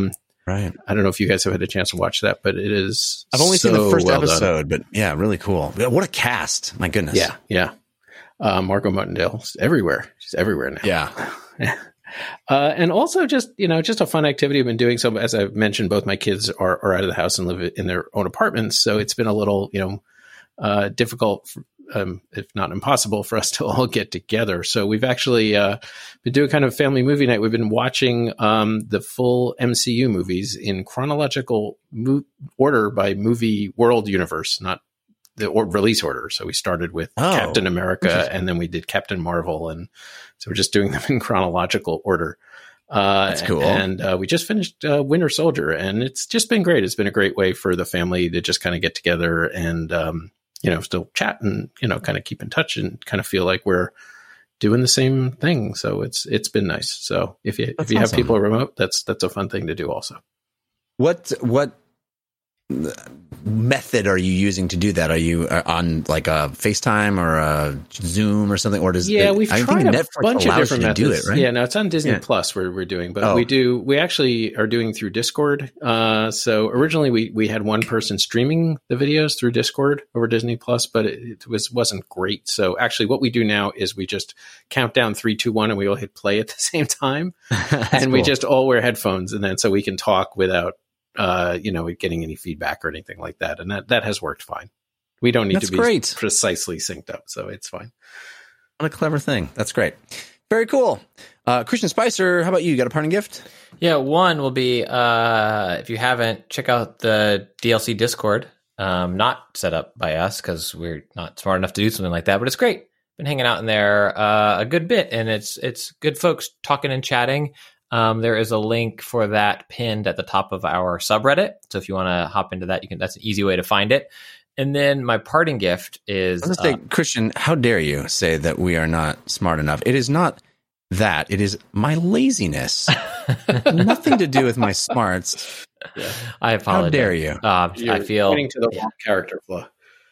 Right. I don't know if you guys have had a chance to watch that, but it is. I've only so seen the first well done. episode, but yeah, really cool. What a cast. My goodness. Yeah. Yeah. Uh, Margot Martindale's everywhere. She's everywhere now. Yeah. Uh, and also just, you know, just a fun activity I've been doing. So as I've mentioned, both my kids are, are out of the house and live in their own apartments. So it's been a little, you know, uh, difficult, for, um, if not impossible for us to all get together. So we've actually uh, been doing kind of family movie night. We've been watching um, the full M C U movies in chronological mo- order by movie world universe, not the or release order. So we started with Oh, Captain America, and then we did Captain Marvel, and so we're just doing them in chronological order. Uh, That's cool. And uh, we just finished uh, Winter Soldier, and it's just been great. It's been a great way for the family to just kind of get together and um, you know, still chat and, you know, kind of keep in touch and kind of feel like we're doing the same thing. So it's it's been nice. So if you That's if you awesome. have people remote, that's that's a fun thing to do also. What what method are you using to do that? Are you uh, on like a FaceTime or a Zoom or something? Or does Yeah, it, we've I tried think a Netflix bunch of allows you different to methods. do it, right? Yeah, no, it's on Disney Yeah. Plus where we're doing, but Oh. we do we actually are doing through Discord. Uh, so originally we we had one person streaming the videos through Discord over Disney Plus, but it, it was wasn't great. So actually, what we do now is we just count down three, two, one, and we all hit play at the same time, and we cool. just all wear headphones, and then so we can talk without uh, you know, getting any feedback or anything like that, and that that has worked fine. We don't need That's to be great. precisely synced up, so it's fine. What a clever thing. That's great. Very cool. Uh, Christian Spicer, how about you? You got a parting gift? Yeah, one will be uh, if you haven't, check out the D L C Discord. Um, not set up by us because we're not smart enough to do something like that, but it's great. Been hanging out in there uh, a good bit, and it's it's good folks talking and chatting. Um, there is a link for that pinned at the top of our subreddit. So if you want to hop into that, you can. That's an easy way to find it. And then my parting gift is I was going to uh, say, Christian, how dare you say that we are not smart enough? It is not that. It is my laziness. Nothing to do with my smarts. I apologize. How dare you? Uh, I feel pointing to the wrong character flaw.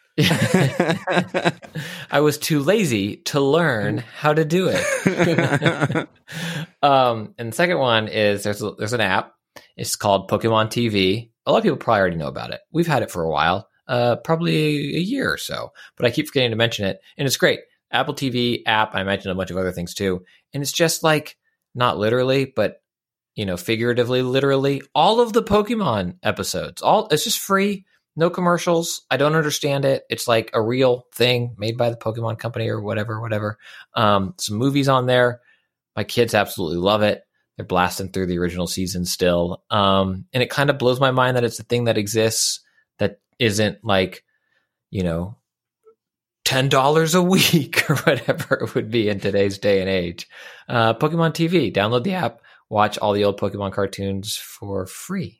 I was too lazy to learn how to do it. um, and the second one is there's a, there's an app. It's called Pokemon T V. A lot of people probably already know about it. We've had it for a while, uh, probably a year or so, but I keep forgetting to mention it. And it's great. Apple T V app. I mentioned a bunch of other things too. And it's just like, not literally, but you know, figuratively, literally, all of the Pokemon episodes. All it's just free. No commercials. I don't understand it. It's like a real thing made by the Pokemon company or whatever, whatever. Um, some movies on there. My kids absolutely love it. They're blasting through the original season still. Um, and it kind of blows my mind that it's a thing that exists that isn't like, you know, ten dollars a week or whatever it would be in today's day and age. Uh, Pokemon T V, download the app, watch all the old Pokemon cartoons for free.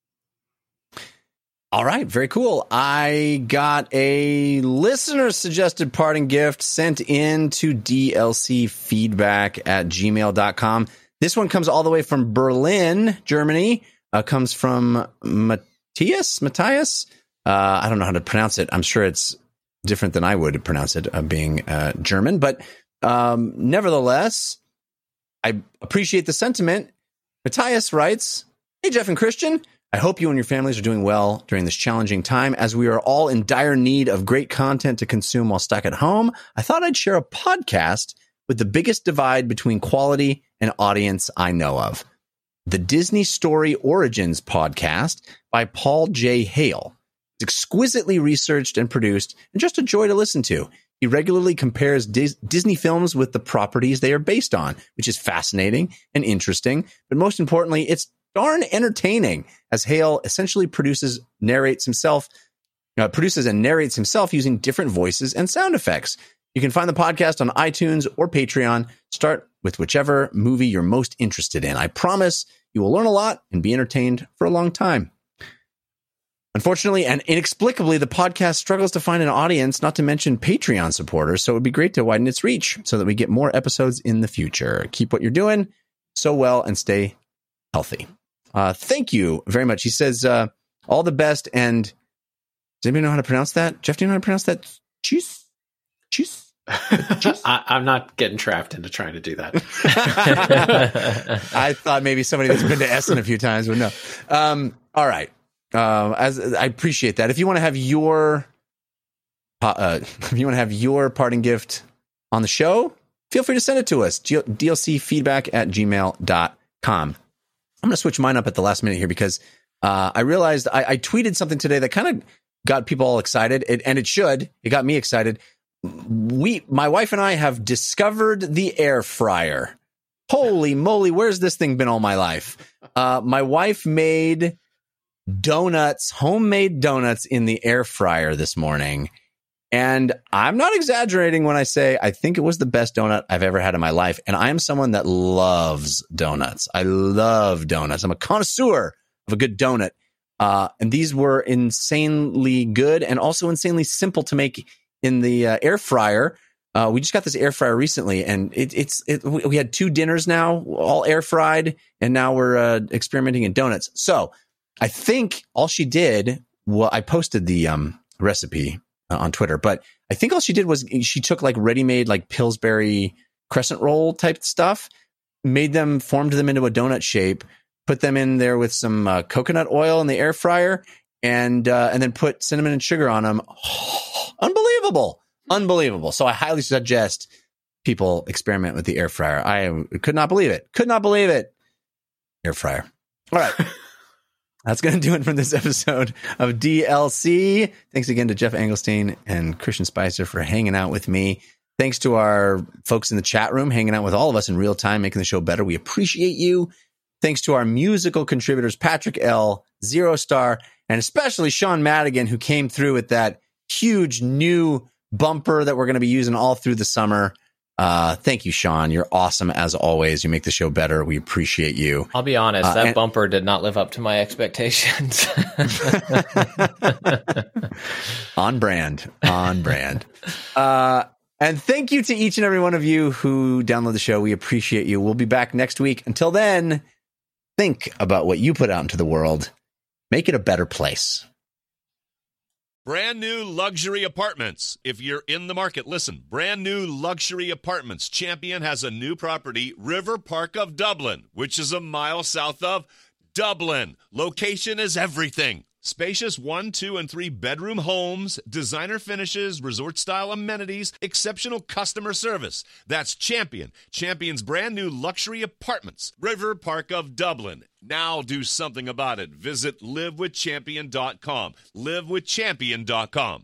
All right, very cool. I got a listener suggested parting gift sent in to D L C feedback at gmail dot com. This one comes all the way from Berlin, Germany. Uh, comes from Matthias. Matthias? Uh, I don't know how to pronounce it. I'm sure it's different than I would pronounce it, uh, being uh, German. But um, nevertheless, I appreciate the sentiment. Matthias writes, "Hey, Jeff and Christian. I hope you and your families are doing well during this challenging time. As we are all in dire need of great content to consume while stuck at home, I thought I'd share a podcast with the biggest divide between quality and audience I know of. The Disney Story Origins podcast by Paul J. Hale. It's exquisitely researched and produced and just a joy to listen to. He regularly compares Dis- Disney films with the properties they are based on, which is fascinating and interesting. But most importantly, it's darn entertaining, as Hale essentially produces, narrates himself, uh, produces and narrates himself using different voices and sound effects. You can find the podcast on iTunes or Patreon. Start with whichever movie you're most interested in. I promise you will learn a lot and be entertained for a long time. Unfortunately and inexplicably, the podcast struggles to find an audience, not to mention Patreon supporters, so it would be great to widen its reach so that we get more episodes in the future. Keep what you're doing so well and stay healthy." Uh, thank you very much. He says, uh, all the best. And does anybody know how to pronounce that? Jeff, do you know how to pronounce that? Cheese? Cheese? I, I'm not getting trapped into trying to do that. I thought maybe somebody that's been to Essen a few times would know. Um, all right. Uh, as I appreciate that. If you want to have your, uh, if you want to have your parting gift on the show, feel free to send it to us. D L C feedback at gmail dot com. I'm going to switch mine up at the last minute here because uh, I realized I, I tweeted something today that kind of got people all excited, it, and it should. It got me excited. We, my wife and I have discovered the air fryer. Holy moly, where's this thing been all my life? Uh, my wife made donuts, homemade donuts in the air fryer this morning. And I'm not exaggerating when I say I think it was the best donut I've ever had in my life. And I am someone that loves donuts. I love donuts. I'm a connoisseur of a good donut. Uh, and these were insanely good and also insanely simple to make in the uh, air fryer. Uh, we just got this air fryer recently, and it, it's it, we had two dinners now, all air fried, and now we're uh, experimenting in donuts. So I think all she did, well, I posted the um, recipe uh, on Twitter, but I think all she did was she took like ready-made like Pillsbury crescent roll type stuff, made them, formed them into a donut shape, put them in there with some uh, coconut oil in the air fryer, and uh, and then put cinnamon and sugar on them. Oh, unbelievable. Unbelievable. So I highly suggest people experiment with the air fryer. I could not believe it. Could not believe it. Air fryer. All right. That's going to do it for this episode of D L C. Thanks again to Jeff Engelstein and Christian Spicer for hanging out with me. Thanks to our folks in the chat room hanging out with all of us in real time, making the show better. We appreciate you. Thanks to our musical contributors, Patrick L., Zero Star, and especially Sean Madigan, who came through with that huge new bumper that we're going to be using all through the summer. Uh, thank you, Sean. You're awesome as always. You make the show better. We appreciate you. I'll be honest, uh, that and- bumper did not live up to my expectations. On brand. On brand. Uh, and thank you to each and every one of you who download the show. We appreciate you. We'll be back next week. Until then, think about what you put out into the world. Make it a better place. Brand new luxury apartments. If you're in the market, listen. Brand new luxury apartments. Champion has a new property, River Park of Dublin, which is a mile south of Dublin. Location is everything. Spacious one, two, and three bedroom homes, designer finishes, resort-style amenities, exceptional customer service. That's Champion. Champion's brand new luxury apartments, River Park of Dublin. Now do something about it. Visit live with champion dot com. live with champion dot com.